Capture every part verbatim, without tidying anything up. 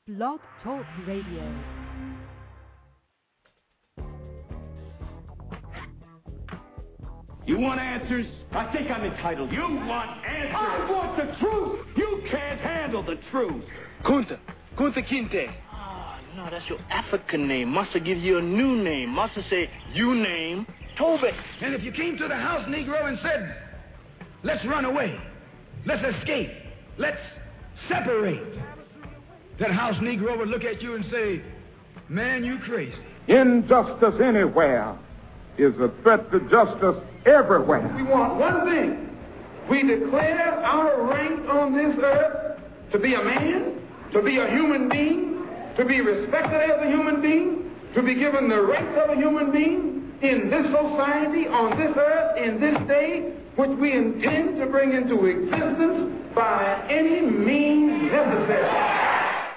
Blog Talk Radio. You want answers? I think I'm entitled. You want answers? I want the truth. You can't handle the truth. Kunta. Kunta Kinte. Ah, oh, no, that's your African name. Must give you a new name. Must say, you name Toby. And if you came to the house, Negro, and said, let's run away, let's escape, let's separate, that house Negro would look at you and say, man, you crazy. Injustice anywhere is a threat to justice everywhere. We want one thing. We declare our rank on this earth to be a man, to be a human being, to be respected as a human being, to be given the rights of a human being in this society, on this earth, in this day, which we intend to bring into existence by any means necessary.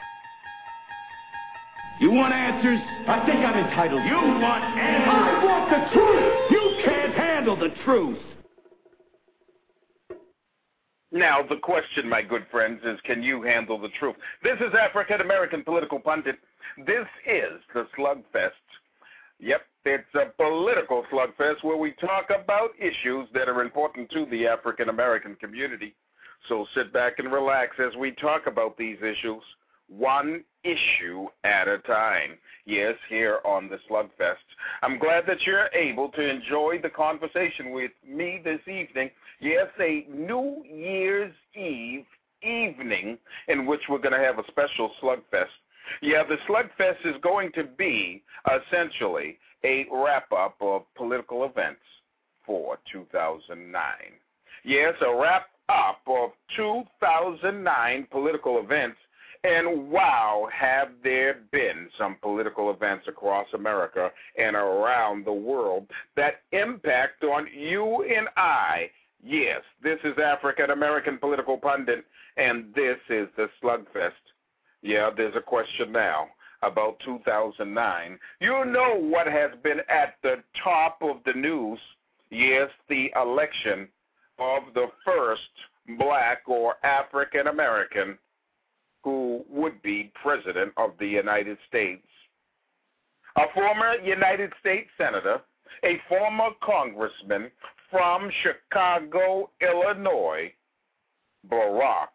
You want answers? I think I'm entitled. You want answers? I want the truth. You can't handle the truth. Now, the question, my good friends, is can you handle the truth? This is African-American political pundit. This is the Slugfest. Yep, it's a political slugfest where we talk about issues that are important to the African-American community. So sit back and relax as we talk about these issues, one issue at a time. Yes, here on the Slugfest. I'm glad that you're able to enjoy the conversation with me this evening. Yes, a New Year's Eve evening in which we're going to have a special Slugfest. Yeah, the Slugfest is going to be essentially a wrap-up of political events for two thousand nine. Yes, a wrap-up of two thousand nine political events. And wow, have there been some political events across America and around the world that impact on you and I. Yes, this is African-American political pundit, and this is the Slugfest. Yeah, there's a question now about two thousand nine. You know what has been at the top of the news. Yes, the election of the first black or African-American who would be president of the United States. A former United States Senator, a former congressman from Chicago, Illinois, Barack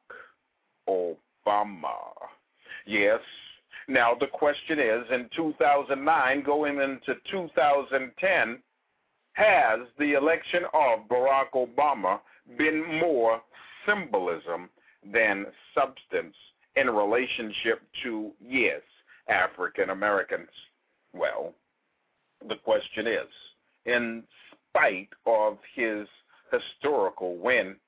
Obama. Yes. Now the question is, in two thousand nine, going into two thousand ten, has the election of Barack Obama been more symbolism than substance in relationship to, yes, African Americans? Well, the question is, in spite of his historical win,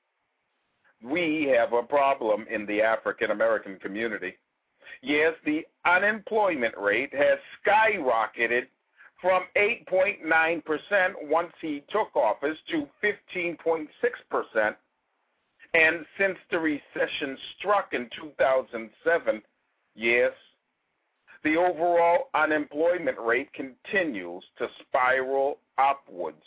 we have a problem in the African American community. Yes, the unemployment rate has skyrocketed from eight point nine percent once he took office to fifteen point six percent. And since the recession struck in two thousand seven, yes, the overall unemployment rate continues to spiral upwards.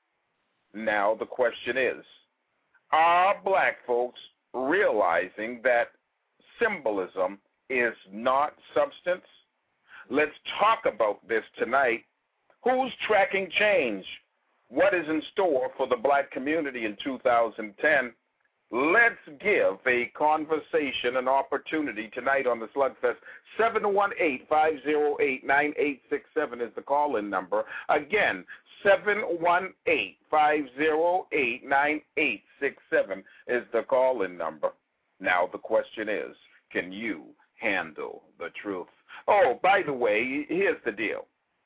Now the question is, are black folks realizing that symbolism is not substance? Let's talk about this tonight. Who's tracking change? What is in store for the black community in two thousand ten? Let's give a conversation an opportunity tonight on the Slugfest. seven one eight, five oh eight, nine eight six seven is the call-in number. Again, seven one eight, five oh eight, nine eight six seven is the call-in number. Now the question is, can you handle the truth? Oh, by the way, here's the deal.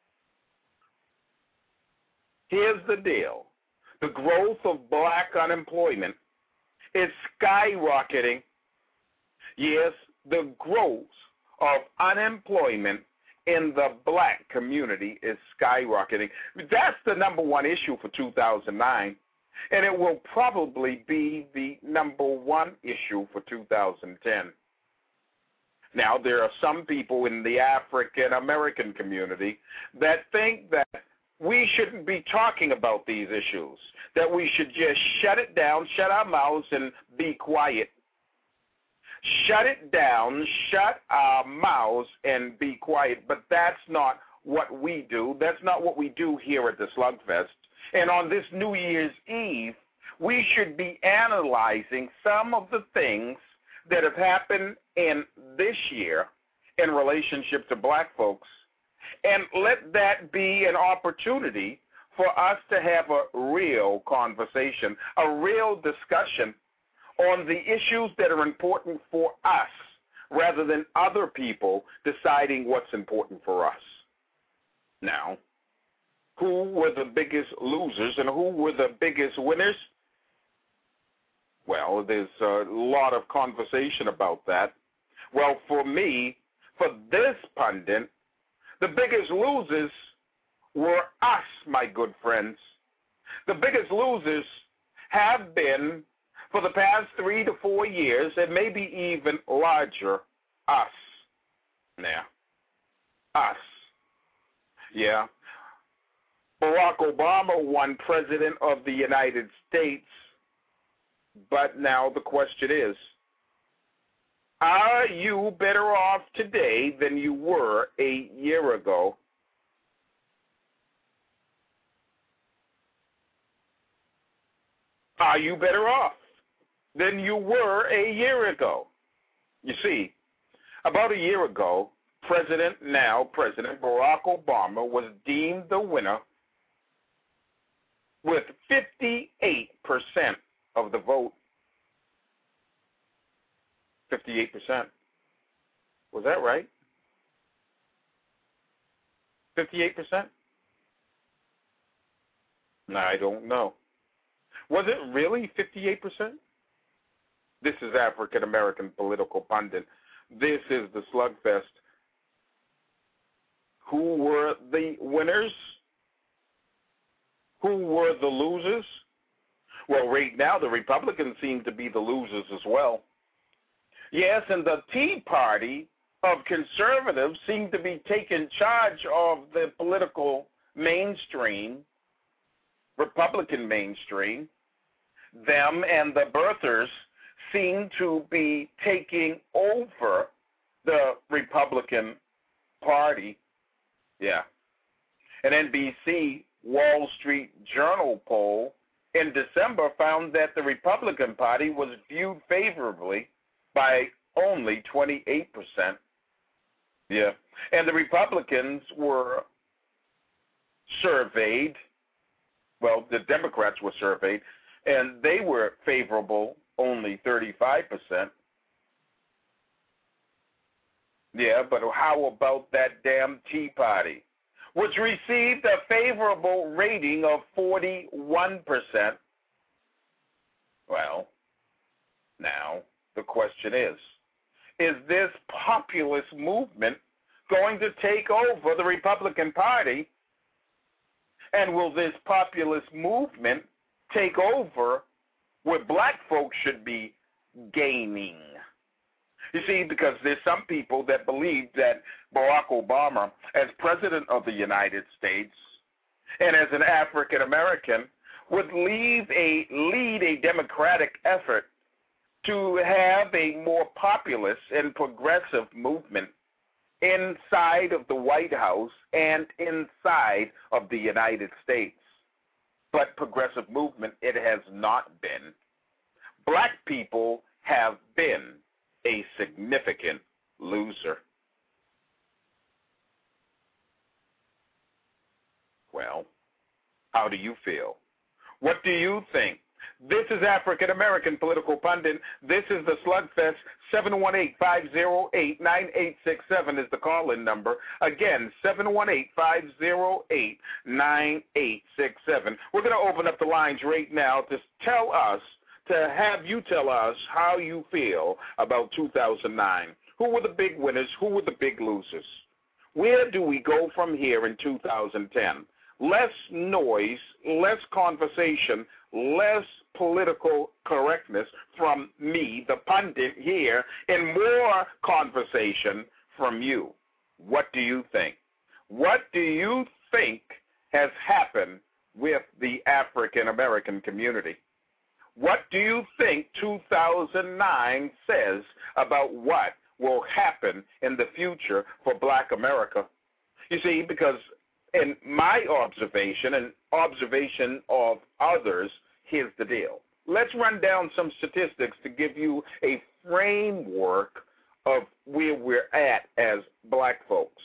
Here's the deal. The growth of black unemployment is skyrocketing. Yes, the growth of unemployment in the black community is skyrocketing. That's the number one issue for two thousand nine, and it will probably be the number one issue for two thousand ten. Now, there are some people in the African American community that think that we shouldn't be talking about these issues, that we should just shut it down, shut our mouths, and be quiet. shut it down, shut our mouths, and be quiet. But that's not what we do. That's not what we do here at the Slugfest. And on this New Year's Eve, we should be analyzing some of the things that have happened in this year in relationship to black folks, and let that be an opportunity for us to have a real conversation, a real discussion on the issues that are important for us rather than other people deciding what's important for us. Now, who were the biggest losers and who were the biggest winners? Well, there's a lot of conversation about that. Well, for me, for this pundit, the biggest losers were us, my good friends. The biggest losers have been, for the past three to four years, and maybe even larger, us. Now, us. Yeah. Barack Obama won President of the United States, but now the question is, are you better off today than you were a year ago? Are you better off than you were a year ago? You see, about a year ago, President, now President Barack Obama, was deemed the winner with fifty-eight percent of the vote. fifty-eight percent. Was that right? fifty-eight percent? No, I don't know. Was it really fifty-eight percent? This is African American Political Pundit. This is the Slugfest. Who were the winners? Who were the losers? Well, right now the Republicans seem to be the losers as well. Yes, and the Tea Party of conservatives seem to be taking charge of the political mainstream, Republican mainstream. Them and the birthers seem to be taking over the Republican Party. Yeah. An N B C Wall Street Journal poll in December found that the Republican Party was viewed favorably by only twenty-eight percent. Yeah. And the Republicans were surveyed, well, the Democrats were surveyed, and they were favorable only thirty-five percent. Yeah, but how about that damn Tea Party, which received a favorable rating of forty-one percent? Well, now the question is, is this populist movement going to take over the Republican Party? And will this populist movement take over where black folks should be gaining? You see, because there's some people that believe that Barack Obama, as President of the United States and as an African American, would leave a lead a democratic effort to have a more populist and progressive movement inside of the White House and inside of the United States. But progressive movement, it has not been. Black people have been a significant loser. Well, how do you feel? What do you think? This is African American Political Pundit. This is the Slugfest. seven one eight, five zero eight, nine eight six seven is the call-in number. Again, seven one eight, five zero eight, nine eight six seven. We're going to open up the lines right now to tell us, to have you tell us how you feel about two thousand nine. Who were the big winners? Who were the big losers? Where do we go from here in two thousand ten? Less noise, less conversation, less political correctness from me, the pundit here, and more conversation from you. What do you think? What do you think has happened with the African American community? What do you think two thousand nine says about what will happen in the future for black America? You see, because in my observation and observation of others, here's the deal. Let's run down some statistics to give you a framework of where we're at as black folks.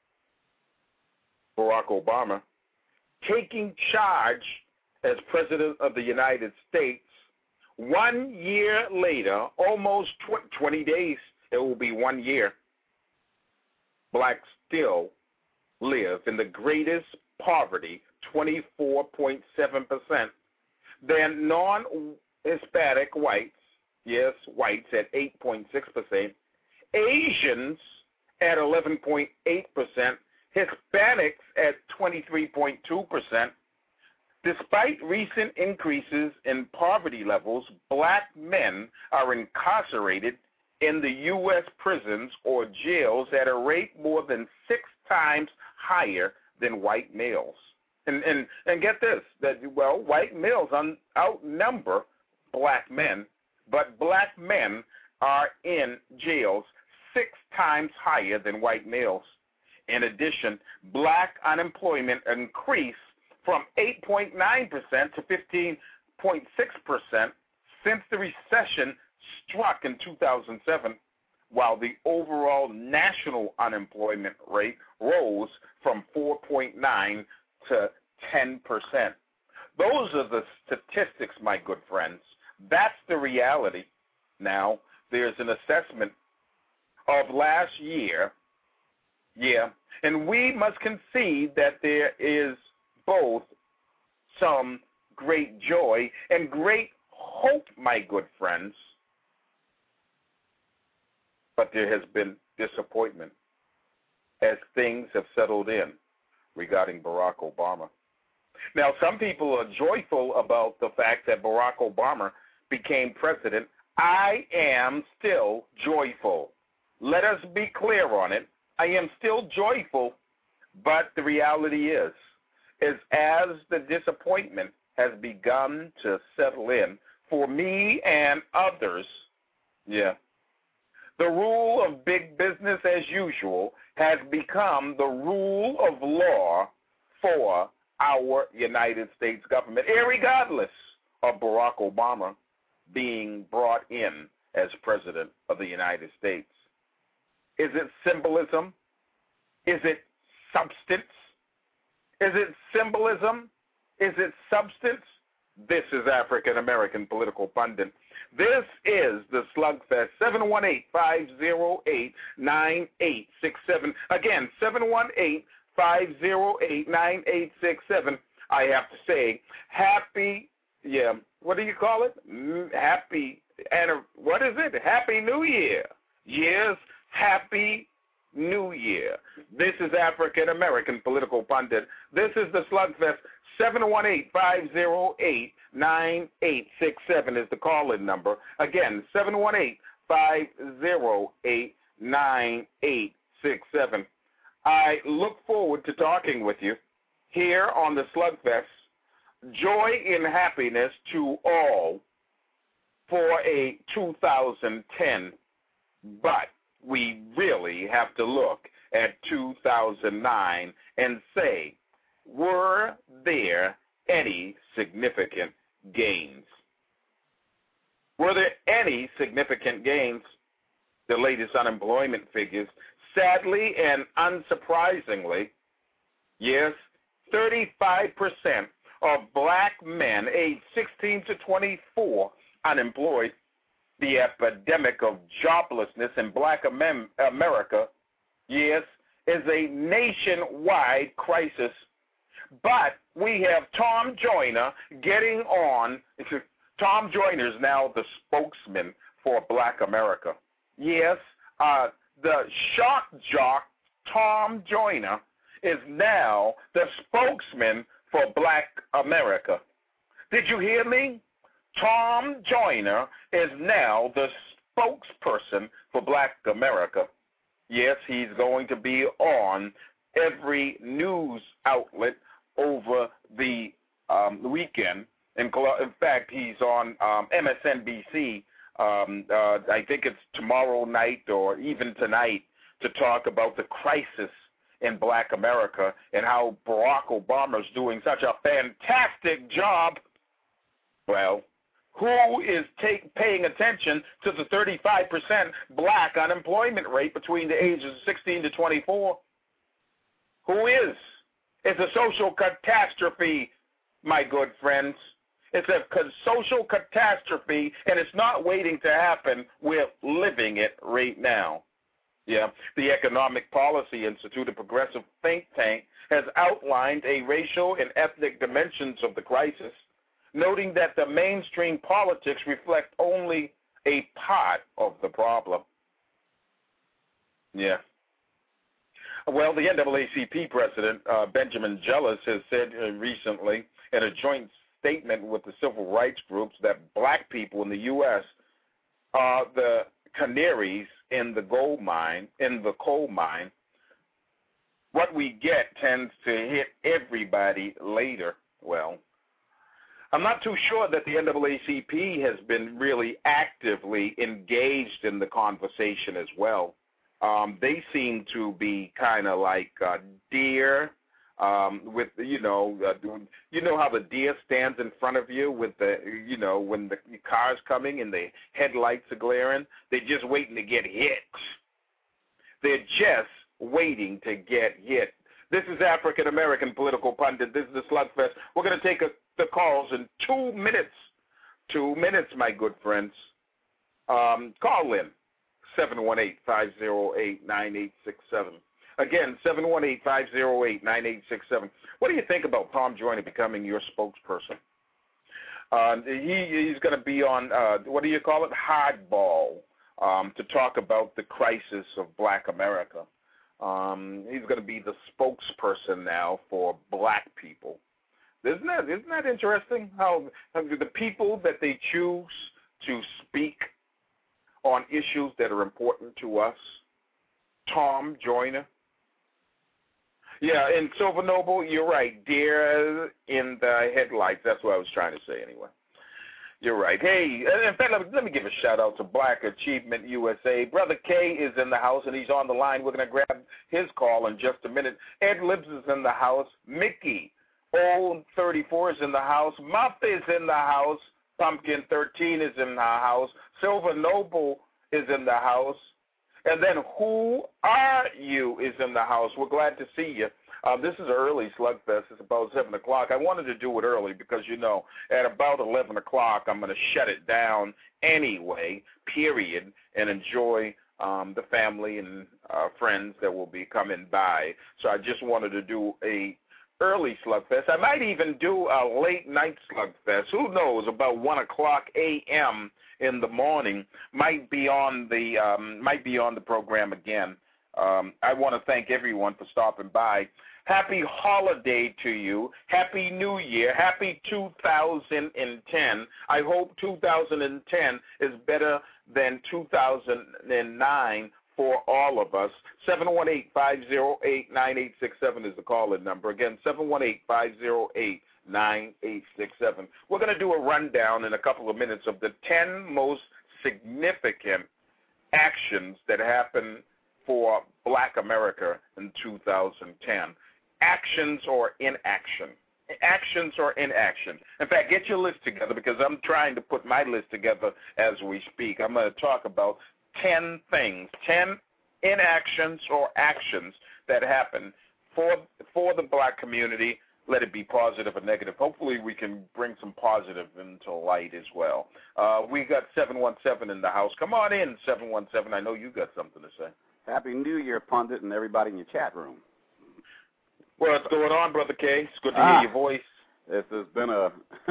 Barack Obama, taking charge as President of the United States, one year later, almost twenty days, it will be one year, blacks still live in the greatest poverty, twenty-four point seven percent, than non-Hispanic whites, yes, whites at eight point six percent, Asians at eleven point eight percent, Hispanics at twenty-three point two percent. Despite recent increases in poverty levels, black men are incarcerated in the U S prisons or jails at a rate more than six times higher than white males. And and, and get this, that, well, white males un, outnumber black men, but black men are in jails six times higher than white males. In addition, black unemployment increased from eight point nine percent to fifteen point six percent since the recession struck in two thousand seven, while the overall national unemployment rate rose from four point nine to ten percent. Those are the statistics, my good friends. That's the reality. Now, there's an assessment of last year, yeah, and we must concede that there is both some great joy and great hope, my good friends, but there has been disappointment as things have settled in regarding Barack Obama. Now, some people are joyful about the fact that Barack Obama became president. I am still joyful. Let us be clear on it. I am still joyful, but the reality is, is as the disappointment has begun to settle in for me and others, yeah, the rule of big business as usual has become the rule of law for our United States government, irregardless of Barack Obama being brought in as President of the United States. Is it symbolism? Is it substance? Is it symbolism? Is it substance? This is African American Political Pundit. This is the Slugfest, seven one eight, five zero eight, nine eight six seven. Again, seven one eight, five zero eight, nine eight six seven. I have to say, happy, yeah, what do you call it? Happy, and what is it? Happy New Year. Yes, happy New Year. This is African American Political Pundit. This is the Slugfest. seven one eight, five zero eight, nine eight six seven is the call-in number. Again, seven one eight, five zero eight, nine eight six seven. I look forward to talking with you here on the Slugfest. Joy and happiness to all for a two thousand ten, but we really have to look at two thousand nine and say, were there any significant gains? Were there any significant gains? The latest unemployment figures, sadly and unsurprisingly, yes, thirty-five percent of black men aged sixteen to twenty-four unemployed. The epidemic of joblessness in black America, yes, is a nationwide crisis. But we have Tom Joyner getting on. Tom Joyner is now the spokesman for black America. Yes, uh, the shock jock Tom Joyner is now the spokesman for black America. Did you hear me? Tom Joyner is now the spokesperson for black America. Yes, he's going to be on every news outlet over the um, weekend, In, in fact, he's on um, M S N B C. Um, uh, I think it's tomorrow night or even tonight to talk about the crisis in Black America and how Barack Obama's doing such a fantastic job. Well, who is take, paying attention to the thirty-five percent black unemployment rate between the ages of sixteen to twenty-four? Who is? It's a social catastrophe, my good friends. It's a social catastrophe, and it's not waiting to happen. We're living it right now. Yeah, the Economic Policy Institute, a progressive think tank, has outlined a racial and ethnic dimensions of the crisis, noting that the mainstream politics reflect only a part of the problem. Yeah. Well, the N double A C P president, uh, Benjamin Jealous, has said uh, recently in a joint statement with the civil rights groups that black people in the U S are the canaries in the gold mine, in the coal mine. What we get tends to hit everybody later. Well, I'm not too sure that the N double A C P has been really actively engaged in the conversation as well. Um, they seem to be kind of like uh, deer um, with, you know, uh, you know how the deer stands in front of you with the, you know, when the car's coming and the headlights are glaring? They're just waiting to get hit. They're just waiting to get hit. This is African American Political Pundit. This is the Slugfest. We're going to take a, the calls in two minutes. Two minutes, my good friends. Um, call in. seven one eight, five zero eight, nine eight six seven. Again, seven one eight, five zero eight, nine eight six seven. What do you think about Tom Joyner becoming your spokesperson? Uh, he, he's going to be on, uh, what do you call it, Hardball, um, to talk about the crisis of black America. Um, he's going to be the spokesperson now for black people. Isn't that, isn't that interesting how, how the people that they choose to speak on issues that are important to us? Tom Joyner. Yeah, in Silver Noble, you're right. Deer in the headlights. That's what I was trying to say anyway. You're right. Hey, in fact, let me, let me give a shout-out to Black Achievement U S A. Brother K is in the house, and he's on the line. We're going to grab his call in just a minute. Ed Libbs is in the house. Mickey, Old thirty-four, is in the house. Muff is in the house. Pumpkin thirteen is in the house. Silver Noble is in the house. And then Who Are You is in the house. We're glad to see you. Uh, this is early Slugfest. It's about seven o'clock. I wanted to do it early because, you know, at about eleven o'clock, I'm going to shut it down anyway, period, and enjoy um, the family and uh, friends that will be coming by. So I just wanted to do a early Slugfest. I might even do a late night Slugfest. Who knows? About one o'clock a m in the morning might be on the um, might be on the program again. Um, I want to thank everyone for stopping by. Happy holiday to you. Happy New Year. Happy two thousand ten. I hope two thousand ten is better than two thousand nine for all of us. seven one eight, five zero eight, nine eight six seven is the call-in number. Again, seven one eight, five zero eight, nine eight six seven. We're going to do a rundown in a couple of minutes of the ten most significant actions that happened for black America in two thousand ten. Actions or inaction. Actions or inaction. In fact, get your list together because I'm trying to put my list together as we speak. I'm going to talk about ten things, ten inactions or actions that happen for for the black community. Let it be positive or negative. Hopefully we can bring some positive into light as well. Uh, we got seven one seven in the house. Come on in, seven one seven. I know you got something to say. Happy New Year, Pundit, and everybody in your chat room. What's going on, Brother K? It's good to ah, hear your voice. This has been a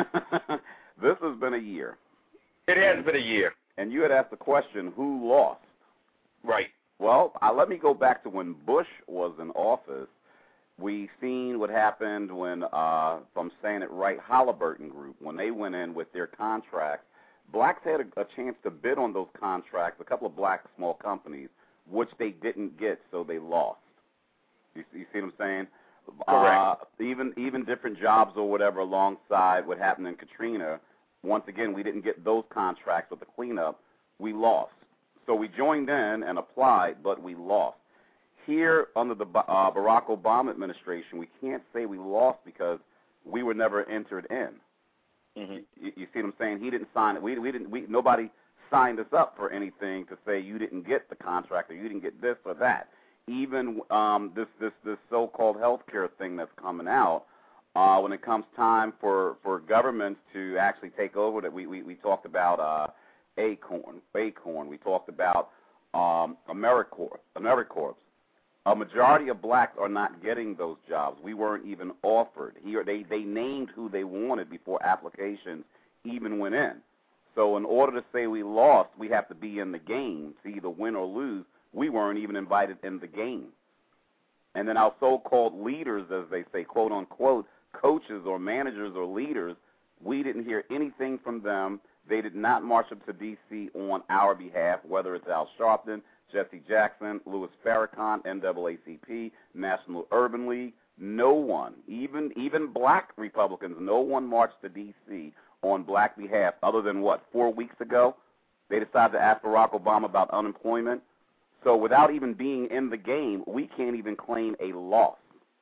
this has been a year. It has been a year. And you had asked the question, who lost? Right. Well, uh, let me go back to when Bush was in office. We seen what happened when, uh, if I'm saying it right, Halliburton Group, when they went in with their contracts. Blacks had a, a chance to bid on those contracts, a couple of black small companies, which they didn't get, so they lost. You, you see what I'm saying? Uh, even even different jobs or whatever alongside what happened in Katrina. Once again, we didn't get those contracts with the cleanup. We lost. So we joined in and applied, but we lost. Here under the uh, Barack Obama administration, we can't say we lost because we were never entered in. Mm-hmm. You, you see what I'm saying? He didn't sign it. We we didn't. We nobody signed us up for anything to say you didn't get the contract or you didn't get this or that. Even um, this this this so-called health care thing that's coming out. Uh, when it comes time for, for governments to actually take over, that we, we, we talked about uh, Acorn, Acorn. We talked about um, AmeriCorps, AmeriCorps. A majority of blacks are not getting those jobs. We weren't even offered. Here, they, they named who they wanted before applications even went in. So in order to say we lost, we have to be in the game to either win or lose. We weren't even invited in the game. And then our so-called leaders, as they say, quote, unquote, coaches or managers or leaders, we didn't hear anything from them. They did not march up to D C on our behalf, whether it's Al Sharpton, Jesse Jackson, Louis Farrakhan, N double A C P, National Urban League. No one, even even black Republicans, no one marched to D C on black behalf other than, what, four weeks ago? They decided to ask Barack Obama about unemployment. So without even being in the game, we can't even claim a loss.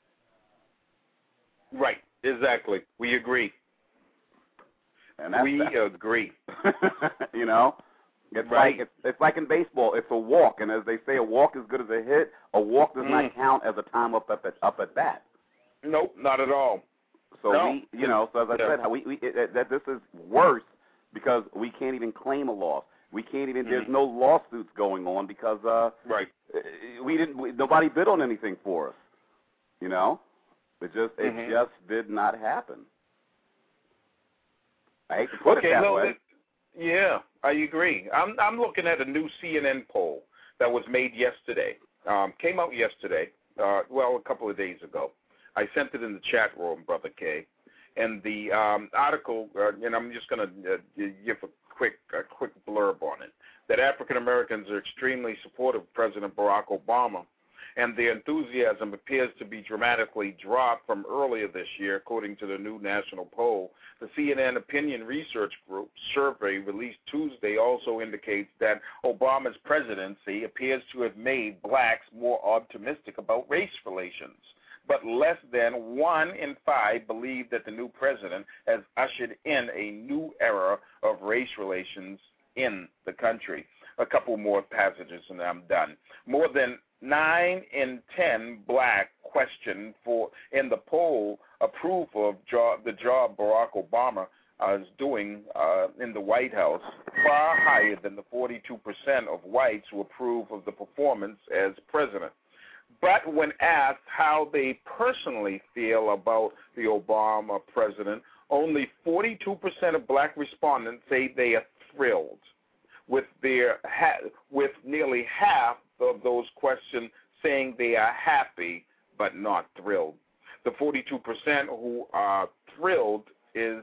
Right, exactly. We agree. And that's, we that's, agree. You know, it's right. like it's, it's like in baseball. It's a walk, and as they say, a walk is good as a hit. A walk does mm. not count as a time up at up at bat. Nope, not at all. So no. we, you know, so as I yeah. said, how we, we it, that this is worse because we can't even claim a loss. We can't even. Mm. There's no lawsuits going on because uh, right. We didn't. We, nobody bid on anything for us. You know. It just it mm-hmm. just did not happen. I hate to put okay, it that no, way. It, yeah, I agree. I'm I'm looking at a new C N N poll that was made yesterday. Um, came out yesterday. Uh, well, a couple of days ago. I sent it in the chat room, Brother K. And the um, article, uh, and I'm just going to uh, give a quick a quick blurb on it. That African Americans are extremely supportive of President Barack Obama. And their enthusiasm appears to be dramatically dropped from earlier this year, according to the new national poll. The C N N Opinion Research Group survey released Tuesday also indicates that Obama's presidency appears to have made blacks more optimistic about race relations. But less than one in five believe that the new president has ushered in a new era of race relations in the country. A couple more passages and I'm done. More than Nine in ten black questioned for in the poll approve of job, the job Barack Obama uh, is doing uh, in the White House, far higher than the forty-two percent of whites who approve of the performance as president. But when asked how they personally feel about the Obama president, only forty-two percent of black respondents say they are thrilled, with their ha- with nearly half of those questioned saying they are happy but not thrilled. The forty-two percent who are thrilled is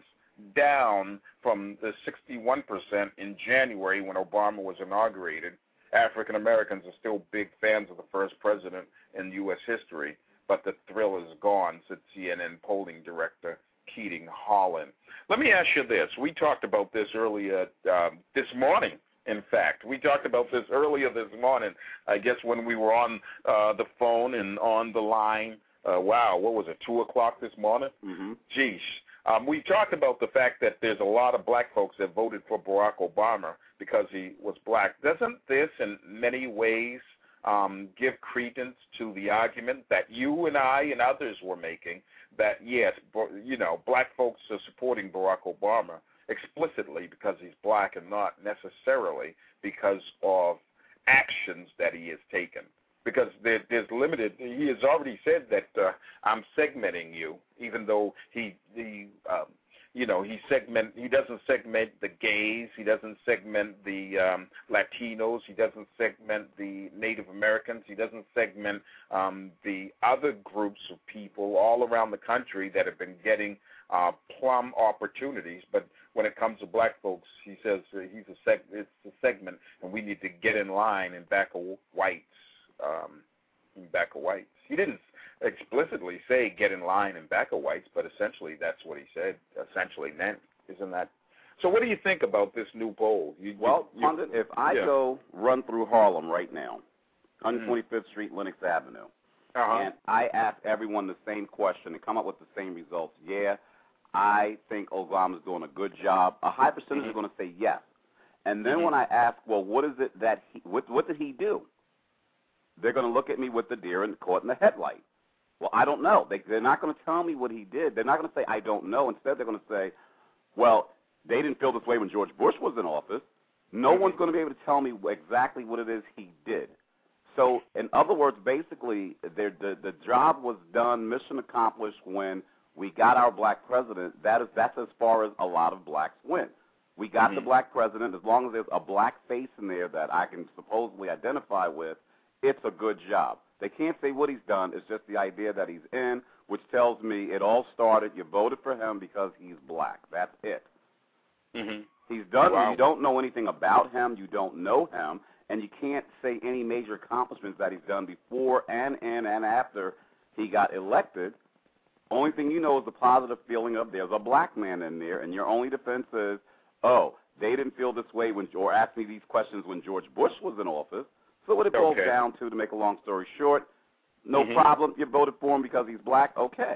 down from the sixty-one percent in January when Obama was inaugurated. African Americans are still big fans of the first president in U S history, but the thrill is gone, said C N N polling director Keating Holland. Let me ask you this. We talked about this earlier um, this morning. In fact, we talked about this earlier this morning, I guess when we were on uh, the phone and on the line. Uh, wow, what was it, two o'clock this morning? Mm-hmm. Geez. Um, we talked about the fact that there's a lot of black folks that voted for Barack Obama because he was black. Doesn't this in many ways um, give credence to the argument that you and I and others were making that, yes, you know, black folks are supporting Barack Obama explicitly because he's black and not necessarily because of actions that he has taken. Because there, there's limited, he has already said that uh, I'm segmenting you, even though he, he um, you know, he segment, he doesn't segment the gays, he doesn't segment the um, Latinos, he doesn't segment the Native Americans, he doesn't segment um, the other groups of people all around the country that have been getting uh, plum opportunities. But when it comes to black folks, he says uh, he's a seg- it's a segment, and we need to get in line and back of whites. Um, back of whites. He didn't explicitly say get in line and back of whites, but essentially that's what he said, essentially meant. Isn't that? So what do you think about this new poll? You, well, you, Pundit, if I yeah. go run through Harlem right now, one twenty-fifth mm-hmm. Street, Lenox Avenue, uh-huh. and I ask everyone the same question and come up with the same results, yeah, I think Obama's doing a good job, a high percentage mm-hmm. is going to say yes. And then mm-hmm. when I ask, well, what is it that he, what, what did he do? They're going to look at me with the deer in caught in the headlight. Well, I don't know. They, they're not going to tell me what he did. They're not going to say, I don't know. Instead, they're going to say, well, they didn't feel this way when George Bush was in office. No mm-hmm. one's going to be able to tell me exactly what it is he did. So, in other words, basically, the, the job was done, mission accomplished when we got our black president. That is, that's as far as a lot of blacks went. We got mm-hmm. the black president. As long as there's a black face in there that I can supposedly identify with, it's a good job. They can't say what he's done. It's just the idea that he's in, which tells me it all started. You voted for him because he's black. That's it. Mm-hmm. He's done. Wow. You don't know anything about him. You don't know him, and you can't say any major accomplishments that he's done before and in and after he got elected. Only thing you know is the positive feeling of there's a black man in there, and your only defense is, oh, they didn't feel this way when or ask me these questions when George Bush was in office. So what it boils okay. down to, to make a long story short, no mm-hmm. problem. You voted for him because he's black. Okay.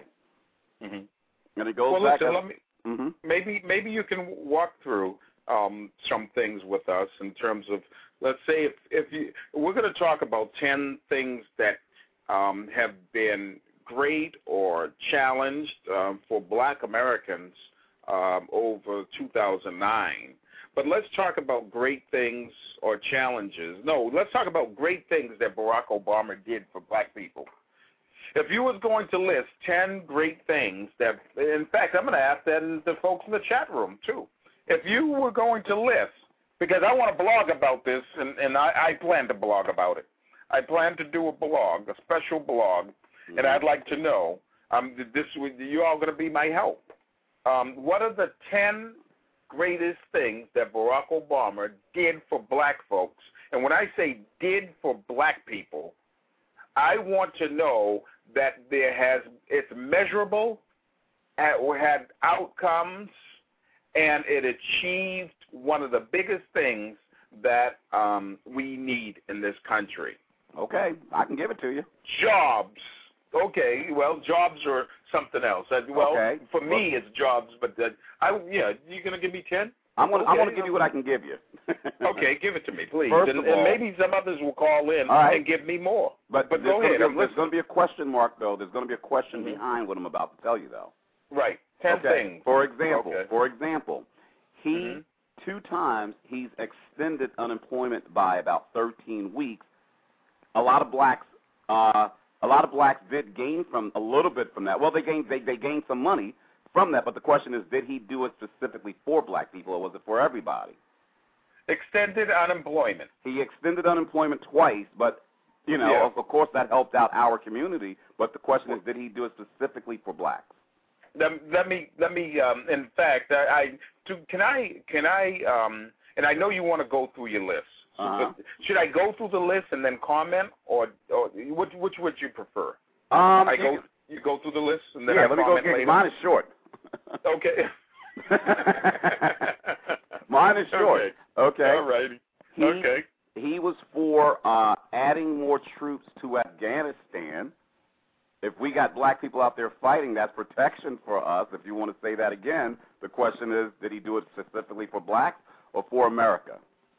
Mm-hmm. And it goes well, back. Listen, up, let me, mm-hmm. maybe maybe you can walk through um, some things with us in terms of, let's say, if, if you, we're going to talk about ten things that um, have been great or challenged um, for black Americans um, over two thousand nine. But let's talk about great things or challenges. No, let's talk about great things that Barack Obama did for black people. If you was going to list ten great things that, in fact, I'm going to ask that in the folks in the chat room, too. If you were going to list, because I want to blog about this, and, and I, I plan to blog about it. I plan to do a blog, a special blog, mm-hmm. and I'd like to know, um, this you all going to be my help. Um, what are the ten greatest things that Barack Obama did for black folks? And when I say did for black people, I want to know that there has it's measurable, or had outcomes, and it achieved one of the biggest things that um, we need in this country. Okay, I can give it to you. Jobs. Okay, well, jobs are something else. Uh, well, okay. for me, it's jobs, but uh, I, yeah, you going to give me ten? I'm going okay. to give you what I can give you. Okay, give it to me, please. First and, of all, and maybe some others will call in right. and give me more. But, but go ahead. Be, there's going to be a question mark, though. There's going to be a question mm-hmm. behind what I'm about to tell you, though. Right. Ten okay. things. For example, okay. for example, he mm-hmm. two times he's extended unemployment by about thirteen weeks. A lot of blacks, uh, a lot of blacks did gain from a little bit from that. Well, they gained they, they gained some money from that, but the question is, did he do it specifically for black people, or was it for everybody? Extended unemployment. He extended unemployment twice, but you know, yeah. of, of course, that helped out our community. But the question is, did he do it specifically for blacks? Let, let me let me. Um, in fact, I, I to, can I can I um, and I know you want to go through your list. Uh-huh. Should I go through the list and then comment, or or which which would you prefer? Um, I go you go through the list and then yeah, I let me comment go later. Mine is short. Okay. Mine is short. Okay. Okay. All righty. He, okay. He was for uh, adding more troops to Afghanistan. If we got black people out there fighting, that's protection for us. If you want to say that again, the question is, did he do it specifically for blacks or for America?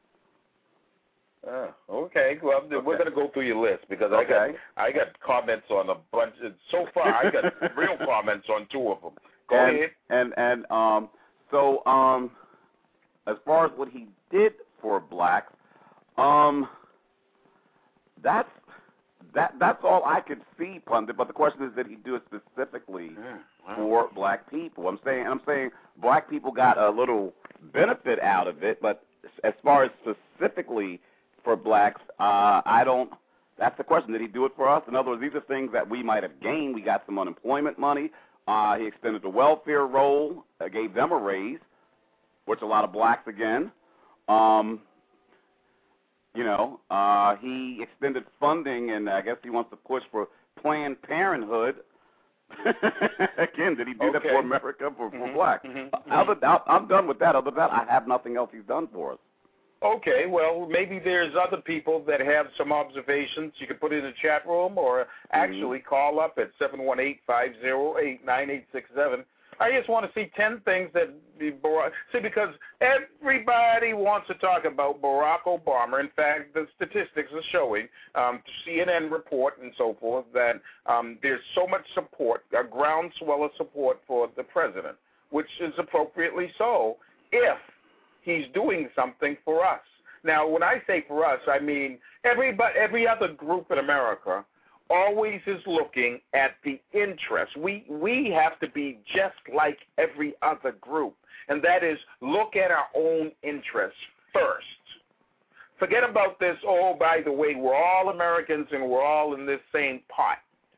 Uh, okay. Well, okay. We're going to go through your list because okay. I got I got comments on a bunch. So far, I got real comments on two of them. Go and, ahead. And and um, so um, as far as what he did for blacks, um, that's that that's all I could see, Pundit. But the question is, did he do it specifically yeah, wow. for black people? I'm saying I'm saying black people got a little benefit out of it, but as far as specifically for blacks, uh, I don't. That's the question. Did he do it for us? In other words, these are things that we might have gained. We got some unemployment money. Uh, he extended the welfare roll, uh, gave them a raise, which a lot of blacks again. Um, You know, uh, he extended funding, and I guess he wants to push for Planned Parenthood. Again, did he do okay. that for America, for, for mm-hmm, blacks? Mm-hmm, Other, I'm done with that. Other than that, I have nothing else he's done for us. Okay, well, maybe there's other people that have some observations. You can put it in the chat room or actually mm-hmm. call up at seven one eight, five zero eight, nine eight six seven. I just want to see ten things that Barack – see, because everybody wants to talk about Barack Obama. In fact, the statistics are showing, um, C N N report and so forth, that um, there's so much support, a groundswell of support for the president, which is appropriately so if – he's doing something for us. Now, when I say for us, I mean everybody, every other group in America always is looking at the interest. We we have to be just like every other group, and that is look at our own interests first. Forget about this, oh, by the way, we're all Americans and we're all in this same pot.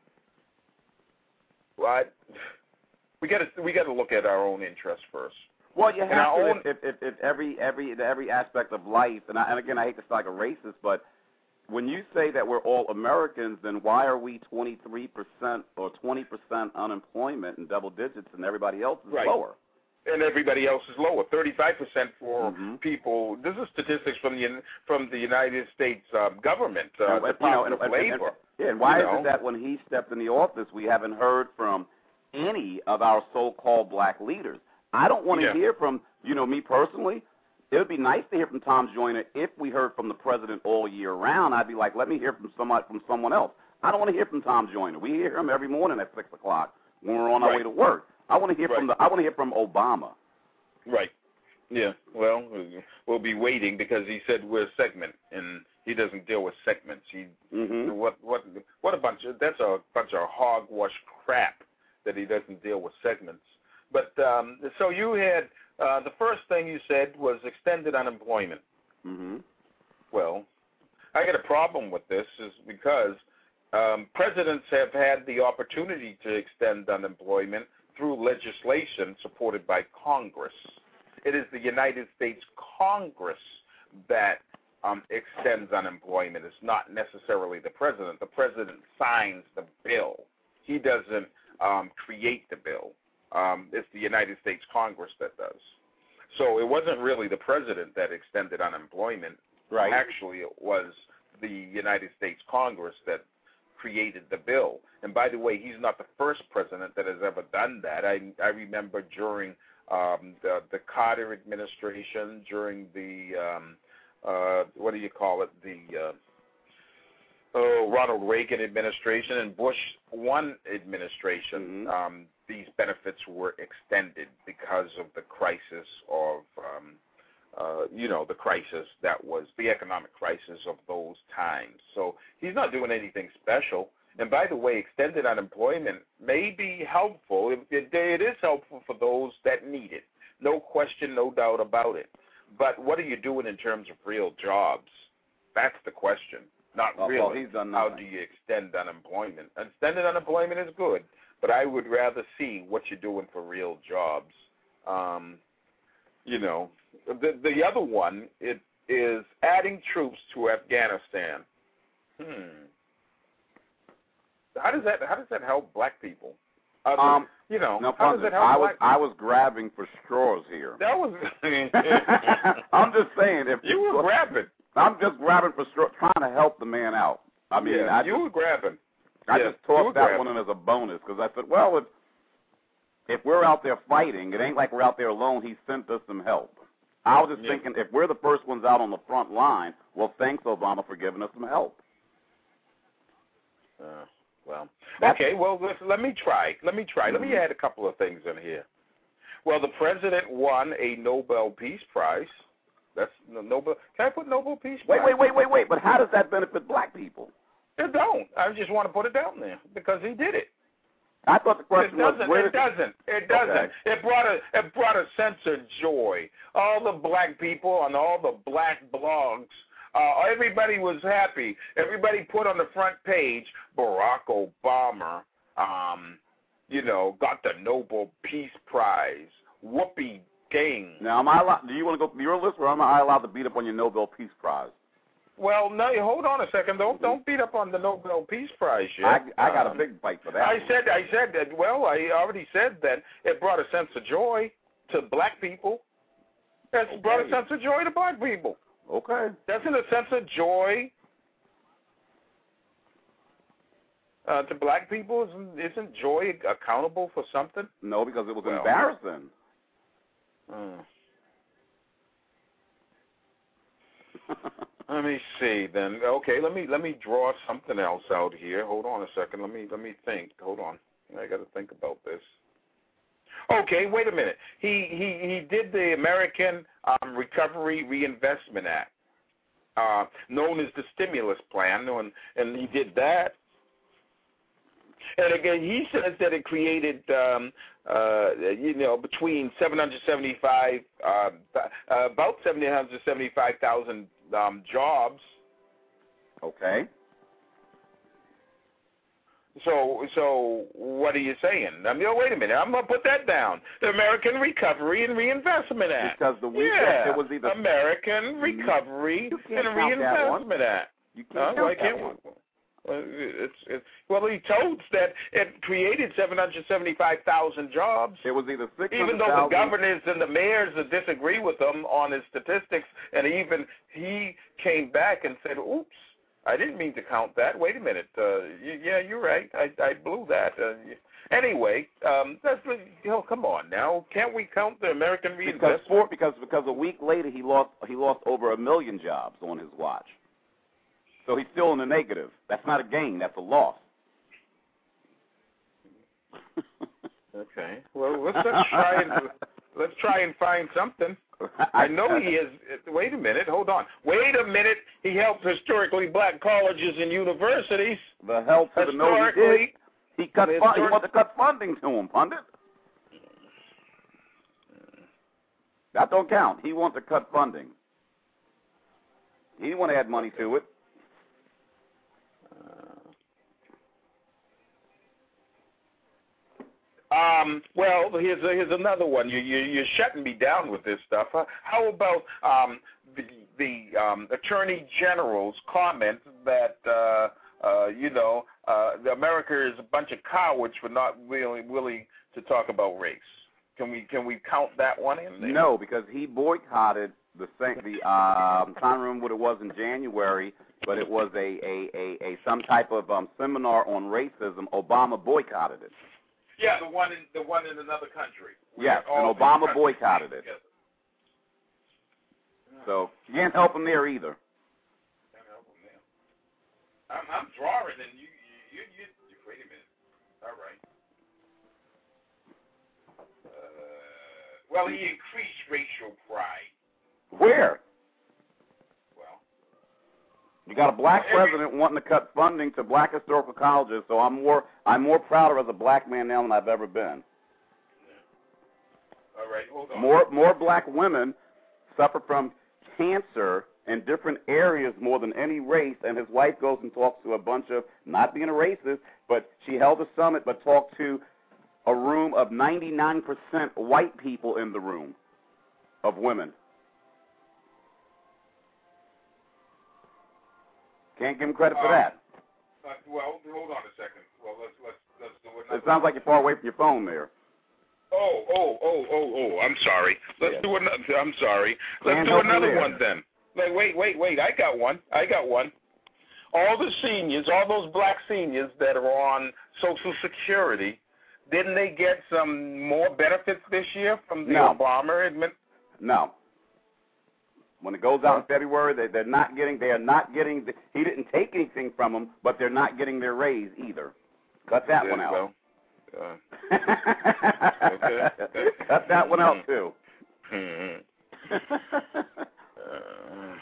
Right? We got to we got to look at our own interests first. Well, you have to, own, if, if, if every every every aspect of life, and, I, and again, I hate to sound like a racist, but when you say that we're all Americans, then why are we twenty-three percent or twenty percent unemployment in double digits, and everybody else is right. lower? And everybody else is lower, thirty-five percent for mm-hmm. people. This is statistics from the from the United States uh, government, uh, and, Department you know, and, of and, Labor. And, and, yeah, and why you is know? it that when he stepped in the office, we haven't heard from any of our so-called black leaders? I don't want to yeah. hear from, you know, me personally. It would be nice to hear from Tom Joyner if we heard from the president all year round. I'd be like, let me hear from somebody, from someone else. I don't want to hear from Tom Joyner. We hear him every morning at six o'clock when we're on our right. way to work. I want to hear right. from the. I want to hear from Obama. Right. Yeah. Well, we'll be waiting because he said we're a segment, and he doesn't deal with segments. He mm-hmm. what what what a bunch of that's a bunch of hogwash crap that he doesn't deal with segments. But um, so you had uh, the first thing you said was extended unemployment. Mm-hmm. Well, I got a problem with this is because um, presidents have had the opportunity to extend unemployment through legislation supported by Congress. It is the United States Congress that um, extends unemployment. It's not necessarily the president. The president signs the bill. He doesn't um, create the bill. Um, it's the United States Congress that does. So it wasn't really the president that extended unemployment. Right. Actually, it was the United States Congress that created the bill. And by the way, he's not the first president that has ever done that. I, I remember during um, the, the Carter administration, during the, um, uh, what do you call it, the uh, oh, Ronald Reagan administration and Bush one administration, mm-hmm. um, these benefits were extended because of the crisis of, um, uh, you know, the crisis that was the economic crisis of those times. So he's not doing anything special. And by the way, extended unemployment may be helpful. It, it, it is helpful for those that need it. No question, no doubt about it. But what are you doing in terms of real jobs? That's the question. Not well, really. Well, he's done How do you extend unemployment? Extended unemployment is good, but I would rather see what you're doing for real jobs. Um, you know, the the other one it is adding troops to Afghanistan. Hmm. How does that how does that help black people? Uh, um, you know, no, how does that help I black was people? I was grabbing for straws here. That was. I'm just saying, if you were grabbing. I'm just grabbing for straws, trying to help the man out. I mean, yeah, I you just, were grabbing. I yeah, just tossed that grabbing. one in as a bonus because I said, well, if if we're out there fighting, it ain't like we're out there alone. He sent us some help. I was just yeah. thinking, if we're the first ones out on the front line, well, thanks, Obama, for giving us some help. Uh, well, okay. Well, let, let me try. Let me try. Mm-hmm. Let me add a couple of things in here. Well, the president won a Nobel Peace Prize. That's the Nobel. Can I put Nobel Peace Prize? Wait, wait, wait, wait, wait. But how does that benefit black people? It don't. I just want to put it down there because he did it. I thought the question it was doesn't, where it doesn't. It doesn't. Okay. It brought a it brought a sense of joy. All the black people on all the black blogs, uh, everybody was happy. Everybody put on the front page Barack Obama, um, you know, got the Nobel Peace Prize. Whoopee ding. Now, am I allowed? Do you want to go through your list, or am I allowed to beat up on your Nobel Peace Prize? Well, no, hold on a second. Don't don't beat up on the Nobel Peace Prize yet. I, I got um, a big fight for that. I one. said I said that. Well, I already said that it brought a sense of joy to black people. It's okay. brought a sense of joy to black people. Okay. Doesn't a sense of joy uh, to black people isn't, isn't joy accountable for something? No, because it was well, embarrassing. Uh, let me see then. Okay, let me let me draw something else out here. Hold on a second. Let me let me think. Hold on. I got to think about this. Okay, wait a minute. He he he did the American um, Recovery Reinvestment Act, uh, known as the stimulus plan, and and he did that. And again, he says that it created, um, uh, you know, between seven hundred seventy-five, uh, uh, about seven hundred seventy-five thousand um, jobs. Okay. So, so what are you saying? I mean, oh, wait a minute. I'm going to put that down. The American Recovery and Reinvestment Act. Because the week yeah, it was either American Recovery and Reinvestment Act. You can't uh, count why that can't one. Well, it's, it's, well, he told us that it created seven hundred seventy-five thousand jobs. It was either six hundred thousand. Even though the governors and the mayors disagree with him on his statistics, and even he came back and said, oops, I didn't mean to count that. Wait a minute. Uh, you, yeah, you're right. I, I blew that. Uh, anyway, um, that's, you know, come on now. Can't we count the American Reinvestment? Because, for, because, because a week later he lost, he lost over a million jobs on his watch. So he's still in the negative. That's not a gain. That's a loss. Okay. Well, let's, let's try and let's try and find something. I know he is. Wait a minute. Hold on. Wait a minute. He helped historically black colleges and universities. The help to the no he did. He cut. Fun, he wanted to cut funding to him, pundit. That don't count. He wants to cut funding. He didn't want to add money to it. Um, well, here's here's another one. You, you you're shutting me down with this stuff. Uh, how about um, the the um, Attorney General's comment that uh, uh, you know uh, America is a bunch of cowards for not really willing to talk about race? Can we can we count that one in there? No, because he boycotted the the um, I can't remember what it was in January, but it was a a, a, a some type of um, seminar on racism. Obama boycotted it. Yeah, the one in the one in another country. Yes, and Obama boycotted it. Together. So you can't help him there either. Can't help him there. I'm, I'm drawing, and you, you, you, you, wait a minute. All right. Uh, well, he increased racial pride. Where? Well, you got a black well, every, president wanting to cut funding to black historical colleges, so I'm more I'm more prouder as a black man now than I've ever been. All right, hold on. More more black women suffer from cancer in different areas more than any race, and his wife goes and talks to a bunch of, not being a racist, but she held a summit but talked to a room of ninety-nine percent white people in the room of women. Can't give him credit for um, that. Uh, well, hold on a second. Well, let's let's let's do another. It sounds like you're far away from your phone there. Oh, oh, oh, oh, oh! I'm sorry. Let's yeah. do another. I'm sorry. Let's Can't do help another you one then. Like, wait, wait, wait! I got one. I got one. All the seniors, all those black seniors that are on Social Security, didn't they get some more benefits this year from the no. Obama admin? No. When it goes out in February, they, they're not getting. They are not getting. The, he didn't take anything from them, but they're not getting their raise either. Cut that there one out. Uh, okay. Cut that one out too. Mm-hmm. uh,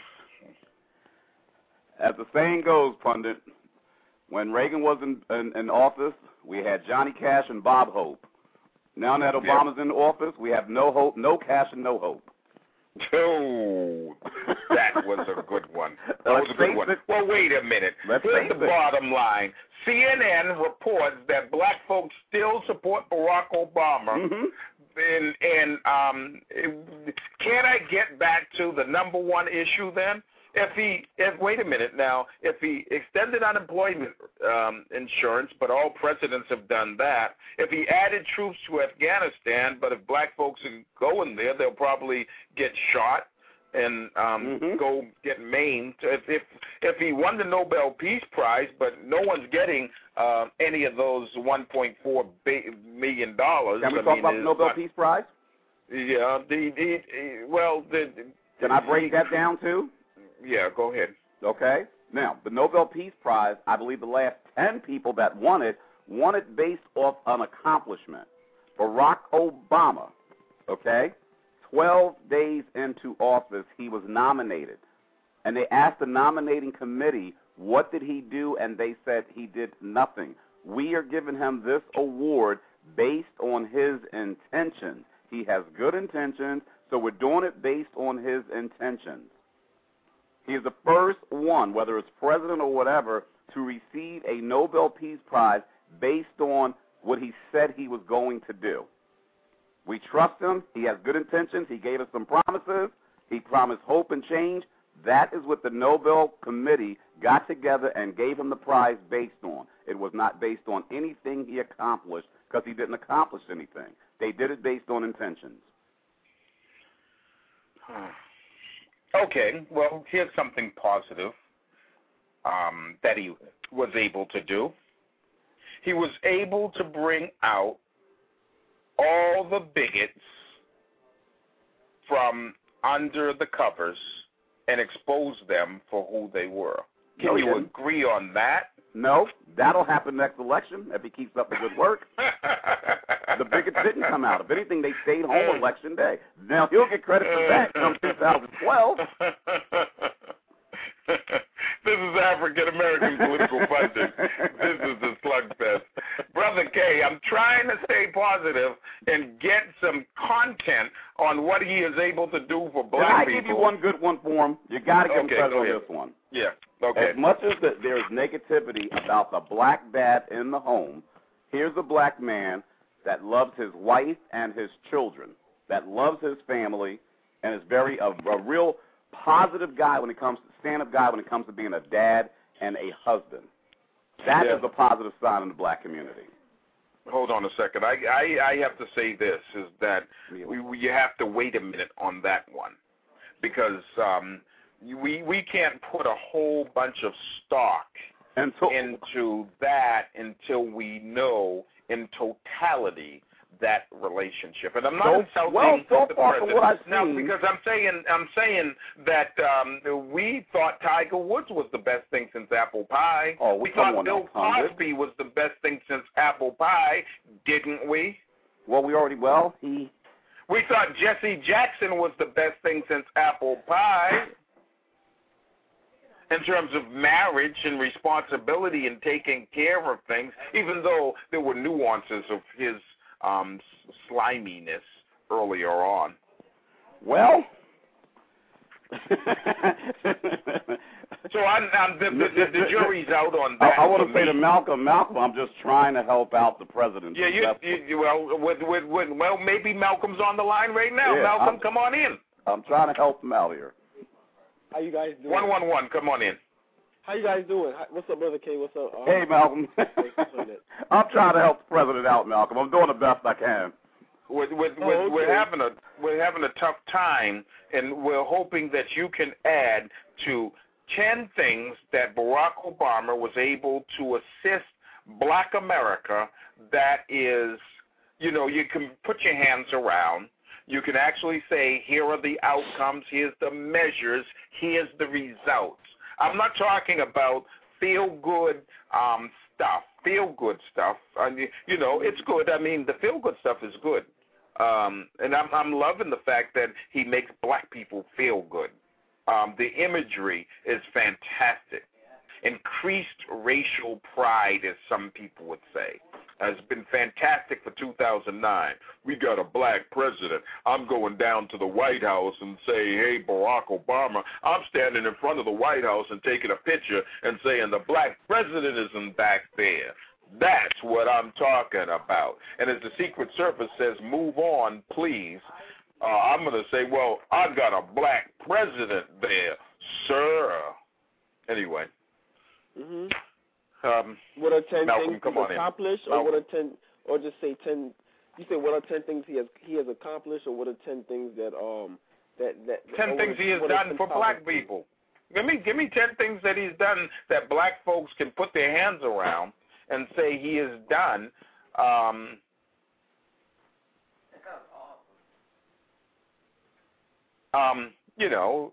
As the saying goes, pundit, when Reagan was in, in, in office, we had Johnny Cash and Bob Hope. Now that Obama's in office, we have no hope, no cash, and no hope. Oh, that was a good one. That was a good one. It. Well, wait a minute. Let's Here's the it. bottom line. C N N reports that black folks still support Barack Obama. Mm-hmm. And, and um, can I get back to the number one issue then? if he, if wait a minute now, if he extended unemployment um, insurance, but all presidents have done that. If he added troops to Afghanistan, but if black folks are going there, they'll probably get shot and um, mm-hmm. go get maimed. If, if if he won the Nobel Peace Prize, but no one's getting uh, any of those one point four million dollars. Can we I talk mean, about the Nobel not, Peace Prize? Yeah. The, the, well, the, Can I break that down too? Yeah, go ahead. Okay. Now, the Nobel Peace Prize, I believe the last ten people that won it won it based off an accomplishment. Barack Obama, okay, twelve days into office, he was nominated. And they asked the nominating committee, what did he do? And they said he did nothing. We are giving him this award based on his intentions. He has good intentions, so we're doing it based on his intentions. He is the first one, whether it's president or whatever, to receive a Nobel Peace Prize based on what he said he was going to do. We trust him. He has good intentions. He gave us some promises. He promised hope and change. That is what the Nobel Committee got together and gave him the prize based on. It was not based on anything he accomplished, because he didn't accomplish anything. They did it based on intentions. Okay, well, here's something positive um, that he was able to do. He was able to bring out all the bigots from under the covers and expose them for who they were. Can no, you agree on that? No, that'll happen next election if he keeps up the good work. The bigots didn't come out. If anything, they stayed home election day. Now, he'll get credit for that come two thousand twelve. This is African American Political Funding. This is the Slugfest. Brother K, I'm trying to stay positive and get some content on what he is able to do for black Can I people. give you one good one for him? You got to give okay, him credit go on ahead. this one. Yeah, okay. As much as the, there is negativity about the black dad in the home, here's a black man that loves his wife and his children, that loves his family, and is very a, a real positive guy when it comes to stand-up guy when it comes to being a dad and a husband. That yeah. is a positive sign in the black community. Hold on a second. I I, I have to say this, is that we, we, you have to wait a minute on that one, because um, we we can't put a whole bunch of stock until, into that until we know in totality that relationship. And I'm not so, insulting well, so the far president. from what I've now, seen, because I'm saying I'm saying that um, we thought Tiger Woods was the best thing since apple pie. Oh, we we thought Bill Cosby was the best thing since apple pie, didn't we? Well, we already well he. We thought Jesse Jackson was the best thing since apple pie. In terms of marriage and responsibility and taking care of things, even though there were nuances of his um, sliminess earlier on. Well, so I'm, I'm the, the, the, the jury's out on that. I, I want to say to Malcolm, Malcolm, I'm just trying to help out the president. Yeah, you, you, you well, with, with, with, well, maybe Malcolm's on the line right now. Yeah, Malcolm, I'm, come on in. I'm trying to help him out here. How you guys doing? One one one, come on in. How you guys doing? What's up, Brother K? What's up? Uh, hey, Malcolm. I'm trying to help the president out, Malcolm. I'm doing the best I can. We're, we're, oh, we're, okay. we're having a we're having a tough time, and we're hoping that you can add to ten things that Barack Obama was able to assist Black America. That is, you know, you can put your hands around. You can actually say, here are the outcomes, here's the measures, here's the results. I'm not talking about feel-good um, stuff, feel-good stuff. I mean, you know, it's good. I mean, the feel-good stuff is good. Um, and I'm, I'm loving the fact that he makes black people feel good. Um, the imagery is fantastic. Increased racial pride, as some people would say, has been fantastic for two thousand nine. We got a black president. I'm going down to the White House and say, hey, Barack Obama, I'm standing in front of the White House and taking a picture and saying the black president isn't back there. That's what I'm talking about. And as the Secret Service says, move on, please, uh, I'm going to say, well, I've got a black president there, Sir. Anyway. Mhm. Um, what are ten Malcolm, things come he's on in. accomplished, or Malcolm. what are ten, or just say ten? You say what are ten things he has he has accomplished, or what are ten things that um that that ten or things what, he has what are done ten for black topics? people. Give me, give me ten things that he's done that black folks can put their hands around and say he has done. Um, um, you know.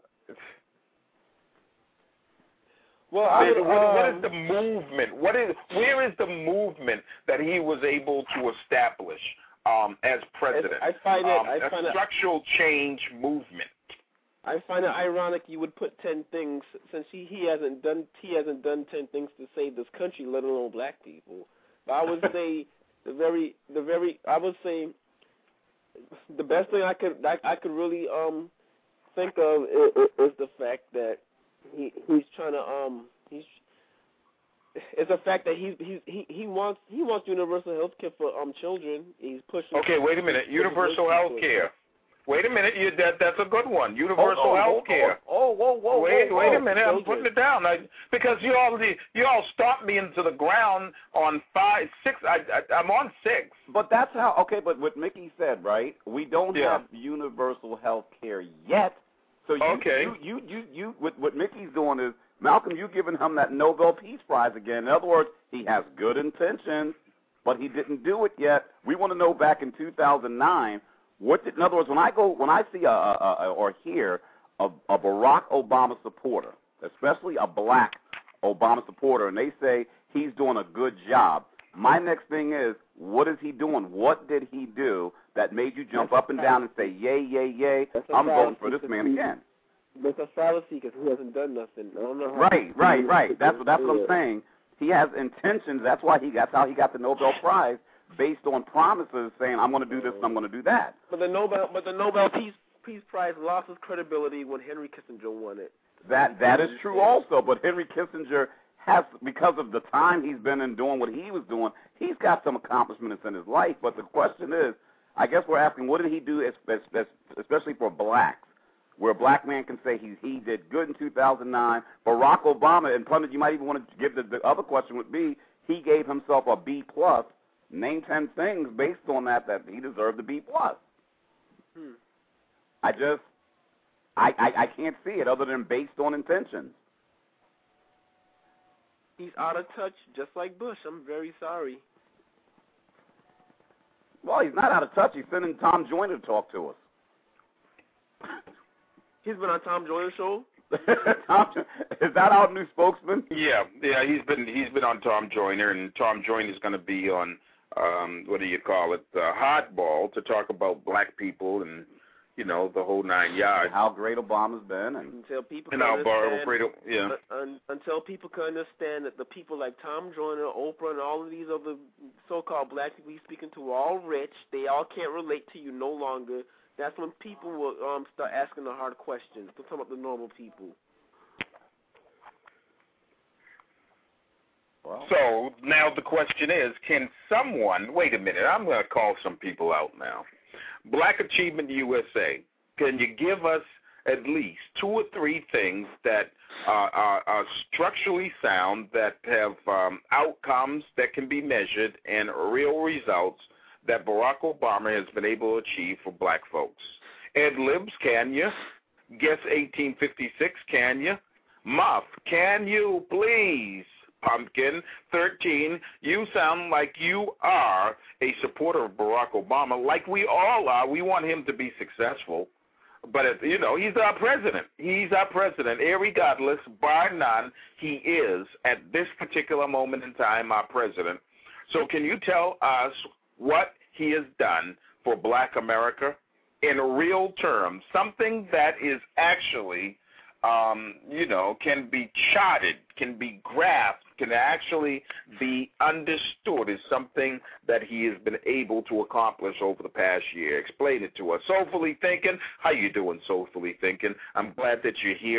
Well, I would, what, um, what is the movement? What is where is the movement that he was able to establish um, as president? I find it. Um, I a find it. structural change movement. I find it ironic you would put ten things since he, he hasn't done he hasn't done ten things to save this country, let alone black people. But I would say the very the very I would say the best thing I could I, I could really um think of is, is the fact that he he's trying to um he's it's the fact that he he he he wants he wants universal health care for um children. He's pushing. Okay, wait a minute. Universal health care. Wait a minute, you, that that's a good one. Universal oh, oh, health care. Oh, whoa, whoa, Wait, whoa, wait whoa. a minute. I'm putting it down I, because you all you all stopped me into the ground on five, six. I, I, I'm on six. But that's how. Okay, but what Mickey said, right? We don't Yeah. have universal health care yet. So you, Okay. you, you, you, you, what, what Mickey's doing is, Malcolm, you giving him that Nobel Peace Prize again. In other words, he has good intentions, but he didn't do it yet. We want to know back in two thousand nine. What did, in other words, when I go, when I see a, a, a or hear a, a Barack Obama supporter, especially a black Obama supporter, and they say he's doing a good job, my next thing is, what is he doing? What did he do that made you jump up and down and say, yay, yay, yay, I'm voting for this man again? That's a fallacy because he hasn't done nothing. I don't know how Right, right, right. That's what that's what I'm saying. He has intentions. That's why he that's how he got the Nobel Prize, based on promises saying I'm going to do this and I'm going to do that. But the Nobel, but the Nobel Peace Peace Prize lost its credibility when Henry Kissinger won it. That that is true also. But Henry Kissinger has, because of the time he's been in doing what he was doing, he's got some accomplishments in his life. But the question is, I guess we're asking, what did he do, especially for blacks, where a black man can say he he did good in two thousand nine. Barack Obama, and Pundit, you might even want to give the, the other question would be, he gave himself a B plus. Name ten things based on that that he deserved a B plus. Hmm. I just, I, I I can't see it other than based on intentions. He's out of touch, just like Bush. I'm very sorry. Well, he's not out of touch. He's sending Tom Joyner to talk to us. He's been on Tom Joyner's show. Tom, is that our new spokesman? Yeah, yeah. He's been he's been on Tom Joyner, and Tom Joyner is going to be on um, what do you call it, uh, Hardball, to talk about black people and you know the whole nine yards. How great Obama's been, and until people and can how bar- understand, great, yeah. uh, un, until people can understand that the people like Tom Joyner, Oprah, and all of these other so-called black people he's speaking to are all rich. They all can't relate to you no longer. That's when people will um, start asking the hard questions. They'll talk about the normal people. Well. So now the question is, can someone, wait a minute, I'm going to call some people out now. Black Achievement U S A, can you give us at least two or three things that uh, are, are structurally sound, that have um, outcomes that can be measured and real results that Barack Obama has been able to achieve for black folks? Ed Libs, can you? Guess eighteen fifty-six, can you? Muff, can you please? Pumpkin, thirteen, you sound like you are a supporter of Barack Obama, like we all are. We want him to be successful. But, it, you know, he's our president. He's our president. Irregardless, bar none, he is, at this particular moment in time, our president. So can you tell us what he has done for black America in real terms, something that is actually, um, you know, can be charted, can be graphed, can actually be understood as something that he has been able to accomplish over the past year? Explain it to us. Soulfully Thinking, how you doing, Soulfully Thinking? I'm glad that you're here.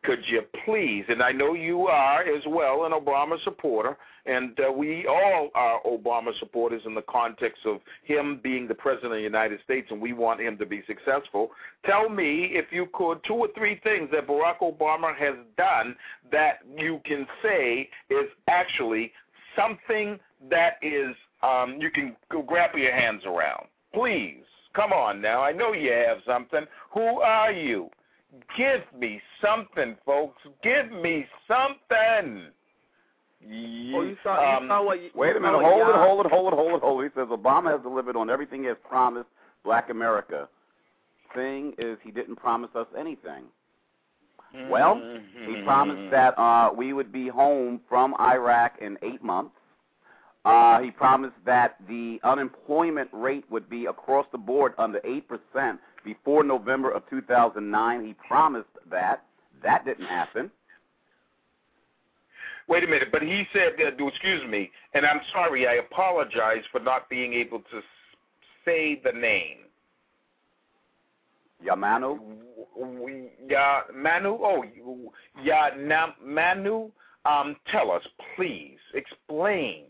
could you please, and I know you are as well an Obama supporter, and uh, we all are Obama supporters in the context of him being the President of the United States, and we want him to be successful. Tell me, if you could, two or three things that Barack Obama has done that you can say is actually something that is um, you can go grab your hands around. Please, come on now. I know you have something. Who are you? Give me something, folks. Give me something. You, oh, you saw, um, you saw what you, wait a minute. hold Hold it, hold it, hold it, hold it, hold it. He says Obama has delivered on everything he has promised Black America. Thing is, he didn't promise us anything. Mm-hmm. Well, he promised that uh, we would be home from Iraq in eight months. Uh, he promised that the unemployment rate would be across the board under eight percent before November of two thousand nine. He promised that. That didn't happen. Wait a minute, but he said, uh, excuse me, and I'm sorry, I apologize for not being able to s- say the name. Yamanu? Ya Manu? Oh, Ya na, Manu? Um, tell us, please, explain.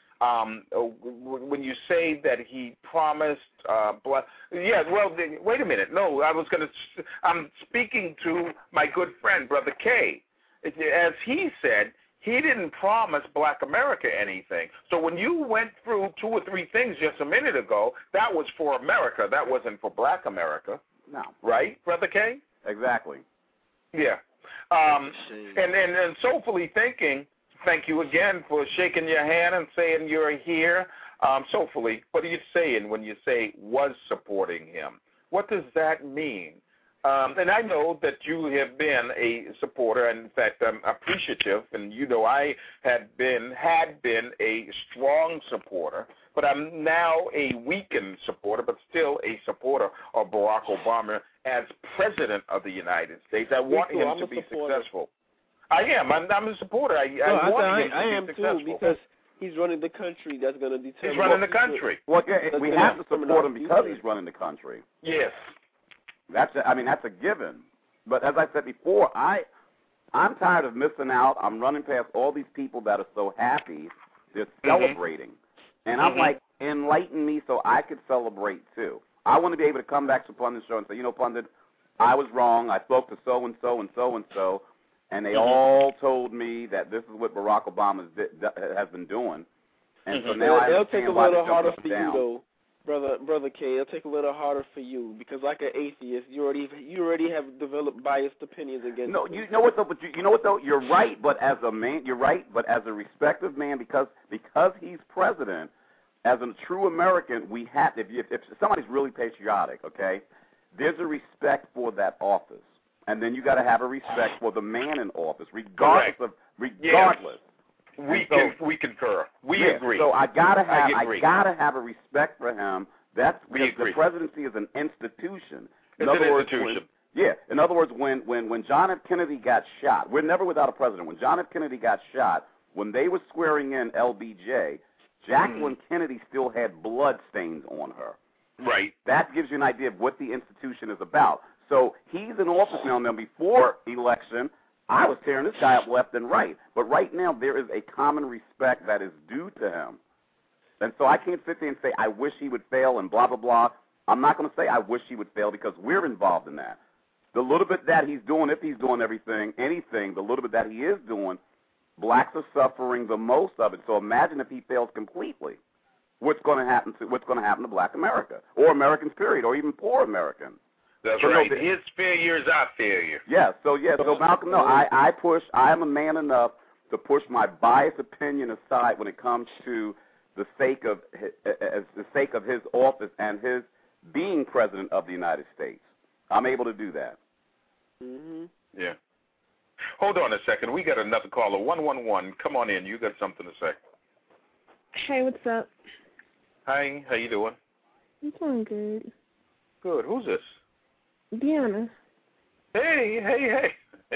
Um, when you say that he promised, uh, blood, yeah, well, wait a minute. No, I was going to, I'm speaking to my good friend, Brother K. As he said, he didn't promise Black America anything. So when you went through two or three things just a minute ago, that was for America. That wasn't for Black America. No. Right, Brother K? Exactly. Yeah. Um, and, and, and soulfully thinking, thank you again for shaking your hand and saying you're here. Um, soulfully, what are you saying when you say was supporting him? What does that mean? Um, and I know that you have been a supporter, and in fact, I'm appreciative, and you know I had been had been a strong supporter, but I'm now a weakened supporter, but still a supporter of Barack Obama as President of the United States. I want too, him I'm to a be supporter. successful. I am. I'm, I'm a supporter. I, no, I I, want I, him to I be am successful. too, because he's running the country. That's going to determine. He's running the country. Well, yeah, we have to support him because he's running the country. Yes. That's a, I mean, that's a given. But as I said before, I, I'm tired of missing out. I'm running past all these people that are so happy. They're celebrating. Mm-hmm. And I'm mm-hmm. like, enlighten me so I could celebrate too. I want to be able to come back to Pundit Show and say, you know, Pundit, I was wrong. I spoke to so-and-so and so-and-so, and they mm-hmm. all told me that this is what Barack Obama has been doing. And mm-hmm. so now I It'll take a little harder for down. you, though. Brother, brother K, it'll take a little harder for you because, like an atheist, you already you already have developed biased opinions against. No, you know what though? But you, you know what though? You're right. But as a man, you're right. But as a respected man, because because he's president, as a true American, we have. If, if, if somebody's really patriotic, okay, there's a respect for that office, and then you got to have a respect for the man in office, regardless Correct. of regardless. Yes. We so, can we concur. We yeah, agree. So I gotta have I, I gotta have a respect for him. That's we because the presidency is an institution. In it's other an words, institution. When, yeah. In other words, when when when John F. Kennedy got shot, we're never without a president. When John F. Kennedy got shot, when they were swearing in L B J, Jacqueline mm. Kennedy still had blood stains on her. Right. That gives you an idea of what the institution is about. So he's in office now. Now before election, I was tearing this guy up left and right. But right now, there is a common respect that is due to him. And so I can't sit there and say, I wish he would fail and blah, blah, blah. I'm not going to say I wish he would fail because we're involved in that. The little bit that he's doing, if he's doing everything, anything, the little bit that he is doing, blacks are suffering the most of it. So imagine if he fails completely. What's going to happen to what's going to happen to Black America or Americans, period, or even poor Americans? That's so right. No, His failure is our failure. Yeah, so, yeah, so Malcolm, no, I, I push, I am a man enough to push my biased opinion aside when it comes to the sake of his, as the sake of his office and his being president of the United States. I'm able to do that. Mm-hmm. Yeah. Hold on a second. We got another caller. one one one. Come on in. You got something to say. Hey, what's up? Hi. How you doing? I'm doing good. Good. Who's this? Deanna. Hey, hey, hey.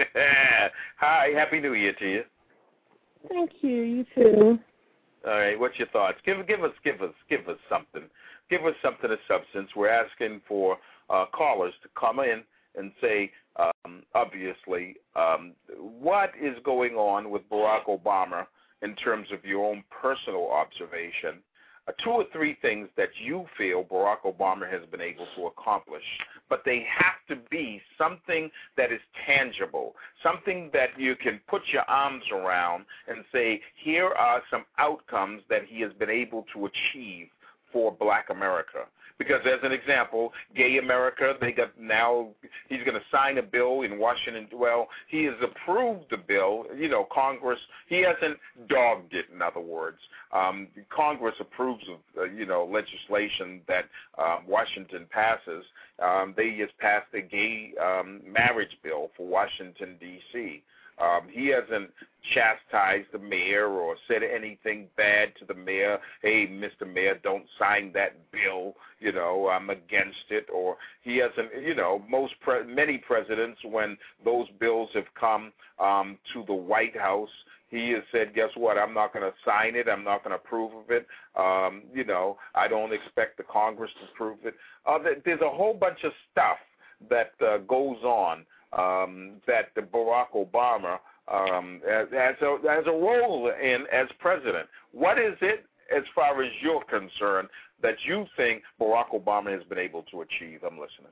Hi, Happy New Year to you. Thank you, you too. All right, what's your thoughts? Give give us give us give us something. Give us something of substance. We're asking for uh, callers to come in and say um, obviously. Um, what is going on with Barack Obama in terms of your own personal observation? Uh, two or three things that you feel Barack Obama has been able to accomplish, but they have to be something that is tangible, something that you can put your arms around and say, here are some outcomes that he has been able to achieve for Black America. Because as an example, Gay America, they got now, he's going to sign a bill in Washington. Well, he has approved the bill. You know, Congress, he hasn't dogged it, in other words. Um, Congress approves of, uh, you know, legislation that um, Washington passes. Um, they just passed a gay um, marriage bill for Washington, D C Um, he hasn't chastised the mayor or said anything bad to the mayor. Hey, Mister Mayor, don't sign that bill. You know, I'm against it. Or he hasn't, you know, most pre- many presidents, when those bills have come um, to the White House, he has said, guess what, I'm not going to sign it. I'm not going to approve of it. Um, you know, I don't expect the Congress to approve it. Uh, there's a whole bunch of stuff that uh, goes on um, that the Barack Obama um, has, has, a, has a role in as president. What is it, as far as you're concerned, that you think Barack Obama has been able to achieve? I'm listening.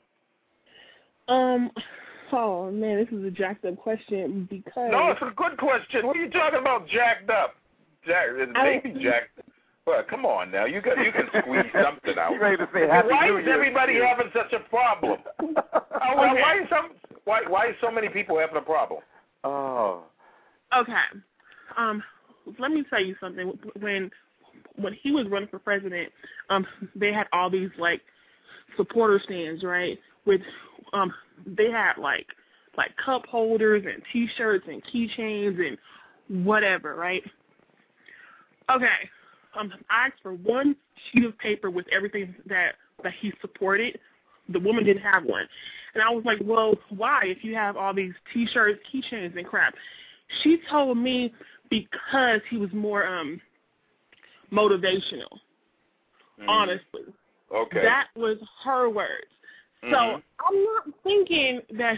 Um, oh, man, this is a jacked up question because... No, it's a good question. What are you talking about jacked up? Jack, maybe jacked up. Well, come on now. You got you can squeeze something out. You ready to say Happy why New is Year? everybody having such a problem? uh, why, okay. why is some why why is so many people having a problem? Oh. Okay. Um, let me tell you something. When when he was running for president, um, they had all these like supporter stands, right? With um, they had like like cup holders and T-shirts and keychains and whatever, right? Okay. Um, I asked for one sheet of paper with everything that, that he supported. The woman didn't have one. And I was like, well, why, if you have all these T-shirts, keychains, and crap? She told me because he was more um, motivational, mm. honestly. Okay. That was her words. Mm-hmm. So I'm not thinking that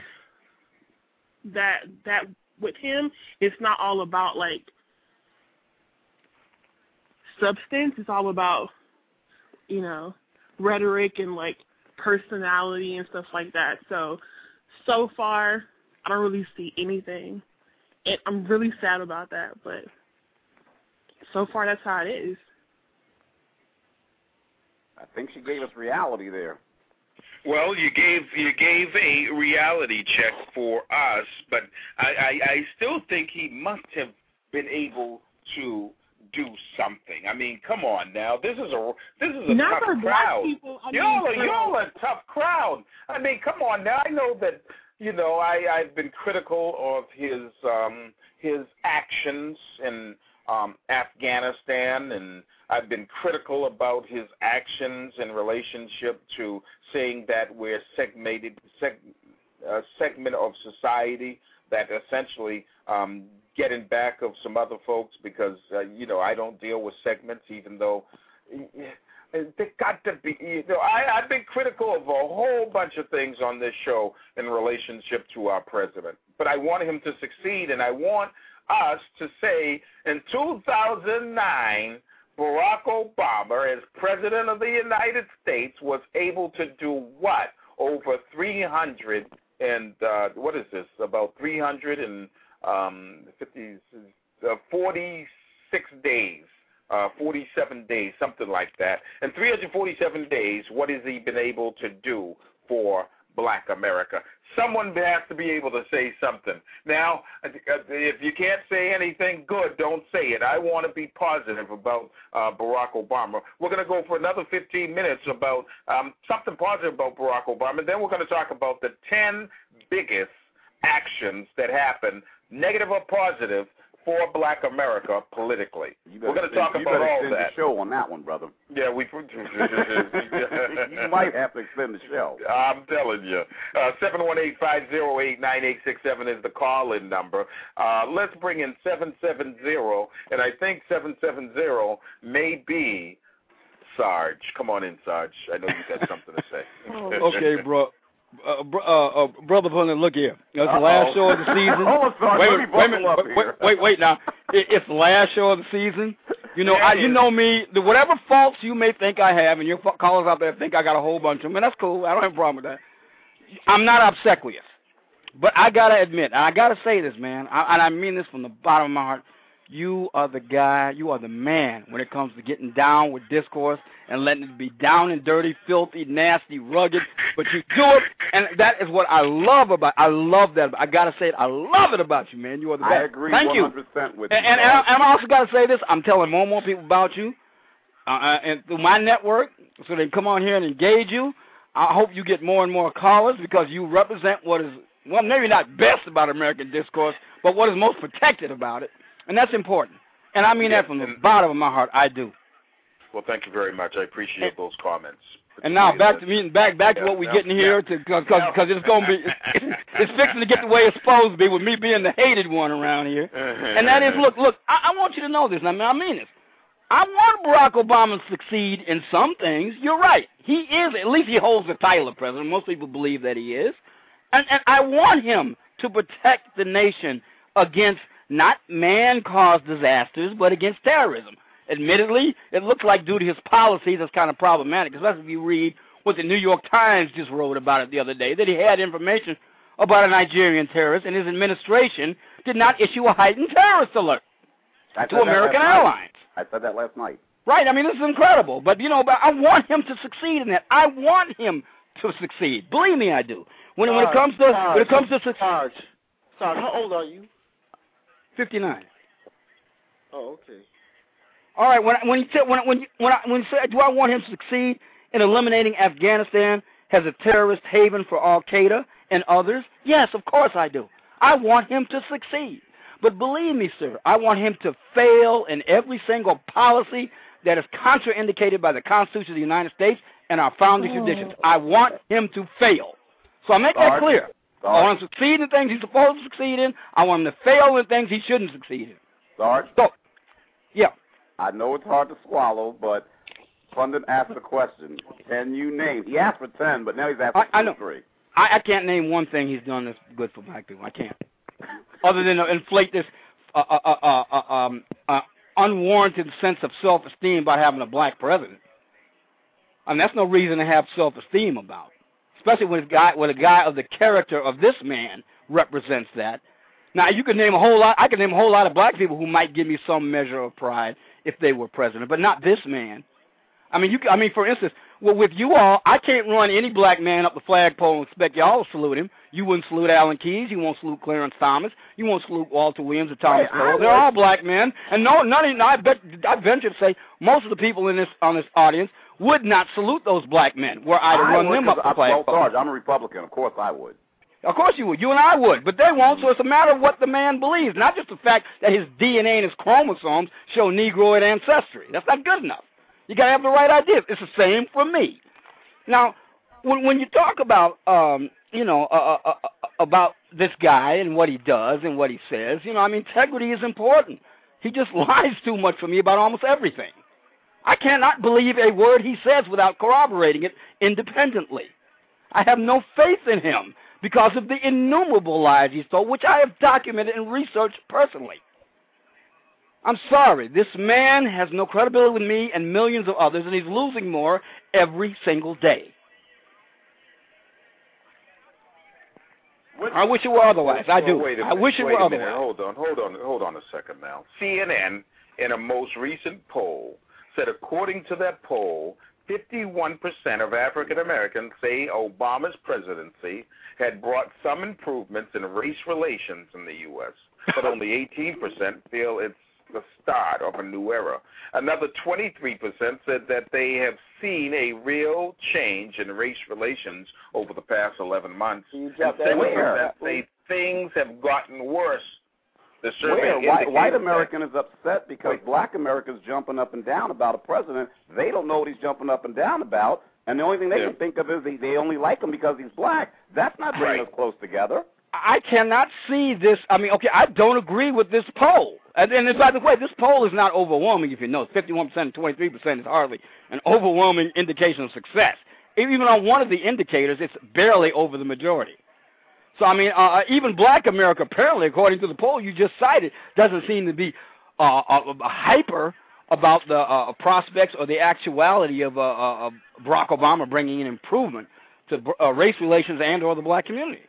that that with him, it's not all about, like, substance. It's all about, you know, rhetoric and like personality and stuff like that. So, so far, I don't really see anything. And I'm really sad about that, but so far that's how it is. I think she gave us reality there. Well, you gave you gave a reality check for us, but I, I, I still think he must have been able to do something. I mean, come on now. This is a this is a Not tough for crowd. black people, I y'all mean, are y'all a tough crowd. I mean, come on now. I know that, you know, I I've been critical of his um his actions in um Afghanistan, and I've been critical about his actions in relationship to saying that we're segmented seg, uh, segment of society that essentially um getting back of some other folks because, uh, you know, I don't deal with segments, even though they got to be, you know, I, I've been critical of a whole bunch of things on this show in relationship to our president. But I want him to succeed, and I want us to say in two thousand nine, Barack Obama, as president of the United States, was able to do what? Over three hundred and, uh, what is this, about three hundred and, Um, fifty, uh, forty-six days, uh, forty-seven days, something like that. In three hundred forty-seven days, what has he been able to do for Black America? Someone has to be able to say something. Now, if you can't say anything good, don't say it. I want to be positive about uh, Barack Obama. We're going to go for another fifteen minutes about um, something positive about Barack Obama. Then we're going to talk about the ten biggest actions that happened, negative or positive, for Black America politically. We're going to talk you about all extend that. The show on that one, brother. Yeah, we. You might have to extend the show. I'm telling you. Uh, seven one eight, five zero eight, nine eight six seven is the call-in number. Uh, let's bring in seven seven zero, and I think seven seven zero may be Sarge. Come on in, Sarge. I know you got something to say. Okay, bro. Uh, br- uh, uh, brother, Pundit, look here. It's the last show of the season. Oh, sorry. Wait, Let wait, me wait, buckle up wait, here. wait, wait, now. It, it's the last show of the season. You know, Yeah, I, it you is. know me. The, whatever faults you may think I have, and your fa- callers out there think I got a whole bunch of them, and that's cool. I don't have a problem with that. I'm not obsequious, but I gotta admit, and I gotta say this, man, I, and I mean this from the bottom of my heart. You are the guy, you are the man when it comes to getting down with discourse and letting it be down and dirty, filthy, nasty, rugged, but you do it, and that is what I love about I love that. I got to say it. I love it about you, man. You are the best. I agree Thank one hundred percent you. with and, you. And, and, I, and I also got to say this. I'm telling more and more people about you uh, and through my network so they can come on here and engage you. I hope you get more and more callers because you represent what is, well, maybe not best about American discourse, but what is most protected about it. And that's important. And I mean Yes, that from the and- bottom of my heart. I do. Well, thank you very much. I appreciate those comments. And now back to me, back back to Yeah, what we're yeah, getting here, yeah. because because it's going to be, it's, it's fixing to get the way it's supposed to be with me being the hated one around here. And that is, look, look, I, I want you to know this. I mean, I mean this. I want Barack Obama to succeed in some things. You're right. He is, at least he holds the title of president. Most people believe that he is. And, and I want him to protect the nation against not man-caused disasters, but against terrorism. Admittedly, it looks like due to his policies, it's kind of problematic, especially if you read what the New York Times just wrote about it the other day, that he had information about a Nigerian terrorist, and his administration did not issue a heightened terrorist alert I to said that American last night. Airlines. I said that last night. Right, I mean, this is incredible. But, you know, but I want him to succeed in that. I want him to succeed. Believe me, I do. When, when it comes to Sarge, when it comes to success. Sarge, Sarge, how old are you? fifty-nine. Oh, okay. All right, when when you t- when when you, when I, when you say, do I want him to succeed in eliminating Afghanistan as a terrorist haven for Al Qaeda and others? Yes, of course I do. I want him to succeed. But believe me, sir, I want him to fail in every single policy that is contraindicated by the Constitution of the United States and our founding traditions. I want him to fail. So I make that Sarge, clear. Sarge. I want him to succeed in things he's supposed to succeed in. I want him to fail in things he shouldn't succeed in. Sarge? So, yeah. I know it's hard to swallow, but Pundit asked the question. Can you name? He asked for ten, but now he's asked for I, I know. three. I, I can't name one thing he's done that's good for black people. I can't. Other than uh, inflate this uh, uh, uh, uh, um, uh, unwarranted sense of self-esteem by having a black president. I mean, that's no reason to have self-esteem about, especially when a guy, when a guy of the character of this man represents that. Now, you could name a whole lot. I could name a whole lot of black people who might give me some measure of pride if they were president, but not this man. I mean, you. I mean, for instance, well, with you all, I can't run any black man up the flagpole and expect y'all to salute him. You wouldn't salute Alan Keyes. You won't salute Clarence Thomas. You won't salute Walter Williams or Thomas Hey, Cole. They're all black men, and no, none of. I bet. I venture to say most of the people in this on this audience would not salute those black men were I to I run would, them up 'cause the I- flagpole. Well, Sarge, I'm a Republican. Of course I would. Of course you would. You and I would. But they won't, so it's a matter of what the man believes, not just the fact that his D N A and his chromosomes show Negroid ancestry. That's not good enough. You got to have the right ideas. It's the same for me. Now, when when you talk about, um, you know, uh, uh, uh, about this guy and what he does and what he says, you know, I mean, integrity is important. He just lies too much for me about almost everything. I cannot believe a word he says without corroborating it independently. I have no faith in him because of the innumerable lies he's told, which I have documented and researched personally. I'm sorry. This man has no credibility with me and millions of others, and he's losing more every single day. What? I wish it were otherwise. I do. Well, wait a I minute, wish it wait were a minute. otherwise. Hold on, hold on, hold on a second now. C N N, in a most recent poll, said according to that poll, fifty-one percent of African Americans say Obama's presidency had brought some improvements in race relations in the U S, but only eighteen percent feel it's the start of a new era. Another twenty-three percent said that they have seen a real change in race relations over the past eleven months. You And dropped that seven where? percent say things have gotten worse. The survey Where? White, indicates white that- American is upset because Wait. black America's jumping up and down about a president. They don't know what he's jumping up and down about, and the only thing they Yeah. can think of is they, they only like him because he's black. That's not bringing Right. us close together. I cannot see this. I mean, okay, I don't agree with this poll. And, and by the way, this poll is not overwhelming, if you know. fifty-one percent and twenty-three percent is hardly an overwhelming indication of success. even on one of the indicators, it's barely over the majority. So, I mean, uh, even black America, apparently, according to the poll you just cited, doesn't seem to be uh, uh, hyper about the uh, prospects or the actuality of, uh, uh, of Barack Obama bringing in improvement to uh, race relations and or the black community.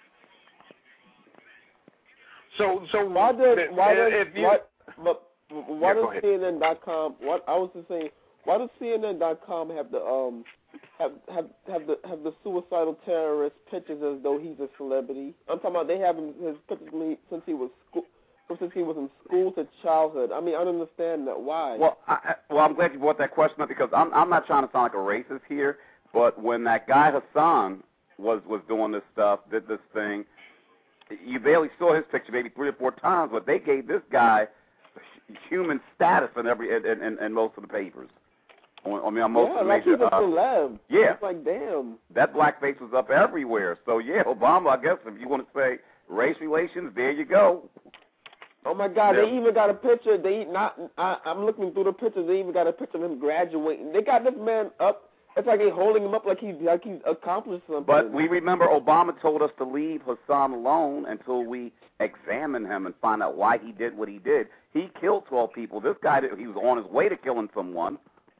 So, so why does why does if you, why, but why yeah, does C N N dot com? What I was just saying, why does C N N dot com have the um have have have the have the suicidal terrorist pictures as though he's a celebrity? I'm talking about they have him, his pictures since he was school. Since he was in school to childhood. I mean, I don't understand that. Why? Well, I, well, I'm glad you brought that question up because I'm, I'm not trying to sound like a racist here, but when that guy Hassan was, was doing this stuff, did this thing, you barely saw his picture maybe three or four times, but they gave this guy human status in every in, in, in most of the papers. I mean, on most yeah, of the like major, he's a uh, celeb. Yeah. It's like, damn. That blackface was up everywhere. So, yeah, Obama, I guess, if you want to say race relations, there you go. Oh my God! Yeah. They even got a picture. They not. I, I'm looking through the pictures. They even got a picture of him graduating. They got this man up. It's like they holding him up like he's like he's accomplished something. But we remember Obama told us to leave Hassan alone until we examine him and find out why he did what he did. He killed twelve people. This guy, he was on his way to killing someone.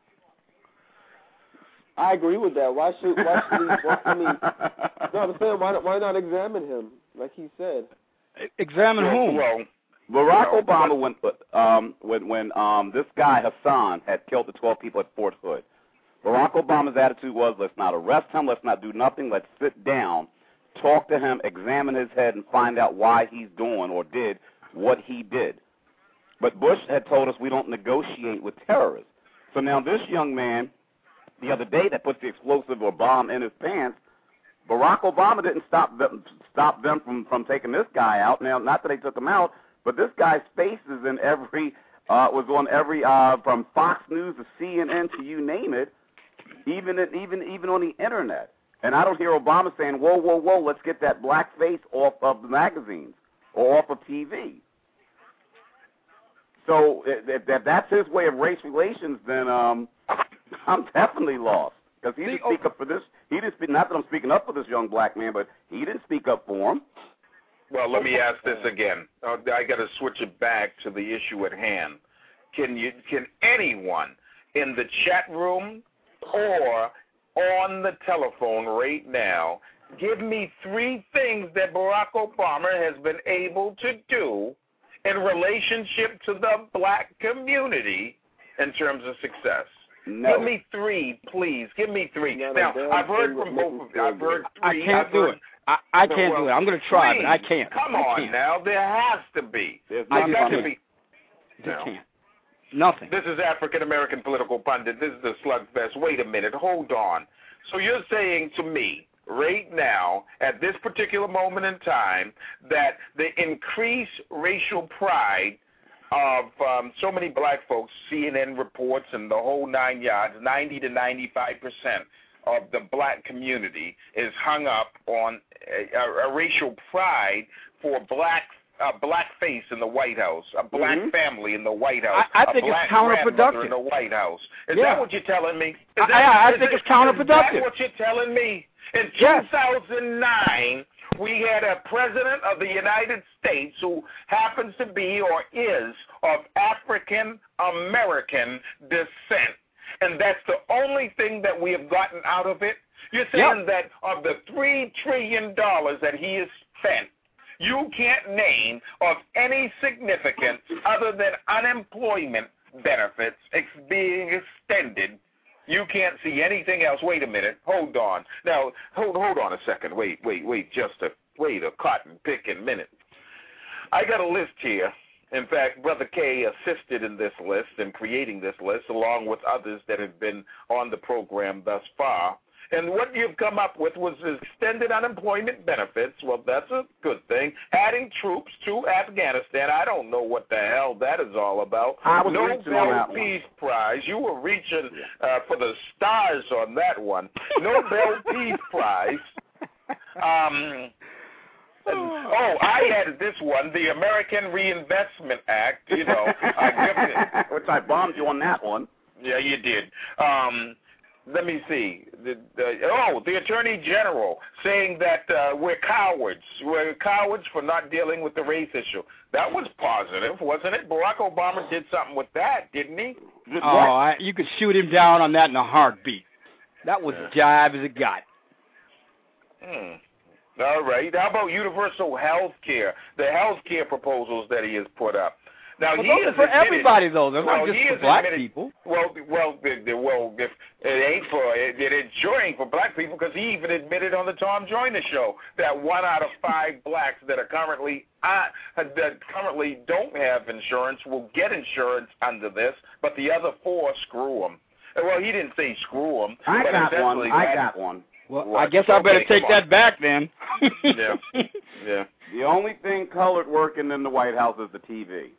I agree with that. Why should why should we? Why, I mean, no, I'm saying why why not examine him like he said? Examine well, whom? Well, Barack Obama, when um, when when um, this guy Hassan had killed the twelve people at Fort Hood, Barack Obama's attitude was, let's not arrest him, let's not do nothing, let's sit down, talk to him, examine his head, and find out why he's doing or did what he did. But Bush had told us we don't negotiate with terrorists. So now this young man, the other day, that puts the explosive or bomb in his pants, Barack Obama didn't stop them, stop them from, from taking this guy out. Now, not that they took him out, but this guy's face is in every, uh, was on every, uh, from Fox News to C N N to you name it, even even even on the internet. And I don't hear Obama saying, whoa, whoa, whoa, let's get that black face off of the magazines or off of T V. So if, if that's his way of race relations, then um, I'm definitely lost. Because he didn't speak up for this. He didn't speak, not that I'm speaking up for this young black man, but he didn't speak up for him. Well, let me ask this again. Uh, I got to switch it back to the issue at hand. Can you? Can anyone in the chat room or on the telephone right now give me three things that Barack Obama has been able to do in relationship to the black community in terms of success? No. Give me three, please. Give me three. Now, I've heard from both of you. I've heard three. I can't I've do heard, it. I, I no, can't well, do it. I'm going to try, please, but I can't. Come I on can't. now. There has to be. There's I There's got to be. I No. can't. Nothing. This is African American Political Pundit. This is the Slugfest. Wait a minute. Hold on. So you're saying to me right now, at this particular moment in time, that the increased racial pride of um, so many black folks, C N N reports and the whole nine yards, ninety to ninety-five percent of the black community is hung up on a, a, a racial pride for black a black face in the White House, a black mm-hmm. family in the White House, I, I a think black it's counterproductive grandmother in the White House. Is yeah. that what you're telling me? Is I, that, I, I is think it, it's counterproductive. Is that what you're telling me? In yes. two thousand nine, we had a president of the United States who happens to be or is of African American descent. And that's the only thing that we have gotten out of it. You're saying yep. that of the three trillion dollars that he has spent, you can't name of any significance other than unemployment benefits ex- being extended. You can't see anything else. Wait a minute. Hold on. Now, hold hold on a second. Wait, wait, wait. Just a wait a cotton picking minute. I got a list here. In fact, Brother K assisted in this list and creating this list, along with others that have been on the program thus far. And what you've come up with was extended unemployment benefits. Well, that's a good thing. Adding troops to Afghanistan. I don't know what the hell that is all about. I was reaching on Nobel that Peace Prize. You were reaching uh, for the stars on that one. Nobel Peace Prize. Um, oh, I added this one, the American Reinvestment Act. You know, I which I bombed you on that one. Yeah, you did. Um, let me see. The, the, oh, the Attorney General saying that uh, we're cowards. We're cowards for not dealing with the race issue. That was positive, wasn't it? Barack Obama did something with that, didn't he? Oh, I, you could shoot him down on that in a heartbeat. That was yeah. jive as it got. Hmm. All right. How about universal health care? The health care proposals that he has put up. Now, well, he those is are for admitted, everybody, though. They're well, not just he for black admitted, people. Well, well, the, the, well, if it ain't for it, it sure ain't for black people, because he even admitted on the Tom Joyner show that one out of five blacks that are currently uh, that currently don't have insurance will get insurance under this, but the other four screw them. Well, he didn't say screw them. I but got one. that, I got one. Well, what? I guess I better okay, take that back then. yeah, yeah. The only thing colored working in the White House is the T V.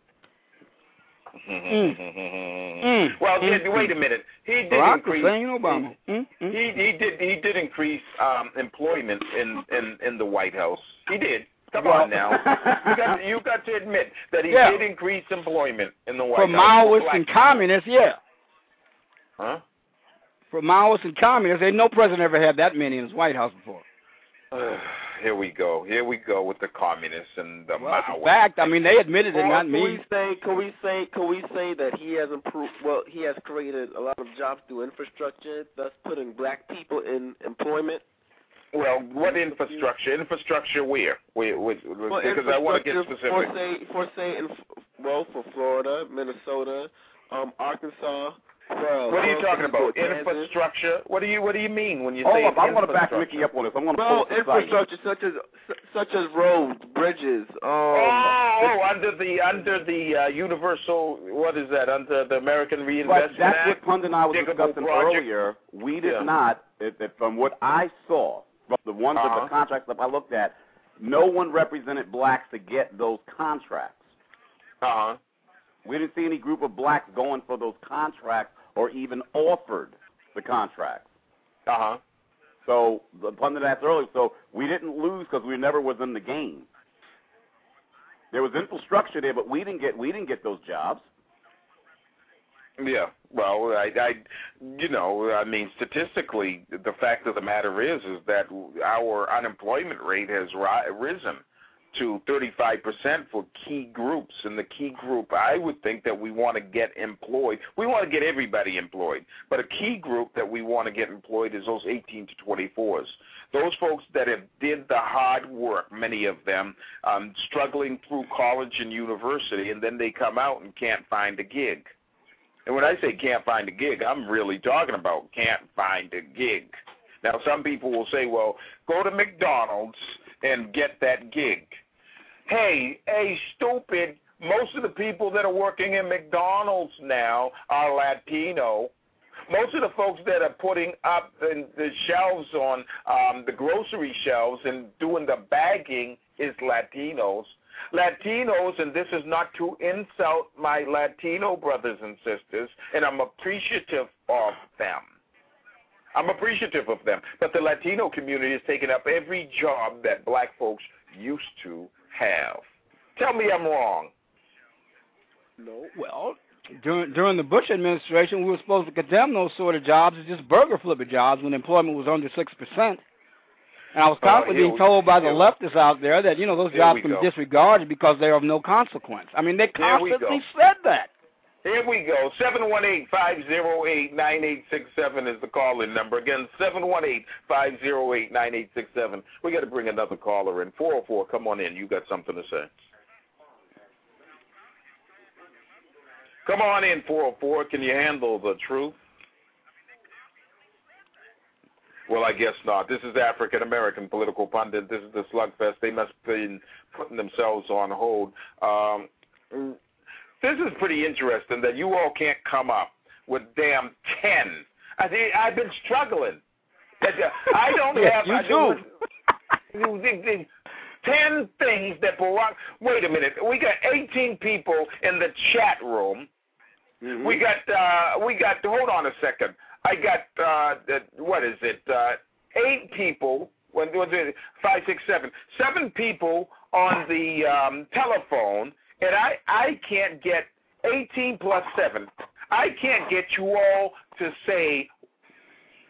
Mm. Mm. Well, mm. did, wait a minute. He did Barack increase. Hussein Obama. He, mm. Mm. he he did he did increase um, employment in, in, in the White House. He did. Come well, on now. you got you got to admit that he yeah. did increase employment in the White for House. Maoists For and communists, yeah. Huh? For Maoists and communists, ain't no president ever had that many in his White House before. Here we go. Here we go with the communists and the well, Maoists. In fact, I mean, they admitted it, Or not can me. We say, can we say, can we say that he has improved? Well, he has created a lot of jobs through infrastructure, thus putting black people in employment. Well, what infrastructure? Infrastructure where? Where? where well, because I want to get specific. For say, for say, in, well, for Florida, Minnesota, um, Arkansas. Well, what are you talking about? Kansas. Infrastructure? What do you What do you mean when you Hold say up, I'm going to back infrastructure? Mickey up on this. I'm going to well, pull up the infrastructure such as such as roads, bridges. Um, oh, oh, under the under the uh, universal. What is that? Under the American Reinvestment But that's Act. what Pundit and I was discussing project. earlier. We did Yeah. not, it, it, from what I saw, from the ones Uh-huh. of the contracts that I looked at, no one represented blacks to get those contracts. Uh huh. We didn't see any group of blacks going for those contracts or even offered the contracts. Uh huh. So the pundit asked earlier, so we didn't lose because we never was in the game. There was infrastructure there, but we didn't get we didn't get those jobs. Yeah. Well, I, I, you know, I mean, statistically, the fact of the matter is, is that our unemployment rate has ri- risen to thirty-five percent for key groups. And the key group, I would think that we want to get employed. We want to get everybody employed. But a key group that we want to get employed is those eighteen to twenty-fours. Those folks that have did the hard work, many of them, um, struggling through college and university, and then they come out and can't find a gig. And when I say can't find a gig, I'm really talking about can't find a gig. Now, some people will say, well, go to McDonald's and get that gig. Hey, hey, stupid, most of the people that are working in McDonald's now are Latino. Most of the folks that are putting up the, the shelves on um, the grocery shelves and doing the bagging is Latinos. Latinos, and this is not to insult my Latino brothers and sisters, and I'm appreciative of them. I'm appreciative of them. But the Latino community has taken up every job that black folks used to have. Tell me I'm wrong. No. Well, during, during the Bush administration, we were supposed to condemn those sort of jobs as just burger flipper jobs when employment was under six percent. And I was constantly uh, being told by the leftists out there that, you know, those jobs can go. be disregarded because they're of no consequence. I mean, they constantly said that. Here we go. seven one eight, five zero eight, nine eight six seven is the call-in number. Again, seven one eight, five zero eight, nine eight six seven. We got to bring another caller in. four oh four, come on in. You got something to say. Come on in, four oh four. Can you handle the truth? Well, I guess not. This is African-American political pundit. This is the Slugfest. They must have been putting themselves on hold. Um, this is pretty interesting that you all can't come up with damn ten. I think I've been struggling. I don't yeah, have. You I too. ten things that Barack. Wait a minute. We got eighteen people in the chat room. Mm-hmm. We got. Uh, we got. Hold on a second. I got, uh, what is it, uh, eight people, when, was it, five, six, seven, seven people on the um, telephone, and I, I can't get eighteen plus seven. I can't get you all to say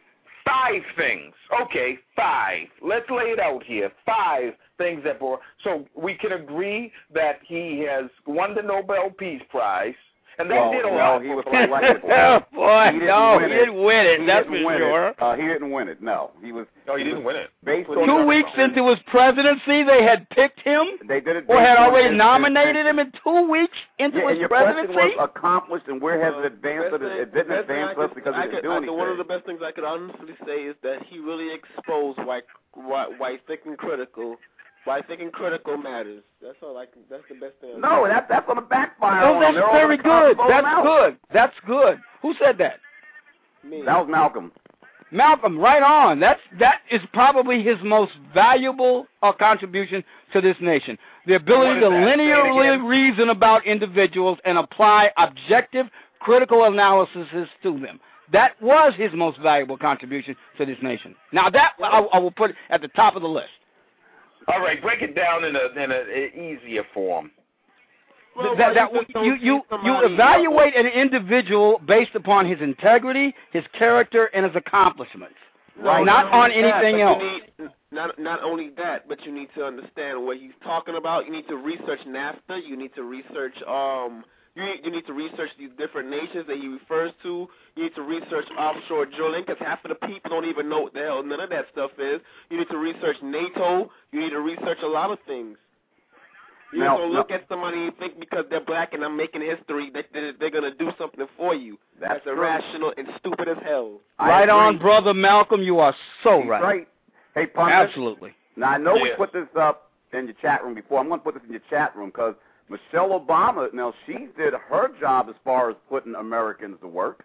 Five things. Okay, five. Let's lay it out here. Five things that bore. So we can agree that he has won the Nobel Peace Prize. And that well, did a no, lot. he was elected. Oh, boy, he no, win he didn't win it, he that's didn't for win sure. It. Uh, he didn't win it, no. He was. No, he, he didn't win it. Based Two on weeks into his presidency, they had picked him? They did it Or had on already his, nominated his, him in two weeks into yeah, his and your presidency? question was accomplished, and where has Well, it advanced it? It didn't advance us because I it didn't could, do I, anything. One of the best things I could honestly say is that he really exposed why, why, why thinking critical, why thinking critical matters. That's all I can, that's the best thing. No, that, that's going to backfire Oh, on that's him. They're very all good. gonna That's out. good. That's good. Who said that? Me. That was Malcolm. Malcolm, right on. That's that is probably his most valuable uh, contribution to this nation. The ability to linearly reason about individuals and apply objective, critical analysis to them. That was his most valuable contribution to this nation. Now that I, I will put at the top of the list. All right, break it down in a in an easier form. Well, that, that, you, you you you evaluate an individual based upon his integrity, his character, and his accomplishments, right? Not, not on anything that, else. Need, not not only that, but you need to understand what he's talking about. You need to research NAFTA. You need to research um. You need, you need to research these different nations that he refers to. You need to research offshore drilling, because half of the people don't even know what the hell none of that stuff is. You need to research NATO. You need to research a lot of things. You now, don't look now, at somebody and think because they're black and I'm making history that they're, they're going to do something for you. That's, that's irrational and stupid as hell. Right on, brother Malcolm. You are so He's right. right. Hey, Pundit, absolutely. Now, I know yeah. we put this up in your chat room before. I'm going to put this in your chat room because Michelle Obama, now, she did her job as far as putting Americans to work.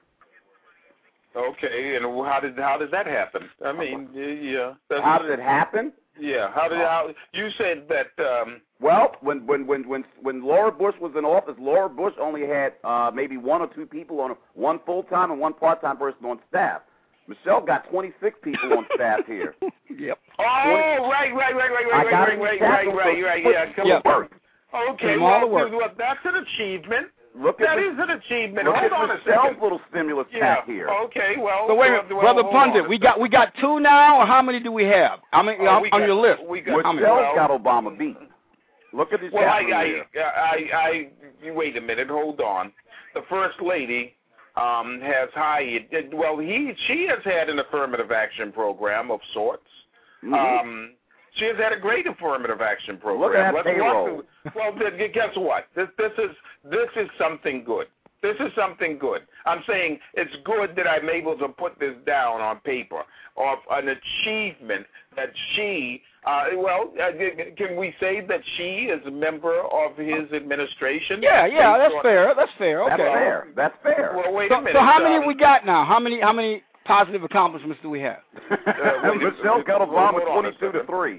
Okay, and how did how does that happen? I mean, yeah. How did it happen? Yeah, how did how, you said that? Um, well, when when when when when Laura Bush was in office, Laura Bush only had uh, maybe one or two people on one full time and one part time person on staff. Michelle got twenty-six people on staff here. Yep. Oh, right, right, right, right, right, right, right, right, right, right, right, yeah. Come yep. on. Okay, well, well, that's an achievement. Look that at is an achievement. Look Hold at on a Michelle's second. little stimulus yeah. pack here. Okay, well. So wait a minute, well, brother well, Pundit, we got we got two now, or how many do we have? How many oh, on, we on got, your list? We got, Michelle's well, got Obama beat. Look at this. Well, I, I, I, I, I, wait a minute, hold on. The First Lady um, has hired. Well, he, she has had an affirmative action program of sorts. Mm-hmm. Um, she has had a great affirmative action program. Look at that Let's payroll. walk, well, then, guess what? This, this is this is something good. This is something good. I'm saying it's good that I'm able to put this down on paper of an achievement that she. Uh, well, uh, can we say that she is a member of his administration? Yeah, yeah, that's on, fair. That's fair. Okay. That's fair. That's fair. Well, wait so, a minute. so how many um, we got now? How many how many positive accomplishments do we have? Uh, wait, Michelle's got Obama hold on a twenty-two to three.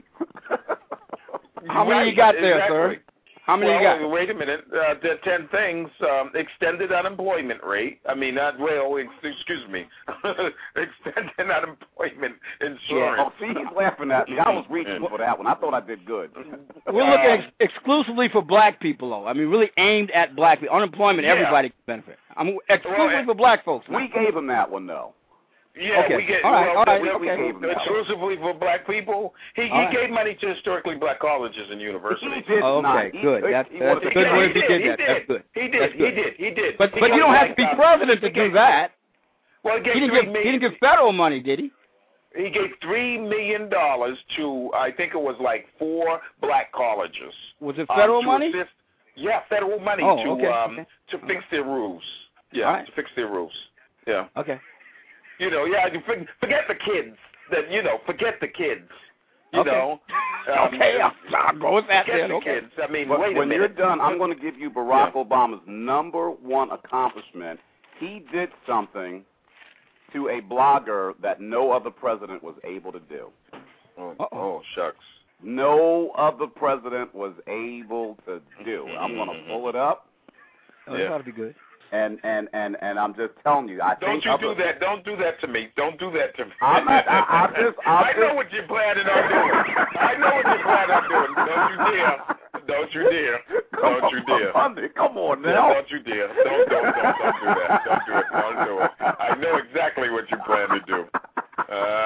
How many right, you got there, exactly. sir? How many well, you got? Wait a minute. Uh, the ten things, um, extended unemployment rate. I mean, not well, ex- excuse me. extended unemployment insurance. Yeah. Oh, see, he's laughing at me. I was reaching for that one. I thought I did good. We're looking ex- exclusively for black people, though. I mean, really aimed at black people. Unemployment, Yeah. everybody can benefit. I'm exclusively Well, for black folks. We gave him that one, though. Yeah, Okay. we get All right, well, all right, we, okay. we gave him exclusively for black people. He, he right. gave money to historically black colleges and universities. He did Oh, not. okay, He- good. he- That's, he that's was- a good did, way he if you did, did he that. did. That's good. He did. That's He good. did. He did. But he but you gave don't have like, to be uh, president to he gave, do that. Well, he gave He didn't three give million. he didn't give federal money, did he? He gave three million dollars to, I think it was like four black colleges. Was it um, federal to money? Assist, yeah, federal money Oh, to okay, um okay. to fix their roofs. Yeah, All right. to fix their roofs. Yeah. Okay. You know, yeah. You for- forget the kids. That you know, forget the kids. You Okay. know. Um, Okay, I'll, I'll go with that Forget then. the Okay. kids. I mean, But wait a when minute. you're done, I'm going to give you Barack Yeah. Obama's number one accomplishment. He did something to a blogger that no other president was able to do. Oh, Uh-oh. oh shucks. No other president was able to do. I'm going to pull it up, Oh, Yeah. that ought to be good. and and and and I'm just telling you. I Don't think you other, do that. Don't do that to me. Don't do that to me. I'm not, I, I'm just. I'm I just, know what you're planning on doing. I know what you're planning on doing. Don't you dare. Don't you dare. Come Don't you on, dare. Bundy, come on Yeah, now. don't you dare. Don't, don't, don't, don't do that. Don't do it. Don't do it. I know exactly what you plan to do. Uh,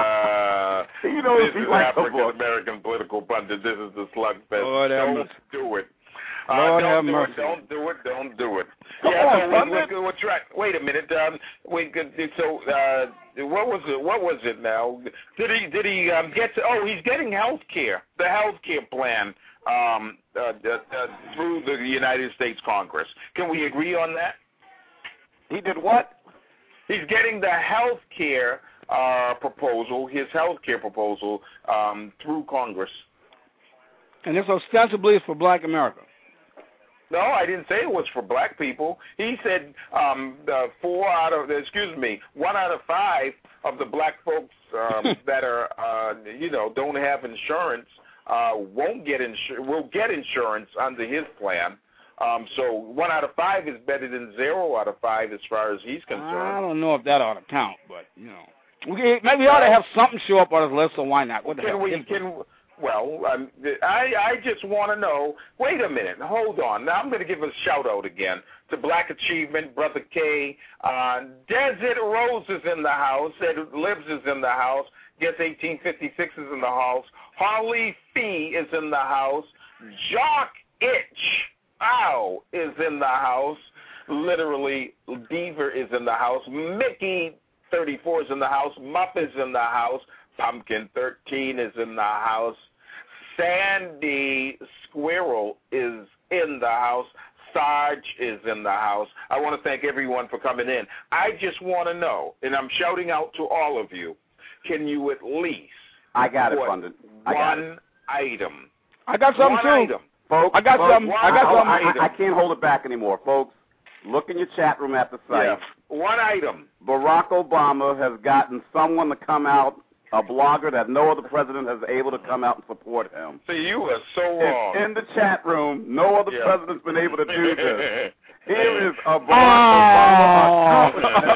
knows this he is likes the African book. American political pundit. This is the Slugfest. Lord have don't mercy. do it. Uh, Lord don't have do mercy. it. Don't do it. Don't do it. Come yeah, on, no, we, pundit. we, we're trying. Wait a minute. Um, we could. So, uh, what was it? What was it now? Did he? Did he um, get to? Oh, he's getting health care. The health care plan um, uh, uh, uh, through the United States Congress. Can we agree on that? He did what? He's getting the health care uh, proposal, his health care proposal, um, through Congress. And this ostensibly is for black America. No, I didn't say it was for black people. He said um, the four out of, excuse me, one out of five of the black folks um, that are, uh, you know, don't have insurance uh, won't get insur- will get insurance under his plan. Um, so one out of five is better than zero out of five as far as he's concerned. I don't know if that ought to count, but, you know. We, maybe we ought to have something show up on his list, so why not? What the Can hell? we, can, well, um, I, I just want to know, wait a minute, hold on. Now I'm going to give a shout-out again to Black Achievement, Brother K. Uh, Desert Rose is in the house. Ed Lives is in the house. Guess eighteen fifty-six is in the house. Harley Fee is in the house. Jock Itch. Ow is in the house. Literally, Beaver is in the house. Mickey thirty-four is in the house. Muff is in the house. Pumpkin thirteen is in the house. Sandy Squirrel is in the house. Sarge is in the house. I want to thank everyone for coming in. I just want to know, and I'm shouting out to all of you, can you at least I got it, put Pundit. I got one it. item? I got something, one too. Item. Folks, I got folks, something. I got I, something. I, I can't hold it back anymore, folks. Look in your chat room at the site. Yeah. One item. Barack Obama has gotten someone to come out, a blogger that no other president has been able to come out and support him. See, you are so wrong. It's in the chat room. No other Yeah. president's been able to do this. Here is a Barack Oh.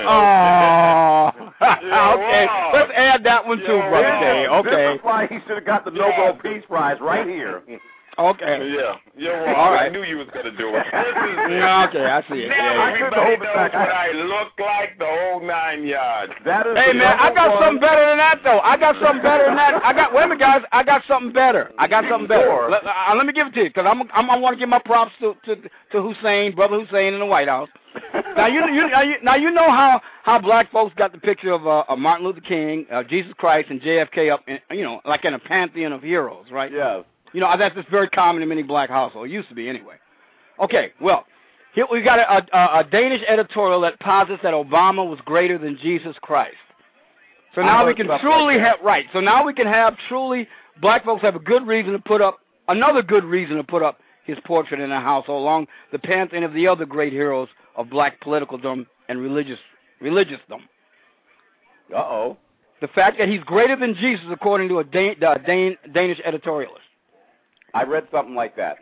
Obama. Oh. Okay, let's add that one too, Brother K. Okay. This is why he should have got the Nobel Peace Prize right here. Okay. Yeah, you're wrong. All right. I knew you was going to do it. This is Yeah, okay, I see it. Now Yeah, yeah. everybody knows what I look like, the whole nine yards. That is Hey the man, I number got one- something better than that though. I got something better than that. I got wait a minute, guys. I got something better. I got something better. Sure. Let, uh, let me give it to you because I'm, I'm I want to give my props to, to to Hussein, brother Hussein in the White House. Now you you now you, now you know how, how black folks got the picture of, uh, of Martin Luther King, uh, Jesus Christ, and J F K up, in, you know, like in a pantheon of heroes, right? Yes. You know, that's just very common in many black households. It used to be anyway. Okay, well, here we got a, a, a Danish editorial that posits that Obama was greater than Jesus Christ. So I now we heard can stuff truly like that. have, right, so now we can have truly, black folks have a good reason to put up, another good reason to put up his portrait in a household along the pantheon of the other great heroes of black politicaldom and religious religiousdom. Uh-oh. The fact that he's greater than Jesus, according to a Dan, uh, Dan, Danish editorialist. I read something like that.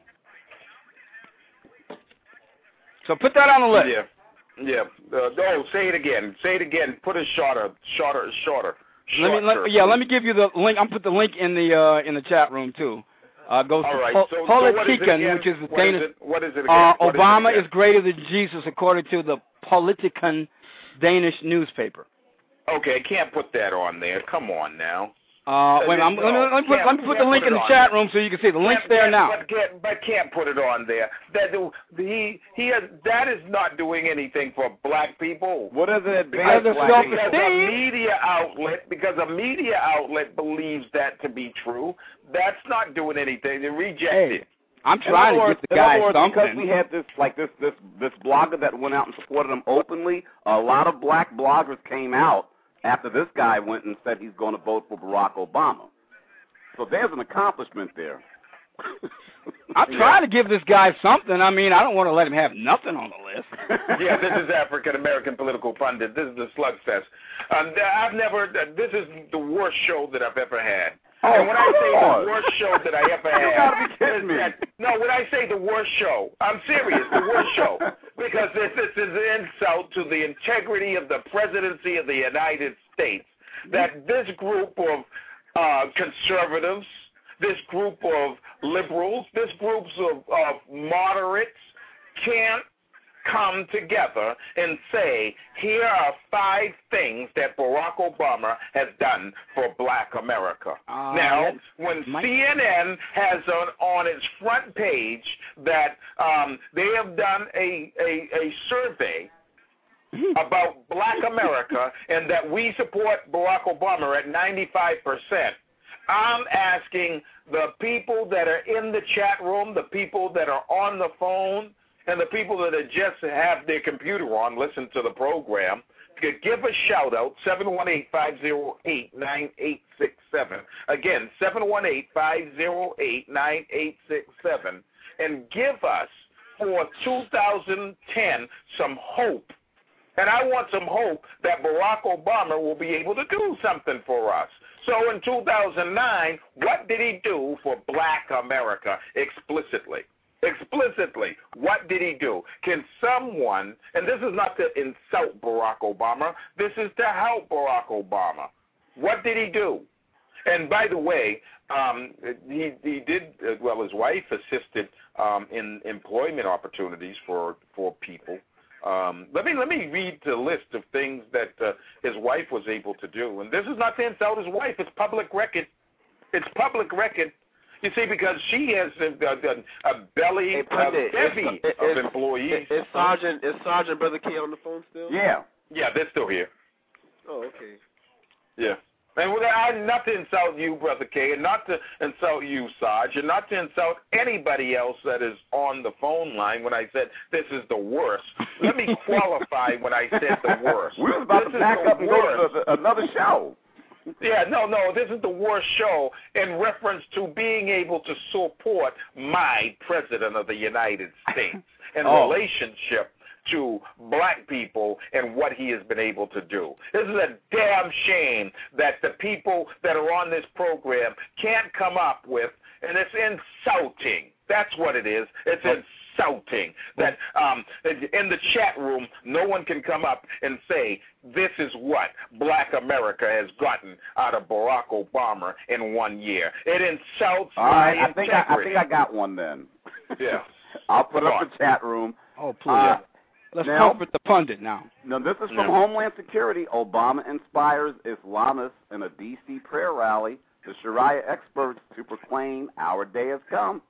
So put that on the list. Yeah, yeah. Uh, no, say it again. Say it again. Put it shorter, shorter, shorter. Let me, shorter. let, yeah, let me give you the link. I'm put the link in the uh, in the chat room too. Uh, goes All to right. po- So, so what is it Politiken, again? which is the What is Danish. it? What is it again? Uh, What is it Obama again? is greater than Jesus, according to the Politiken Danish newspaper. Okay, can't put that on there. Come on now. Uh, wait, I'm, let, me, let me put, let me put the link in the chat room so you can see the link's Can't- there can't- now. But can't, but can't put it on there. That the, he he has, that is not doing anything for black people. What is it? Because of Because a self-esteem. media outlet, because a media outlet believes that to be true, that's not doing anything. They reject Hey, it. I'm In trying other to words- get the in guy other words, something. because we had this, like this, this, this blogger that went out and supported him openly. A lot of black bloggers came out after this guy went and said he's going to vote for Barack Obama. So there's an accomplishment there. I'm trying to give this guy something. I mean, I don't want to let him have nothing on the list. Yeah, this is African American political pundit. This is the Slugfest. Um, I've never. This is the worst show that I've ever had. Oh, and when I say come on. the worst show that I ever had, You gotta be kidding me. no, when I say the worst show, I'm serious. The worst show, because this, this is an insult to the integrity of the presidency of the United States. That this group of uh, conservatives, this group of liberals, this group of, of moderates can't come together and say, here are five things that Barack Obama has done for black America. Uh, now, when Mike? C N N has on, on its front page that um, they have done a, a, a survey about black America and that we support Barack Obama at ninety-five percent, I'm asking the people that are in the chat room, the people that are on the phone, and the people that are just have their computer on, listen to the program, to give a shout-out, seven one eight, five oh eight, nine eight six seven. Again, seven one eight, five oh eight, nine eight six seven. And give us, for two thousand ten, some hope. And I want some hope that Barack Obama will be able to do something for us. So in two thousand nine, what did he do for black America explicitly? Explicitly, what did he do? Can someone, and this is not to insult Barack Obama, this is to help Barack Obama. What did he do? And by the way, um, he, he did, well, his wife assisted um, in employment opportunities for, for people. Um, let me let me read the list of things that uh, his wife was able to do. And this is not to insult his wife. It's public record. It's public record. You see, because she has a, a, a belly, Hey, a Pundit, bevy is, of is, employees. Is Sergeant is Sergeant Brother K on the phone still? Yeah. Yeah, they're still here. Oh, okay. Yeah. And well, I not to insult you, Brother K, and not to insult you, Sarge, and not to insult anybody else that is on the phone line when I said this is the worst. Let me qualify when I said the worst. We was about this to back up and go to the, another show. Yeah, no, no, this is the worst show in reference to being able to support my President of the United States in oh. relationship to black people and what he has been able to do. This is a damn shame that the people that are on this program can't come up with, and it's insulting. That's what it is. It's insulting that um, in the chat room, no one can come up and say, this is what black America has gotten out of Barack Obama in one year. It insults All right, my I think I, I integrity. think I got one then. Yeah. I'll put Come up on. the chat room. Oh, please. Uh, Let's now, comfort the pundit now. Now, this is from No. Homeland Security. Obama inspires Islamists in a D C prayer rally, the Sharia experts, to proclaim our day has come.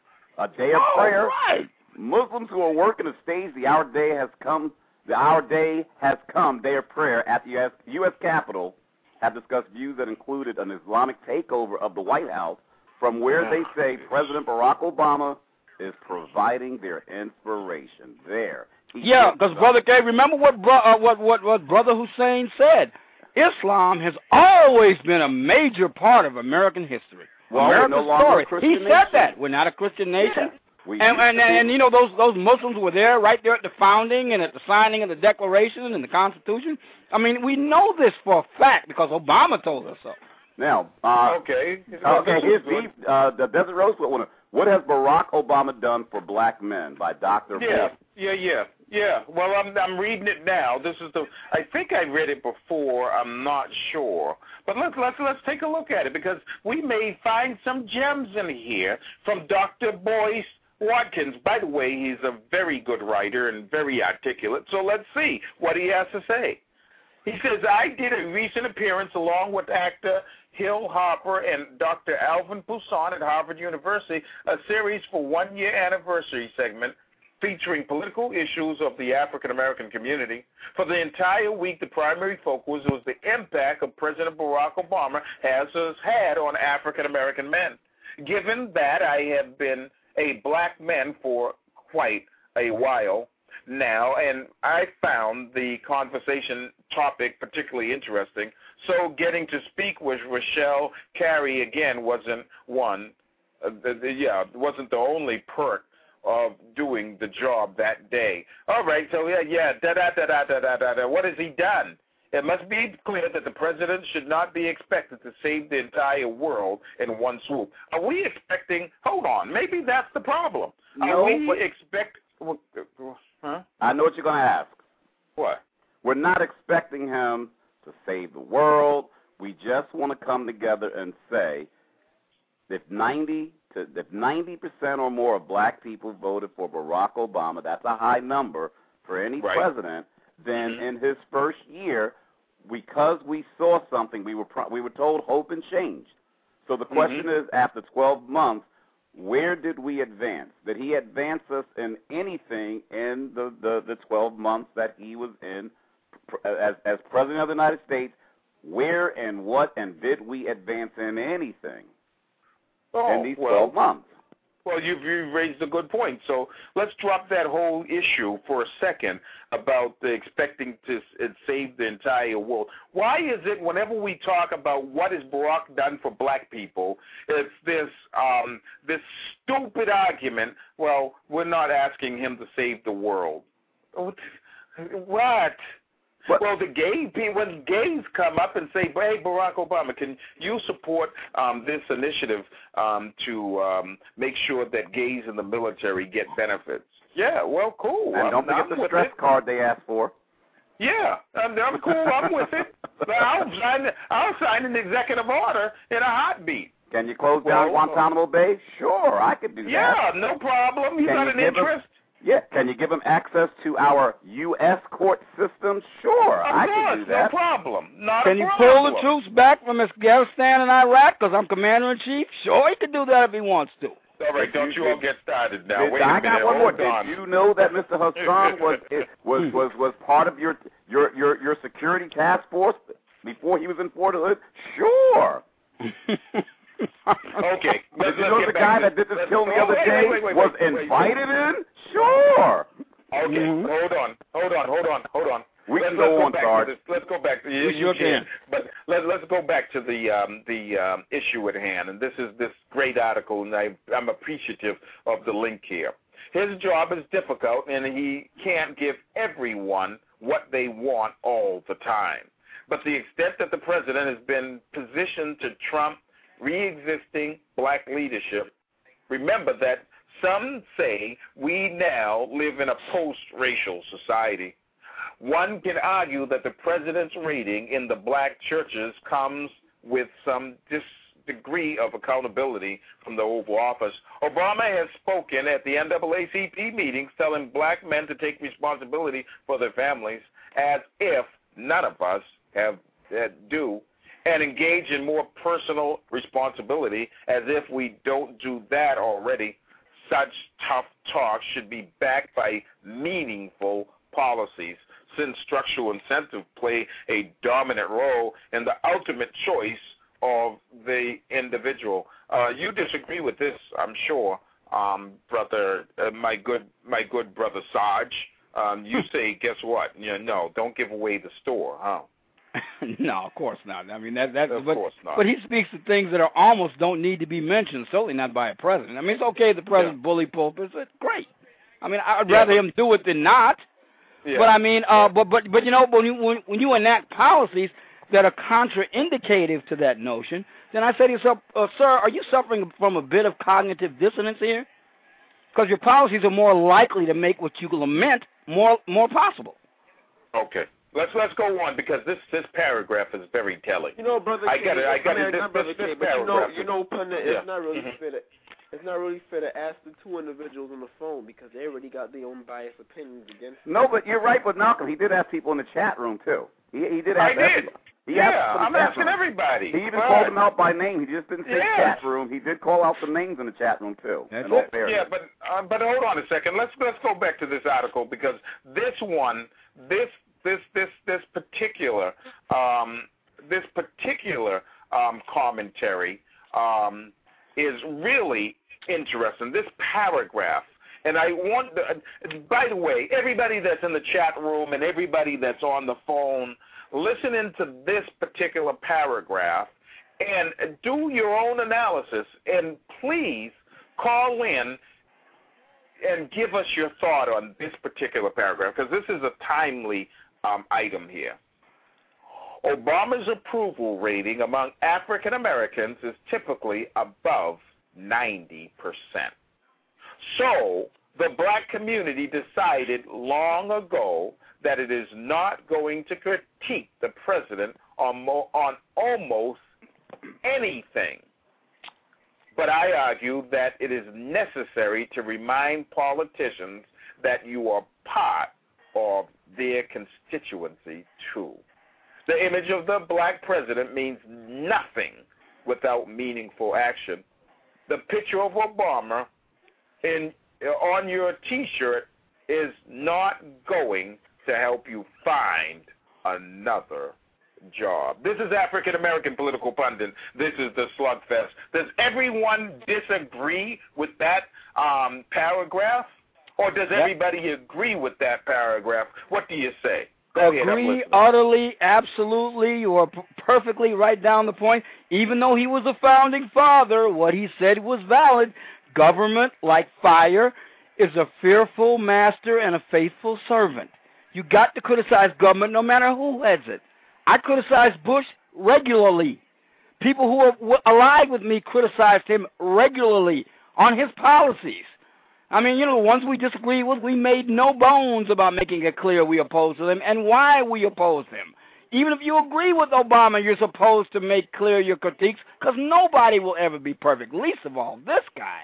A day of Oh, prayer. right. Muslims who are working to stage the Our Day Has Come, the Our Day Has Come Day of Prayer at the U S, U S Capitol have discussed views that included an Islamic takeover of the White House, from where they say President Barack Obama is providing their inspiration. There. He Yeah, did because something. Brother K, remember what, bro, uh, what what what Brother Hussein said. Islam has always been a major part of American history. Well, we're America's no longer a story. Christian He said nation. that we're not a Christian nation. Yeah. We And, used and, to and, be. and you know those those Muslims were there right there at the founding and at the signing of the Declaration and the Constitution. I mean, we know this for a fact because Obama told us so. Now, uh, Okay. okay, here's the, uh, the Desert Rose one. What has Barack Obama done for black men? By Doctor Yeah, Boyd. yeah, yeah, yeah. Well, I'm I'm reading it now. This is the. I think I read it before. I'm not sure, but let's let's let's take a look at it because we may find some gems in here from Doctor Boyce Watkins. By the way, he's a very good writer and very articulate. So let's see what he has to say. He says, I did a recent appearance along with actor Hill Harper and Doctor Alvin Poussaint at Harvard University, a series for one-year anniversary segment featuring political issues of the African-American community. For the entire week, the primary focus was the impact of President Barack Obama has had on African-American men. Given that I have been a black man for quite a while now, and I found the conversation topic particularly interesting, so getting to speak with Rochelle Carey again wasn't one, uh, the, the, yeah, wasn't the only perk of doing the job that day. All right, so yeah, yeah, da da da da da da da da. What has he done? It must be clear that the president should not be expected to save the entire world in one swoop. Are we expecting? Hold on, maybe that's the problem. No, Are we but- expect? Huh? I know what you're going to ask. What? We're not expecting him to save the world. We just want to come together and say, if ninety to if ninety percent or more of black people voted for Barack Obama, that's a high number. for any Right. president, then Mm-hmm. in his first year, because we saw something, we were pro- we were told hope and change. So the question Mm-hmm. is, after twelve months, where did we advance? Did he advance us in anything in the, the, the twelve months that he was in pr- as, as President of the United States? Where and what, and did we advance in anything Oh, in these well, twelve months? Well, you've, you've raised a good point. So let's drop that whole issue for a second about the expecting to s- save the entire world. Why is it whenever we talk about what has Barack done for black people, it's this um, this stupid argument, well, we're not asking him to save the world. What? What? Well, the gay people, when gays come up and say, hey, Barack Obama, can you support um, this initiative um, to um, make sure that gays in the military get benefits? Yeah, well, cool. And I'm, don't forget I'm the with stress it. card they asked for. Yeah, I'm, I'm cool. I'm with it. But I'll sign, I'll sign an executive order in a heartbeat. Can you close down Well, Guantanamo Bay? Sure, I could do Yeah, that. no problem. You Can got you an give 'em- interest? Yeah. Can you give them access to our U S court system? Sure, Of I course, can do no that. problem. Not Can a you problem. pull the troops back from Afghanistan and Iraq because I'm commander-in-chief? Sure, he can do that if he wants to. All right, don't you all get started now. Did- Wait a I minute. got one more. Hold on. Did you know that Mister Hassan was was was was part of your your your your security task force before he was in Fort Hood? Sure. Okay. Did Let's, you let's know get the back guy to, that did this let's- kill me the oh, other wait, day wait, wait, was wait, wait, invited in? Sure. Okay, Mhm. hold on, hold on, hold on, hold on. We let's, can let's go go on, back Sarge. to this. Let's go back to you. We you sure can. can. But let, let's go back to the um, the um, issue at hand. And this is this great article, and I, I'm appreciative of the link here. His job is difficult, and he can't give everyone what they want all the time. But the extent that the president has been positioned to trump re-existing black leadership, remember that some say we now live in a post-racial society. One can argue that the president's rating in the black churches comes with some dis- degree of accountability from the Oval Office. Obama has spoken at the N double A C P meetings telling black men to take responsibility for their families as if none of us have uh, do, and engage in more personal responsibility as if we don't do that already. Such tough talk should be backed by meaningful policies, since structural incentives play a dominant role in the ultimate choice of the individual. Uh, you disagree with this, I'm sure, um, brother, uh, my good, my good brother Sarge. Um, you say, guess what? You know, no, don't give away the store, huh? No, of course not. I mean, that that. Of but, course not. But he speaks to things that are almost don't need to be mentioned. Certainly not by a president. I mean, it's okay if the president Yeah. bully pulpits. It's great. I mean, I'd Yeah, rather but- him do it than not. Yeah. But I mean, uh, but but but you know, when you when, when you enact policies that are contraindicative to that notion, then I say to yourself, uh, sir, are you suffering from a bit of cognitive dissonance here? Because your policies are more likely to make what you lament more more possible. Okay. Let's let's go on, because this this paragraph is very telling. You know, brother. I K, got it. I got mean, it. This, not brother this, K, this but you know, paragraph. you know, pundit, Yeah. it's not really Mhm. fair. To, it's not really fair to ask the two individuals on the phone because they already got their own biased opinions against. No, but you're right with Malcolm. He did ask people in the chat room too. He he did I ask did. everybody. He Yeah, asked them in I'm the chat asking room. everybody. He even Right. called them out by name. He just didn't say Yes. chat room. He did call out some names in the chat room too. That's in all it. fairness. Yeah, but uh, but hold on a second. Let's let's go back to this article, because this one, this this this this particular um, this particular um, commentary um, is really interesting. This paragraph, and I want. The, uh, by the way, everybody that's in the chat room and everybody that's on the phone, listen to this particular paragraph and do your own analysis, and please call in and give us your thought on this particular paragraph, because this is a timely um, item here. Obama's approval rating among African Americans is typically above ninety percent. So the black community decided long ago that it is not going to critique the president on, mo- on almost anything. But I argue that it is necessary to remind politicians that you are part of their constituency too. The image of the black president means nothing without meaningful action. The picture of Obama in on your T-shirt is not going to help you find another job. This is African American Political Pundit. This is the Slugfest. Does everyone disagree with that um, paragraph, or does everybody agree with that paragraph? What do you say? Go Agree ahead, utterly, absolutely. You are p- perfectly right down the point. Even though he was a founding father, what he said was valid. Government, like fire, is a fearful master and a faithful servant. You got to criticize government no matter who heads it. I criticize Bush regularly. People who are w- allied with me criticized him regularly on his policies. I mean, you know, the ones we disagree with, we made no bones about making it clear we oppose them and why we oppose them. Even if you agree with Obama, you're supposed to make clear your critiques, because nobody will ever be perfect, least of all this guy.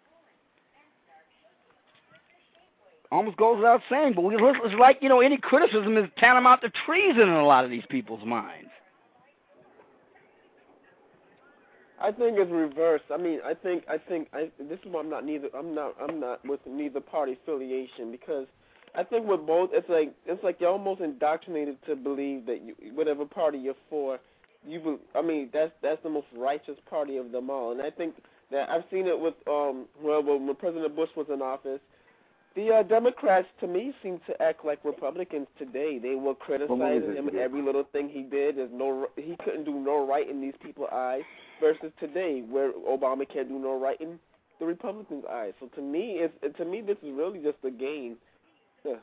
Almost goes without saying, but we, it's like, you know, any criticism is tantamount to treason in a lot of these people's minds. I think it's reversed. I mean, I think I think I, this is why I'm not neither. I'm not. I'm not with neither party affiliation, because I think with both, it's like it's like you're almost indoctrinated to believe that you, whatever party you're for, you. Will, I mean, that's that's the most righteous party of them all. And I think that I've seen it with um well when President Bush was in office. The uh, Democrats, to me, seem to act like Republicans today. They were criticizing him in every little thing he did. There's no, he couldn't do no right in these people's eyes. Versus today, where Obama can't do no right in the Republicans' eyes. So to me, it's to me, this is really just a game. Yeah.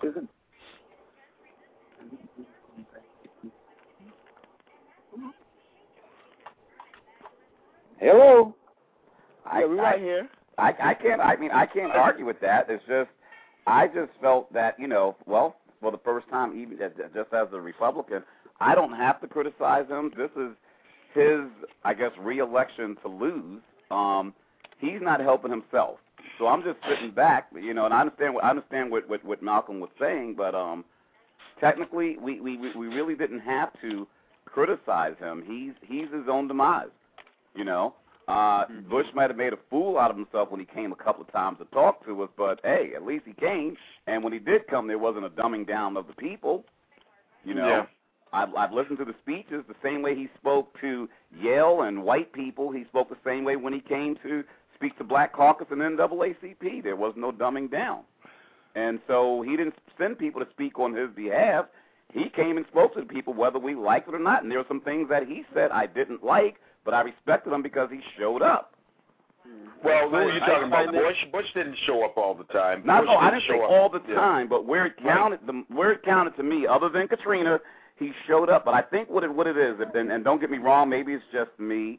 Hello. Yeah, we're I, right here. I, I can't. I mean, I can't argue with that. It's just, I just felt that, you know, well, for the first time, even just as a Republican, I don't have to criticize him. This is his, I guess, re-election to lose. Um, he's not helping himself. So I'm just sitting back, you know, and I understand what I understand what, what, what Malcolm was saying, but um, technically, we, we, we really didn't have to criticize him. He's he's his own demise, you know. Uh, Bush might have made a fool out of himself when he came a couple of times to talk to us, but hey, at least he came. And when he did come, there wasn't a dumbing down of the people, you know. Yeah. I've, I've listened to the speeches the same way he spoke to Yale and white people. He spoke the same way when he came to speak to Black Caucus and N double A C P. There was no dumbing down. And so he didn't send people to speak on his behalf. He came and spoke to the people whether we liked it or not. And there were some things that he said I didn't like, but I respected him because he showed up. Well, who are you talking about? Bush? Bush didn't show up all the time. Not, Bush no, I didn't didn't show say up. all the Yeah. time, but where it counted, the, where it counted to me, other than Katrina, he showed up. But I think what it what it is, and, and don't get me wrong, maybe it's just me.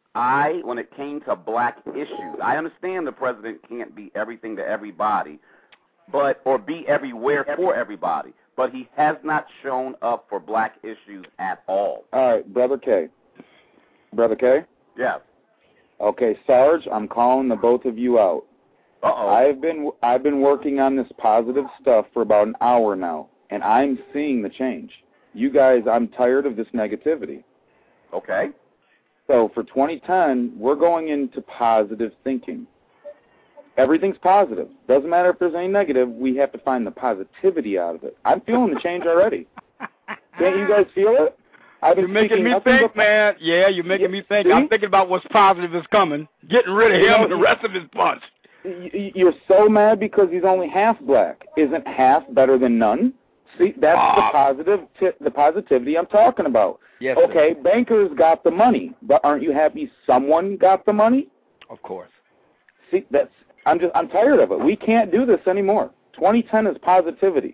I, when it came to black issues, I understand the president can't be everything to everybody, but or be everywhere for everybody. But he has not shown up for black issues at all. All right, Brother K. Brother K? Yes. Okay, Sarge, I'm calling the both of you out. Uh-oh. I've been I've been working on this positive stuff for about an hour now, and I'm seeing the change. You guys, I'm tired of this negativity. Okay. So for twenty ten, we're going into positive thinking. Everything's positive. Doesn't matter if there's any negative, we have to find the positivity out of it. I'm feeling the change already. Can't you guys feel it? I've been You're making me think, man. Yeah, you're making me think. See? I'm thinking about what's positive is coming. Getting rid of him and the rest of his bunch. You're so mad because he's only half black. Isn't half better than none? See, that's Ah. the positive, t- the positivity I'm talking about. Yes, okay, sir. bankers got the money, but aren't you happy someone got the money? Of course. See, that's I'm just I'm tired of it. We can't do this anymore. twenty ten is positivity.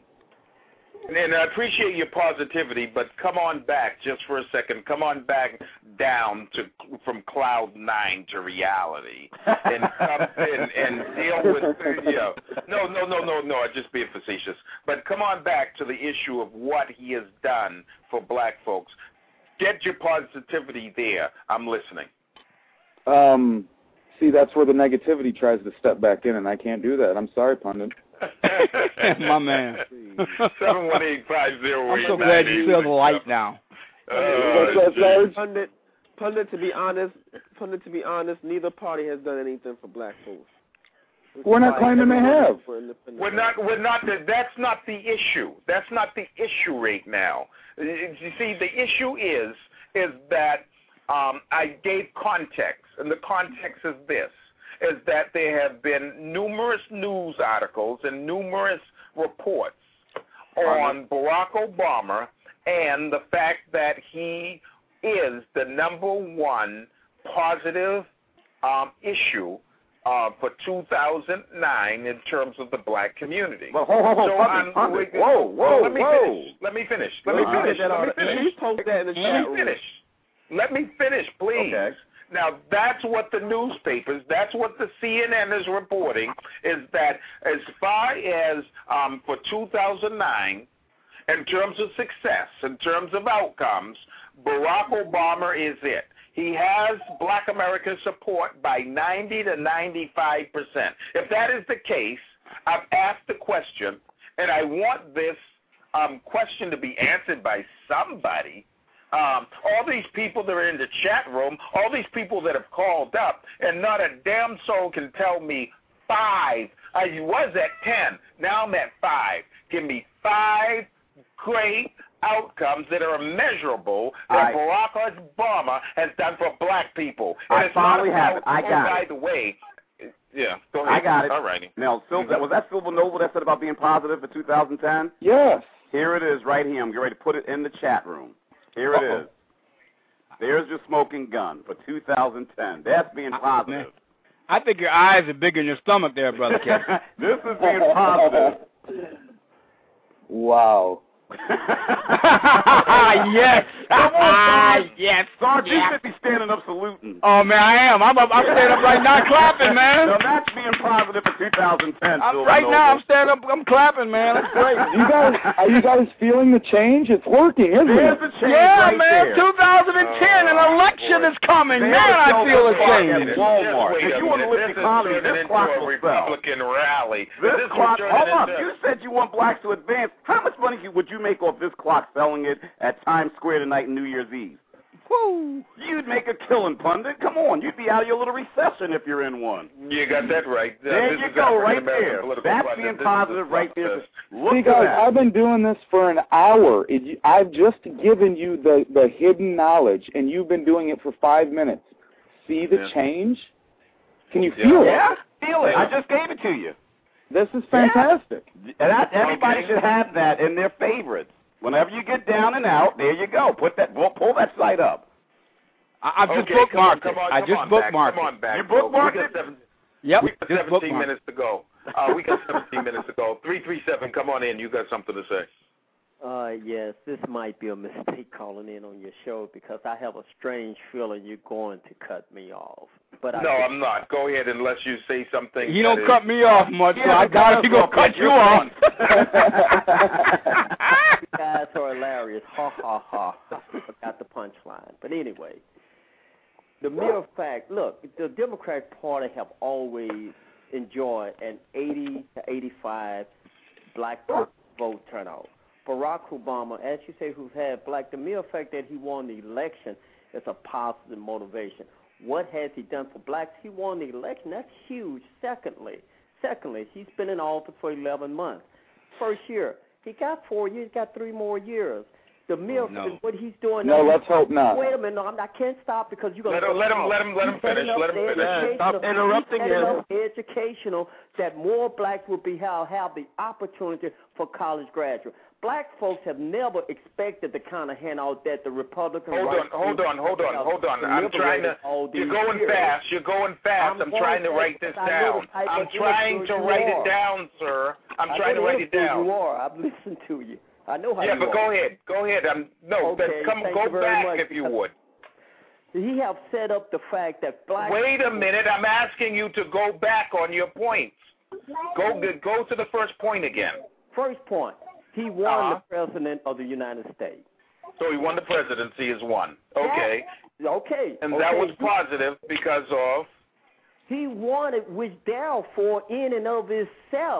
And I appreciate your positivity, but come on back just for a second. Come on back down to from cloud nine to reality, and come and, and deal with you know, no, no, no, no, no. I'm just being facetious. But come on back to the issue of what he has done for black folks. Get your positivity there. I'm listening. Um, see, that's where the negativity tries to step back in, and I can't do that. I'm sorry, pundit. My man. seven one eight, five zero eight. I'm so glad you feel the light now. Uh, Pundit, pundit, to be honest, pundit, to be honest, neither party has done anything for black folks. We're not claiming they have. We're not. We're not. The, that's not the issue. That's not the issue right now. You see, the issue is is that um, I gave context, and the context is this: is that there have been numerous news articles and numerous reports on Barack Obama and the fact that he is the number one positive um, issue uh, for two thousand nine in terms of the black community. Well, hold, hold, hold, so pundit, I'm, pundit. Whoa, whoa, let me whoa. finish. Let me finish. Let me Uh-huh. finish. Let me Let finish. me post that in the Let chat me room. finish. Let me finish, please. Okay. Now, that's what the newspapers, that's what the C N N is reporting, is that as far as um, for two thousand nine, in terms of success, in terms of outcomes, Barack Obama is it. He has black American support by ninety to ninety-five percent. If that is the case, I've asked the question, and I want this um, question to be answered by somebody. Um, all these people that are in the chat room, all these people that have called up, and not a damn soul can tell me five. I was at ten. Now I'm at five. Give me five great outcomes that are measurable that I, Barack Obama has done for black people. And I it's finally not have about, it. I oh, got by it. the way, yeah, go ahead. I got it. All righty. Now, Silver, was that Silver Noble that said about being positive for two thousand ten? Yes. Here it is right here. I'm getting ready to put it in the chat room. Here it Uh-oh. is. There's your smoking gun for two thousand ten. That's being positive. I think your eyes are bigger than your stomach there, Brother Kevin. This is being positive. Wow. Yes. Yes. Sarge, you yes. should be standing up saluting. Oh, man, I am. I'm up. I'm standing up right now clapping, man. Now, that's being positive for two thousand ten. I'm, Silver right Noble. now, I'm standing up. I'm clapping, man. That's great. You guys, are you guys feeling the change? It's working, isn't There's it? the change Yeah, right man. there. two thousand ten, an Oh, election boy. is coming. There's Man, I your feel a clock change. at Walmart. Just wait If a you want to minute. lift This the is economy, turning this into clock a will sell. Republican rally. This, this clock, is hold turning up. into- You said you want blacks to advance. How much money would you make off this clock selling it at Times Square tonight and New Year's Eve? Woo. You'd make a killing, pundit. Come on. You'd be out of your little recession if you're in one. You got that right. Uh, There this you is go, African right American there. political That's pundit. being This is positive the right there. slugfest. Look See, at guys, that. I've been doing this for an hour. It, I've just given you the, the hidden knowledge, and you've been doing it for five minutes. See the Yeah. change? Can you Yeah. feel it? Yeah, feel it. I just gave it to you. This is fantastic. And that, everybody Okay. should have that in their favorites. Whenever you get down and out, there you go. Put that, pull, pull that site up. I, I've just Okay, come on, bookmarked come it. on, I come just on back, bookmarked Come on it. back. You folks. bookmarked we got it? seven, Yep. We got just seventeen bookmarked. minutes to go. Uh, we got seventeen minutes to go. Three three seven. Come on in. You got something to say. Uh, yes, this might be a mistake calling in on your show because I have a strange feeling you're going to cut me off. But No, I I'm not. Go ahead unless you say something. He that don't is- cut me off much, so Yeah, I doubt he gonna cut cut off you your off. You guys are hilarious. Ha, ha, ha. I forgot the punchline. But anyway, the mere fact, look, the Democratic Party have always enjoyed an eighty to eighty-five black vote turnout. Barack Obama, as you say, who's had black, the mere fact that he won the election is a positive motivation. What has he done for blacks? He won the election. That's huge. Secondly, secondly, he's been in office for eleven months. First year, he got four years, got three more years. The mere no. what he's doing No, now. let's hope not. Wait a minute, no, I'm, I can't stop because you're going Let to him, let him, let him, let him finish. Let him finish. Yeah, stop interrupting him. Educational that more blacks will be have, have the opportunity for college graduates. Black folks have never expected the kind of handout that the Republican. Hold on, hold on, hold on, hold on. I'm trying to. You're going fast. You're going fast. I'm trying to write this down. I'm trying to write it down, sir. I'm trying to write it down. You are. I've listened to you. I know how you Yeah, are. but go ahead. Go ahead. I'm no. Okay, Come, thank go you very back much, if you because- would. He have set up the fact that black. Wait a minute. I'm asking you to go back on your points. Go go to the first point again. First point. He won Uh-huh. the president of the United States. So he won the presidency as one. Okay. Yeah. Okay. And okay. that was positive because of. He won it, which therefore, in and of itself,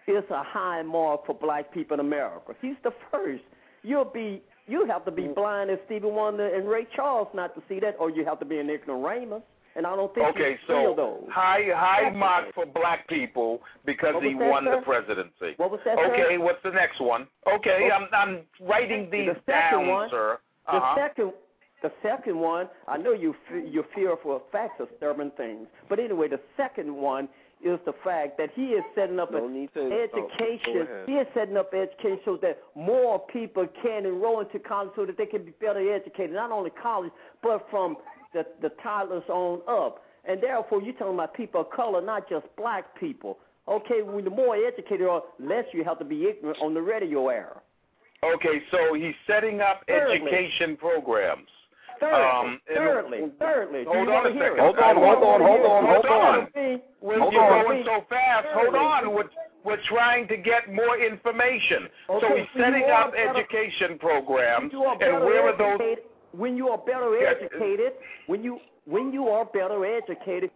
is a high mark for black people in America. He's the first. You'll be, you have to be blind as Stevie Wonder and Ray Charles not to see that, or you have to be an ignoramus. And I don't think okay, you feel so those. high high mark for black people because he that, won sir? the presidency. What was that, Okay, sir? what's the next one? Okay, I'm I'm writing these the second down, one, sir. The Uh-huh. second, the second one, I know you f- you fear for facts of stubborn things, but anyway, the second one is the fact that he is setting up No an need to- education. oh, go ahead. he is setting up education so that more people can enroll into college so that they can be better educated, not only college, but from the, the toddlers on up. And therefore, you're talking about people of color, not just black people. Okay, when the more educated you are, less you have to be ignorant on the radio era. Okay, so he's setting up Thirdly. education programs. Thirdly, Um, and- thirdly, thirdly. Do Hold you on wanna a hear second. it? Hold on, hold on, hold on, hold on. When Hold you're on. going so fast, hold on. We're, we're trying to get more information. so Okay, he's so you setting are up better- education programs, You are and better where are those? educated. When you are better Yeah. educated, when you when you are better educated.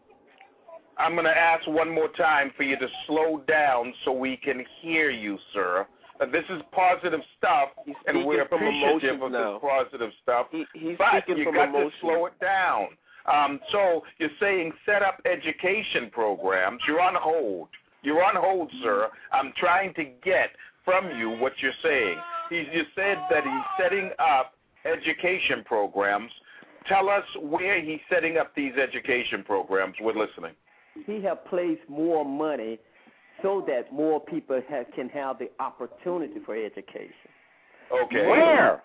I'm going to ask one more time for you to slow down so we can hear you, sir. Uh, this is positive stuff, He's and we're speaking from appreciative emotions of now. this positive stuff. He, he's but speaking you from got emotion. to slow it down. Um, so you're saying set up education programs. You're on hold. You're on hold, sir. I'm trying to get from you what you're saying. He's, you said that he's setting up education programs. Tell us where he's setting up these education programs. We're listening. He have placed more money so that more people have, can have the opportunity for education. Okay. Where?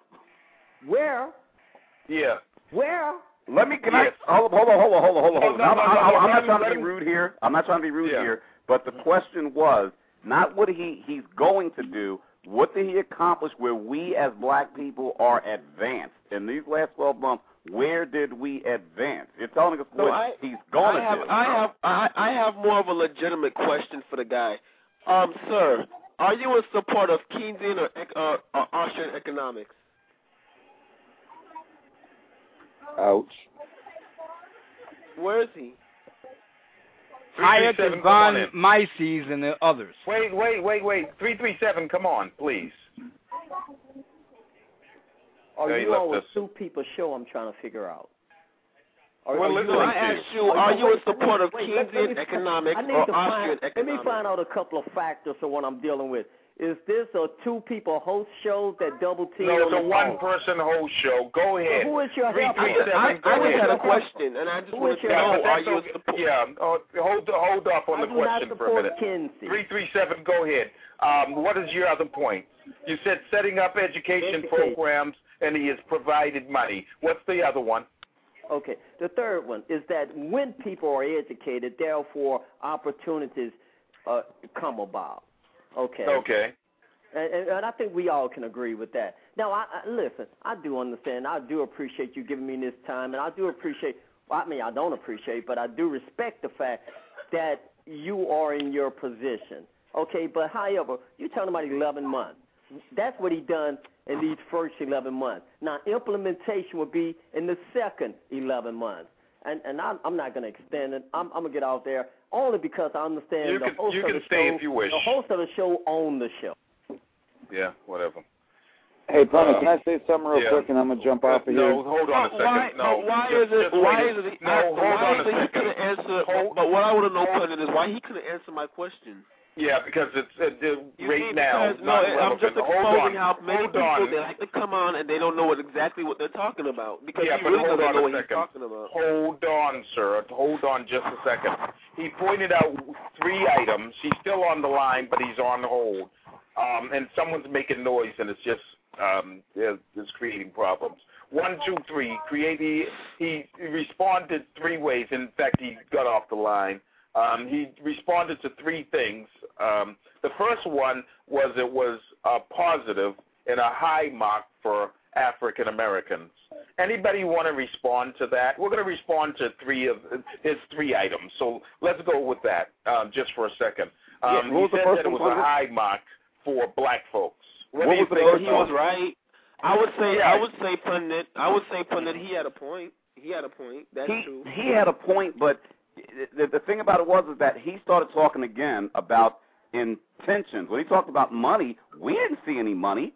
Where? Yeah. Where? Let me, can Yes. I, hold, hold on, hold on, hold on, hold on. Oh, Hold on. no, I'm, no, I'm, no, I'm, no, I'm let not him- trying to let be him- rude here. I'm not trying to be rude Yeah. here. But the question was not what he, he's going to do. What did he accomplish where we as black people are advanced? In these last twelve months, where did we advance? You're telling us No, what I- he's going I have, to do. I have, I, I have more of a legitimate question for the guy. Um, sir, are you in support of Keynesian or, ec- uh, or Austrian economics? Ouch. Where is he? Hayek three three seven, is come on on in. Mises and the others. Wait, wait, wait, wait. three three seven, come on, please. Are Yeah, he you left on with us. two people show? I'm trying to figure out. Are, We're are you listening No, on- I to you. asked you, are you in support of Wait, let- let Keynesian me- economics I need or to Austrian find, economics? Let me find out a couple of factors of what I'm dealing with. Is this a two-people host show that double team No, on it's a the phone? one-person host show. Go ahead. Well, who is your three helper? three seven, I, go I just ahead. had a question, and I just Who wanted is to your Yeah, know, but are that's you in okay. support? Yeah, oh, hold hold up on I the do not question for a support minute. Kinsey. three three seven, go ahead. Um, what is your other point? You said setting up education Education. programs, and he has provided money. What's the other one? Okay. The third one is that when people are educated, therefore opportunities uh, come about. Okay. Okay. And, and, and I think we all can agree with that. Now, I, I listen. I do understand. I do appreciate you giving me this time, and I do appreciate. Well, I mean, I don't appreciate, but I do respect the fact that you are in your position. Okay. But however, you're talking about eleven months. That's what he done in these first eleven months. Now, implementation will be in the second eleven months. And and I'm, I'm not going to extend it. I'm, I'm going to get out there only because I understand You the can- host you of can the stay show. if you wish. The host of the show own the show. Yeah, whatever. Hey, Prana, Uh, can I say something real yeah. ck, and I'm gonna jump off of no, here? hold on a second. Why, no, but why just, is it? just Why wait. is it? No, I, hold why on is a it he second. couldn't answer? Hold- But what I want to know, Pundit, is why he couldn't answer my question. Yeah, because it's uh, the You right see, now. because, no, I'm just hold exposing on. how many hold people on. they like to come on and they don't know what exactly what they're talking about because Yeah, he but really hold doesn't on know a what he's second. talking about. Hold on, sir. Hold on just a second. He pointed out three items. He's still on the line, but he's on hold. Um, and someone's making noise, and it's just um, it's it's creating problems. One, two, three. Create. He, he responded three ways. In fact, he got off the line. Um, he responded to three things. Um, the first one was it was uh, positive and a high mark for African Americans. Anybody want to respond to that? We're going to respond to three of his three items. So let's go with that um, just for a second. Um, Yeah, what he was the said first that it was one, a Pundit? high mark for black folks. What, What do you was the think? first He was right. I would say, Yeah. I would say, Pundit. I would say, Pundit. He had a point. He had a point. That's he, true. He had a point, but the, the thing about it was is that he started talking again about intentions. When he talked about money, we didn't see any money.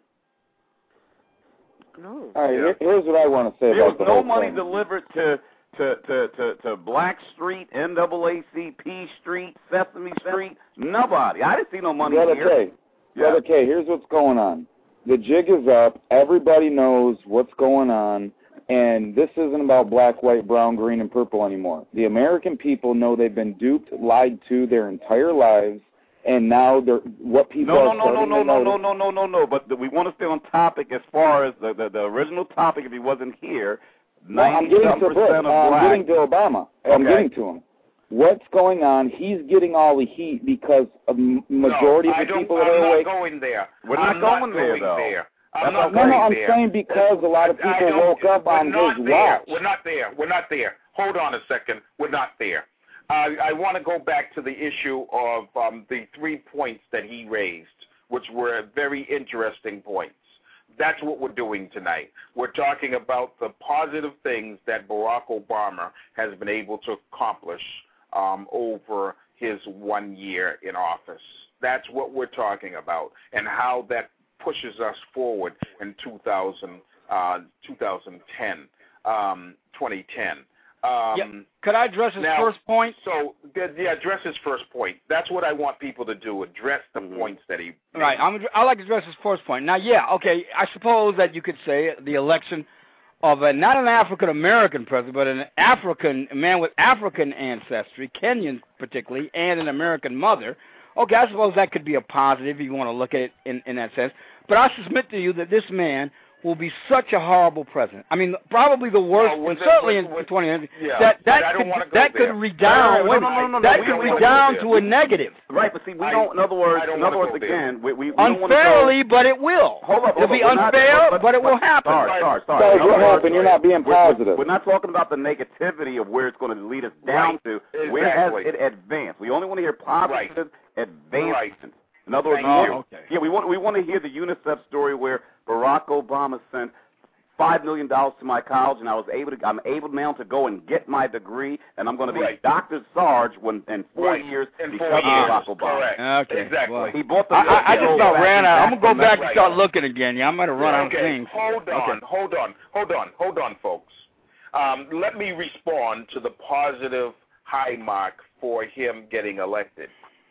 No. All right, here, here's what I want to say There about was the no whole money thing. delivered to to, to, to, to Black Street, N double A C P Street, Sesame Street. Nobody. I didn't see no money Brother here. K, Yeah. Brother K, here's what's going on. The jig is up. Everybody knows what's going on. And this isn't about black, white, brown, green, and purple anymore. The American people know they've been duped, lied to their entire lives, and now they're what people No, are no, no, no, starting no, to no, notice. no, no, no, no, no. But the, we want to stay on topic as far as the, the, the original topic. If he wasn't here, Well, I'm getting to ninety-seven Bush. percent of I'm black. getting to Obama. I'm Okay. getting to him. What's going on? He's getting all the heat because a m- majority no, of I the don't, people I'm that are not awake. going there. We're I'm not not going there, going though. there. I'm That's not okay. No, no, going I'm there. saying because a lot of I people don't- woke up we're on not his there. watch. We're not there. We're not there. Hold on a second. We're not there. Uh, I want to go back to the issue of um, the three points that he raised, which were very interesting points. That's what we're doing tonight. We're talking about the positive things that Barack Obama has been able to accomplish um, over his one year in office. That's what we're talking about, and how that pushes us forward in two thousand, uh, twenty ten, um, twenty ten. Um, yeah. Could I address his now, first point? So, yeah, address his first point. That's what I want people to do, address the Mm-hmm. points that he made. Right. I'm, I like to address his first point. Now, yeah, okay, I suppose that you could say the election of a, not an African-American president, but an African, a man with African ancestry, Kenyan particularly, and an American mother. Okay, I suppose that could be a positive if you want to look at it in, in that sense. But I submit to you that this man will be such a horrible president. I mean, probably the worst, Well, with and the- certainly with- in with- twenty yeah, that but that I don't could wanna go that there. could redound. No, no, no, no, no, no, that we could don't wanna redound go to there. a negative. Right, but see, we I- don't. In other words, I don't in other wanna words, go there. again, we we, we don't wanna Unfairly, go, but it will. Hold up, hold It'll up. be We're not- unfair, but, but it will but, happen. Sorry, sorry, sorry. Sorry, In what other words, happened? You're not being we're- positive. We're not talking about the negativity of where it's going to lead us down Right. to. Exactly. Where has it advanced? We only want to hear positive advancement. In other words, Thank we you. want, yeah, we want we want to hear the UNICEF story where Barack Obama sent five million dollars to my college, and I was able to. I'm able now to go and get my degree, and I'm going to be Right. Doctor Sarge when in four Right. years In because four of years. Barack Obama. Correct. Okay, Exactly. well, He bought the. I, I, I just about ran out. I'm gonna go from back and right. start looking again. Yeah, I might have run out of okay, things. hold on, Okay. hold on, hold on, hold on, folks. Um, let me respond to the positive high mark for him getting elected.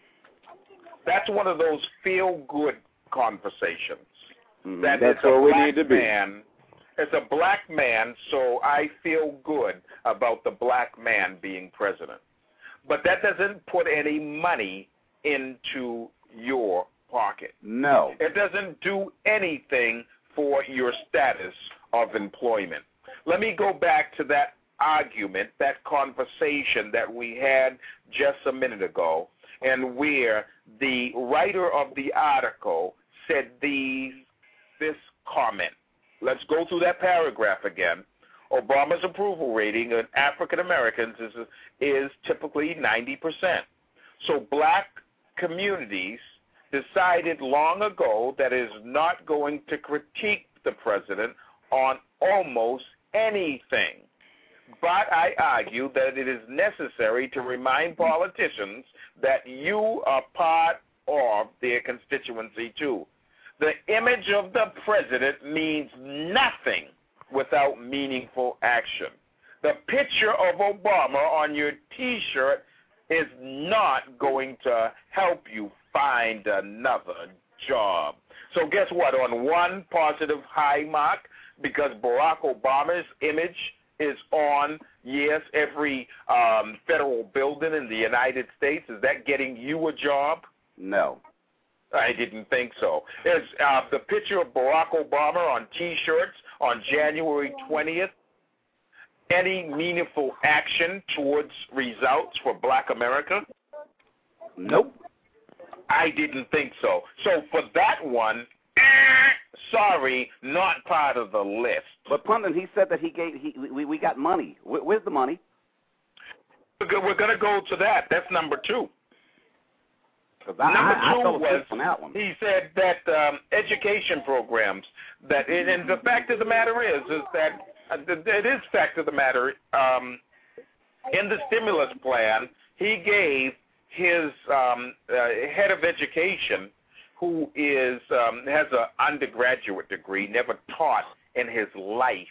That's one of those feel-good conversations. Mhm. That That's it's a where we black need to be. man. It's a black man, so I feel good about the black man being president. But that doesn't put any money into your pocket. No. It doesn't do anything for your status of employment. Let me go back to that argument, that conversation that we had just a minute ago, and where the writer of the article said these, this comment. Let's go through that paragraph again. Obama's approval rating of African Americans is, is typically ninety percent. So black communities decided long ago that it is not going to critique the president on almost anything. But I argue that it is necessary to remind politicians that you are part of their constituency too. The image of the president means nothing without meaningful action. The picture of Obama on your T-shirt is not going to help you find another job. So guess what? On one positive high mark, because Barack Obama's image is on, yes, every um, federal building in the United States, is that getting you a job? No. I didn't think so. Is uh, the picture of Barack Obama on T-shirts on January twentieth any meaningful action towards results for black America? Nope. I didn't think so. So for that one, eh, sorry, not part of the list. But Pundit, he said that he gave. He we, we got money. Where, where's the money? We're going to go to that. That's number two. I, Number I, I two fell asleep was on that one. he said that um, education programs that and, and the fact of the matter is is that uh, it is fact of the matter um, in the stimulus plan he gave his um, uh, head of education, who is um, has an undergraduate degree, never taught in his life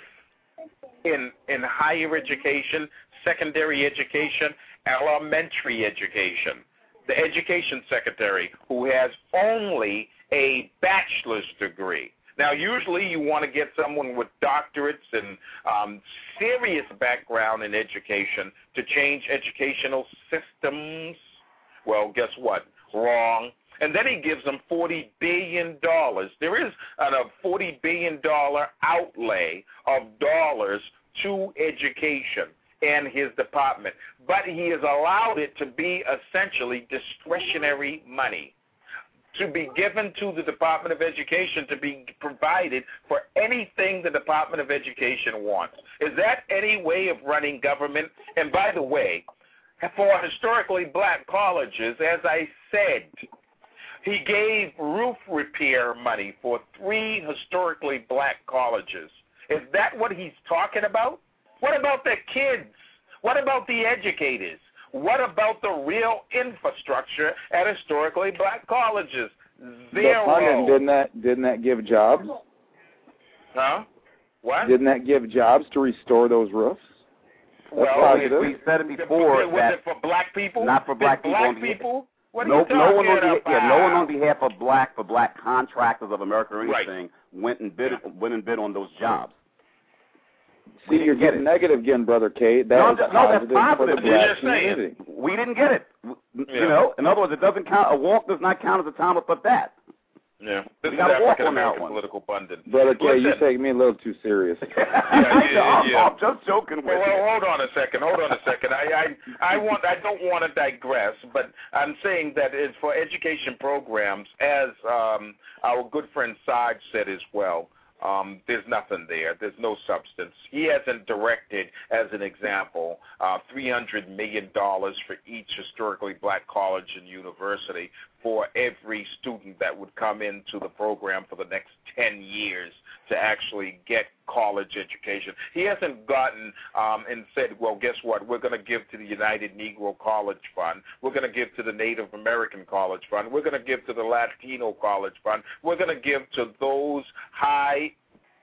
in in higher education, secondary education, elementary education. The education secretary who has only a bachelor's degree. Now, usually you want to get someone with doctorates and um, serious background in education to change educational systems. Well, guess what? Wrong. And then he gives them forty billion dollars. There is a forty billion dollars outlay of dollars to education and his department. But he has allowed it to be essentially discretionary money, to be given to the Department of Education to be provided for anything the Department of Education wants. Is that any way of running government? And by the way, for historically black colleges, as I said, he gave roof repair money for three historically black colleges. Is that what he's talking about? What about the kids? What about the educators? What about the real infrastructure at historically black colleges? Zero. But Pundit, didn't that didn't that give jobs? Huh? What? Didn't that give jobs to restore those roofs? That's well, positive. we said it before. Was that it for black people? Not for black Did people. Black on people? What are no, you talking no one on about? the, yeah, no one on behalf of black for black contractors of America or anything Right. went and bid went and bid on those jobs. See, you're get getting it. negative again, Brother Kate. That No, is that- no, that's positive for positive. the You're black just saying. community. We didn't get it. Yeah. You know, in other words, it doesn't count. A walk does not count as a time but that. Yeah. This We is gotta walk African on that American one. political pundit. Brother Kate, you Listen. take me a little too serious. Yeah, yeah, I'm, yeah. I'm just joking with Well, you. well, hold on a second. Hold on a second. I, I, I want. I don't want to digress, but I'm saying that it's for education programs, as um, our good friend Saj said as well. Um, there's nothing there. There's no substance. He hasn't directed, as an example, uh, three hundred million dollars for each historically black college and university for every student that would come into the program for the next ten years to actually get college education. He hasn't gotten um, and said, well, guess what? We're going to give to the United Negro College Fund. We're going to give to the Native American College Fund. We're going to give to the Latino College Fund. We're going to give to those high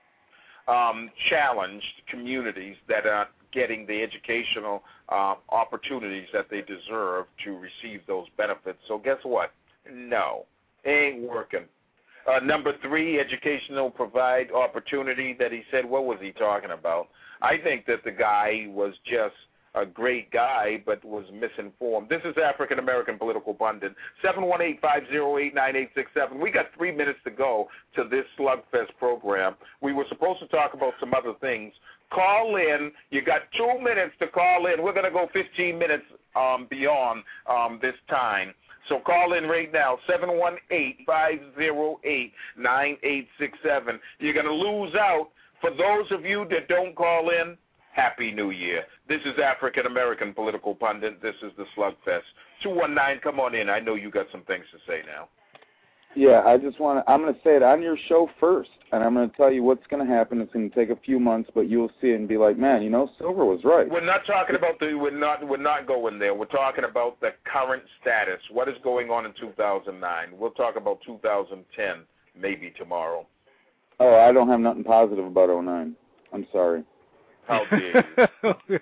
um, challenged communities that are getting the educational uh, opportunities that they deserve to receive those benefits. So guess what? No, it ain't working. Uh, number three, educational provide opportunity that he said, what was he talking about? I think that the guy was just a great guy but was misinformed. This is African American Political Pundit. seven one eight, five zero eight, nine eight six seven. We got three minutes to go to this Slugfest program. We were supposed to talk about some other things. Call in. You got two minutes to call in. We're going to go fifteen minutes um, beyond um, this time. So call in right now, seven one eight, five zero eight, nine eight six seven. You're going to lose out. For those of you that don't call in, Happy New Year. This is African American Political Pundit. This is the Slugfest. two one nine, come on in. I know you got some things to say now. Yeah, I just want to, I'm going to say it on your show first, and I'm going to tell you what's going to happen. It's going to take a few months, but you'll see it and be like, man, you know, Silver was right. We're not talking about the, we're not, we're not going there. We're talking about the current status. What is going on in two thousand nine? We'll talk about two thousand ten maybe tomorrow. Oh, I don't have nothing positive about oh nine. I'm sorry. How dare you?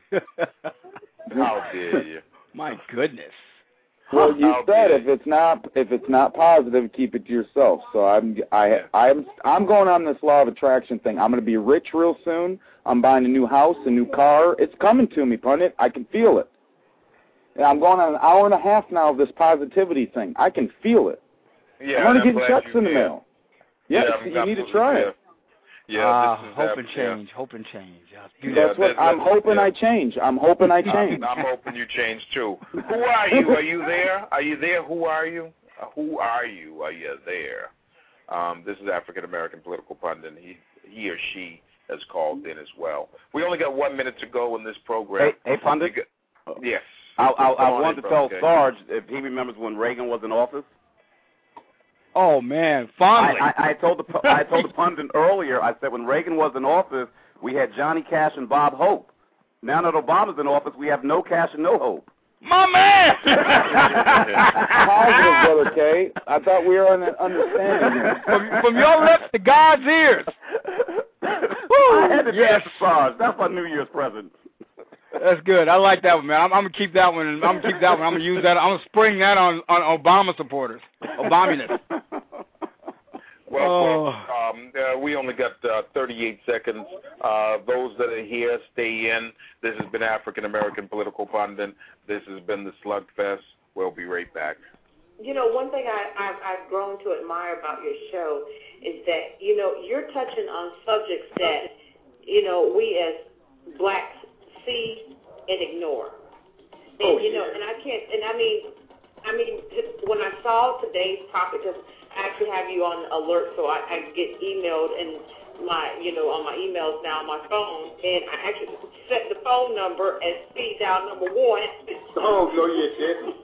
How dare you? My goodness. Well, you How said dare if it's not if it's not positive, keep it to yourself. So I'm I Yeah. I'm I'm going on this law of attraction thing. I'm going to be rich real soon. I'm buying a new house, a new car. It's coming to me, Pundit. I can feel it. And I'm going on an hour and a half now of this positivity thing. I can feel it. Yeah, I'm going to I'm get glad checks you in the did. mail. Yes, I'm you need to absolutely- try yeah. it. Yeah, Ah, this is hope that- and yeah. change, hope and change. I'll do Yeah, that. That's what that- I'm that's- hoping yeah. I change. I'm hoping I change. I'm, I'm hoping you change too. Who are you? Are you there? Are you there? Who are you? Uh, who are you? Are you there? Um, this is African American Political Pundit. He he or she has called in as well. We only got one minute to go in this program. Hey, hey Pundit. You got- yes. I, I, I Come on wanted in, to tell brother, okay? Sarge if he remembers when Reagan was in office. Oh man, fondly. I, I, I told the I told the pundit earlier. I said when Reagan was in office, we had Johnny Cash and Bob Hope. Now that Obama's in office, we have no cash and no hope. My man! Positive, Brother K. I thought we were on an understanding here. From, from your lips to God's ears. I had to Yes. dance massage. That's my New Year's present. That's good. I like that one, man. I'm, I'm gonna keep that one. I'm gonna keep that one. I'm gonna use that. I'm gonna spring that on, on Obama supporters. Obaminus. Well, Oh. folks, um, uh, we only got uh, thirty-eight seconds. Uh, those that are here, stay in. This has been African American Political Pundit. This has been the Slugfest. We'll be right back. You know, one thing I, I've, I've grown to admire about your show is that, you know, you're touching on subjects that, you know, we as blacks see and ignore. And, Oh, you yeah. know, and I can't, and I mean, I mean, just when I saw today's topic, because I actually have you on alert, so I, I get emailed and my, you know, on my emails now on my phone, and I actually set the phone number as speed dial number one. Oh, no, you didn't.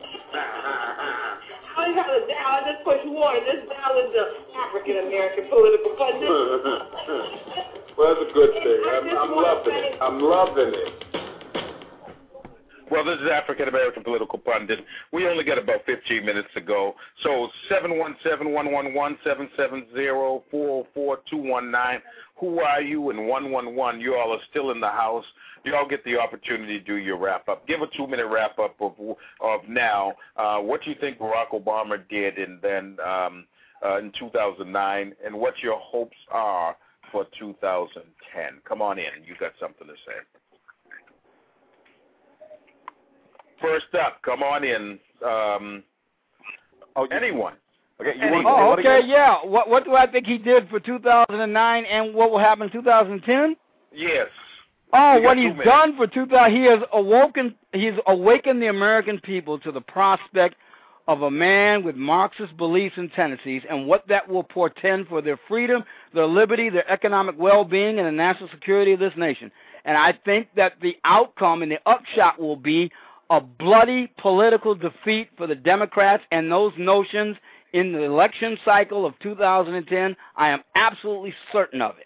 I ain't got to dial, I just push one, and this dial is the African American Political Pundit. Well, that's a good thing. I I'm, just I'm wanna loving say- it. I'm loving it. Well, this is African American Political Pundit. We only got about fifteen minutes to go. So seven one seven, one one one, seven seven zero, four four two one nine. Who are you? And one one one, you all are still in the house. You all get the opportunity to do your wrap-up. Give a two-minute wrap-up of of now. Uh, what you think Barack Obama did and then um, uh, in two thousand nine, and what your hopes are for two thousand ten. Come on in. You got something to say. First up, come on in. Um, oh, anyone. Okay, you anyone. Oh, okay, yeah. What what do I think he did for two thousand nine and what will happen in two thousand ten? Yes. Oh, You got what two he's minutes. done for two thousand, he has awoken, he's awakened the American people to the prospect of a man with Marxist beliefs and tendencies and what that will portend for their freedom, their liberty, their economic well-being, and the national security of this nation. And I think that the outcome and the upshot will be a bloody political defeat for the Democrats and those notions in the election cycle of two thousand ten. I am absolutely certain of it.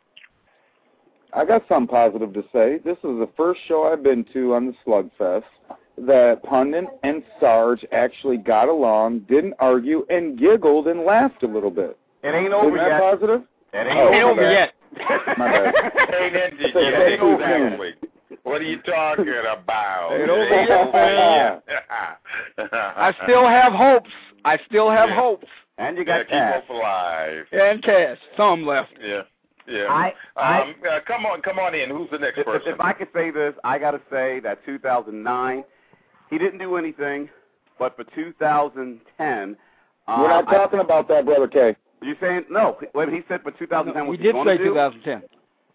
I got something positive to say. This is the first show I've been to on the Slugfest that Pundit and Sarge actually got along, didn't argue, and giggled and laughed a little bit. It ain't over Isn't that yet. positive? It ain't Oh, Ain't my over bad. yet. My bad. Ain't ended It's a yet. big Exactly. What are you talking about? Ain't over It ain't yet, over yet. I still have hopes. I still have Yeah. hopes. And you Yeah, got keep cash. hope alive. And cash. Some left. Yeah. Yeah. I- I- um, uh, come on, come on in. Who's the next If, if, person? if I could say this, I got to say that two thousand nine, he didn't do anything, but for two thousand ten, uh, We're not talking I, about that, Brother K. you saying no? Wait, he said for two thousand ten, No, what he he's did going say to do? two thousand ten.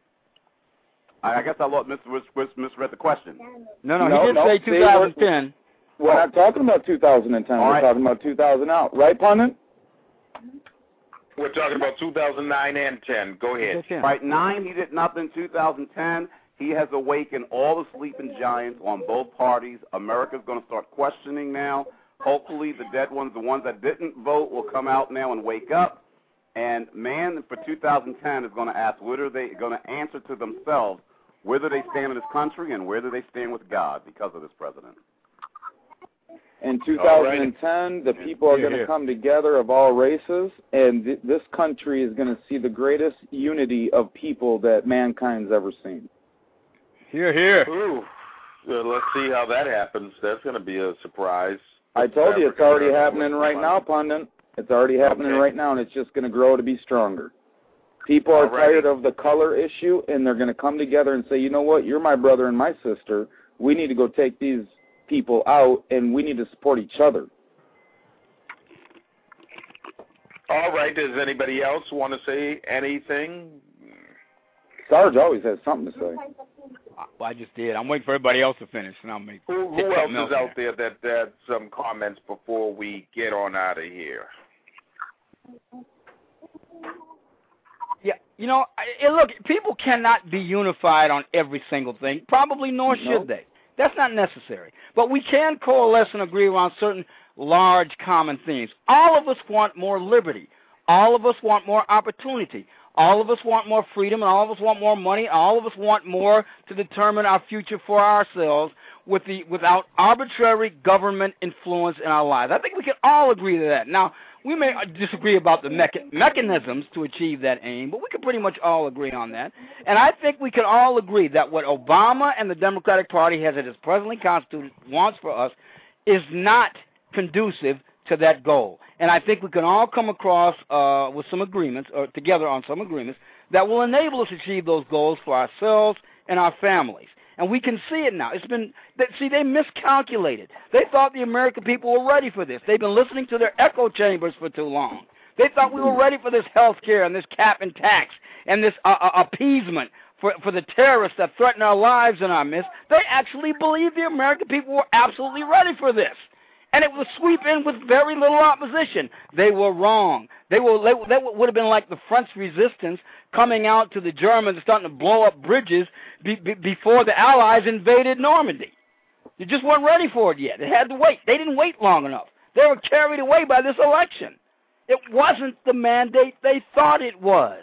I, I guess I lost, mis, mis, mis, misread the question. No, no, No, he did no, say see, two thousand ten. We're not talking about two thousand ten. All We're right. talking about two thousand out. Right, Pundit? We're talking about two thousand nine and ten. Go ahead. Right, nine, he did nothing. two thousand ten, he has awakened all the sleeping giants on both parties. America's going to start questioning now. Hopefully the dead ones, the ones that didn't vote, will come out now and wake up. And man, for two thousand ten is going to ask, whether they going to answer to themselves, whether they stand in this country and whether they stand with God because of this president. In two All thousand ten, right. the people are Yeah, going to yeah. come together of all races, and th- this country is going to see the greatest unity of people that mankind's ever seen. Here, here. Ooh. Uh, let's see how that happens. That's going to be a surprise. I told you it's already African-American happening right now, Pundit. Pundit. It's already happening Okay. right now, and it's just going to grow to be stronger. People are Alrighty. tired of the color issue, and they're going to come together and say, you know what, you're my brother and my sister. We need to go take these people out, and we need to support each other. All right. Does anybody else want to say anything? Sarge always has something to say. Well, I just did. I'm waiting for everybody else to finish, and I'll make. Who, hit who else something is out in there that had some comments before we get on out of here? Yeah, you know, I, I- look, people cannot be unified on every single thing. Probably nor No. should they. That's not necessary. But we can coalesce and agree around certain large common themes. All of us want more liberty. All of us want more opportunity. All of us want more freedom, and all of us want more money. All of us want more to determine our future for ourselves. with the without arbitrary government influence in our lives. I think we can all agree to that. Now, we may disagree about the mecha- mechanisms to achieve that aim, but we can pretty much all agree on that. And I think we can all agree that what Obama and the Democratic Party, as it is presently constituted, wants for us is not conducive to that goal. And I think we can all come across uh, with some agreements, or together on some agreements, that will enable us to achieve those goals for ourselves and our families. And we can see it now. It's been, see, they miscalculated. They thought the American people were ready for this. They've been listening to their echo chambers for too long. They thought we were ready for this health care and this cap and tax and this uh, uh, appeasement for, for the terrorists that threaten our lives in our midst. They actually believed the American people were absolutely ready for this. And it would sweep in with very little opposition. They were wrong. They were they, they would have been like the French resistance coming out to the Germans and starting to blow up bridges be, be, before the Allies invaded Normandy. They just weren't ready for it yet. They had to wait. They didn't wait long enough. They were carried away by this election. It wasn't the mandate they thought it was.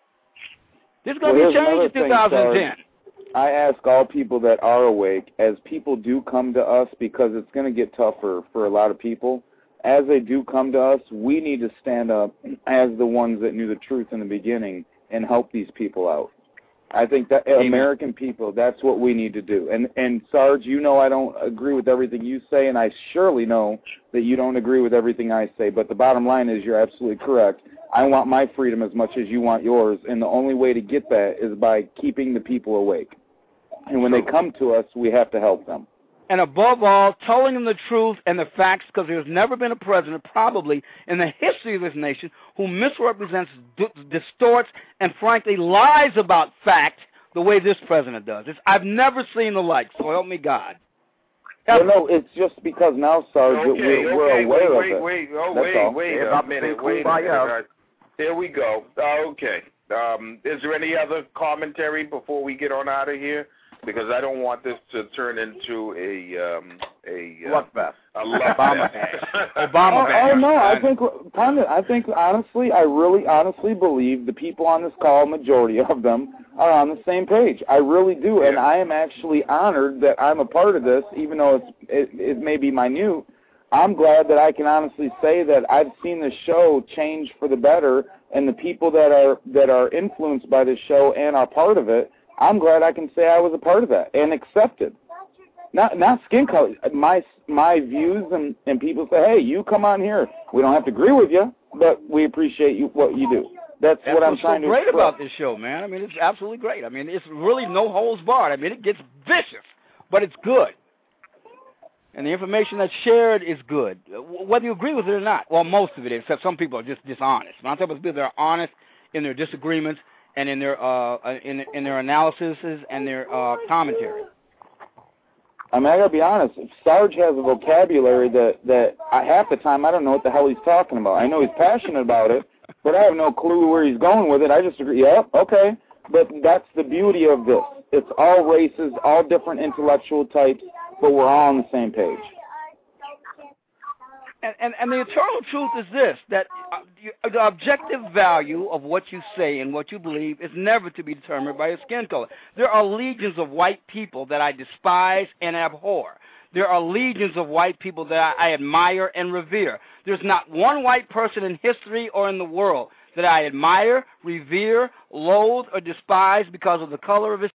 There's going to well, be a change in two thousand ten. I ask all people that are awake, as people do come to us, because it's going to get tougher for a lot of people, as they do come to us, we need to stand up as the ones that knew the truth in the beginning and help these people out. I think that Amen. American people, that's what we need to do. And, and Sarge, you know I don't agree with everything you say, and I surely know that you don't agree with everything I say, but the bottom line is you're absolutely correct. I want my freedom as much as you want yours, and the only way to get that is by keeping the people awake. And when they come to us, we have to help them. And above all, telling them the truth and the facts, because there's never been a president, probably, in the history of this nation who misrepresents, d- distorts, and frankly lies about fact the way this president does. It's, I've never seen the like, so help me God. Well, no, it's just because now, Sarge, okay, we're, we're okay, aware wait, of it. Wait, wait, oh, That's wait, all. wait yeah, a minute, wait a minute. There we go. Uh, okay. Um, is there any other commentary before we get on out of here? Because I don't want this to turn into a um, a love fest. A love Obama fest. Obama oh, oh no, I think Pundit, I think honestly, I really honestly believe the people on this call, majority of them, are on the same page. I really do, and I am actually honored that I'm a part of this, even though it's it, it may be minute. I'm glad that I can honestly say that I've seen the show change for the better, and the people that are that are influenced by this show and are part of it, I'm glad I can say I was a part of that and accepted. Not not skin color. My my views and, and people say, hey, you come on here. We don't have to agree with you, but we appreciate you what you do. That's, That's what I'm what's trying so to great express. about this show, man. I mean, it's absolutely great. I mean, it's really no holds barred. I mean, it gets vicious, but it's good. And the information that's shared is good, whether you agree with it or not. Well, most of it is, except some people are just dishonest. When I'm talking about people that are honest in their disagreements and in their uh, in, in their analyses and their uh, commentary. I mean, I gotta be honest. Sarge has a vocabulary that that I, half the time I don't know what the hell he's talking about. I know he's passionate about it, but I have no clue where he's going with it. I just agree. Yep, yeah, okay. But that's the beauty of this. It's all races, all different intellectual types, but we're all on the same page. And, and, and the eternal truth is this, that uh, the, the objective value of what you say and what you believe is never to be determined by your skin color. There are legions of white people that I despise and abhor. There are legions of white people that I, I admire and revere. There's not one white person in history or in the world that I admire, revere, loathe, or despise because of the color of his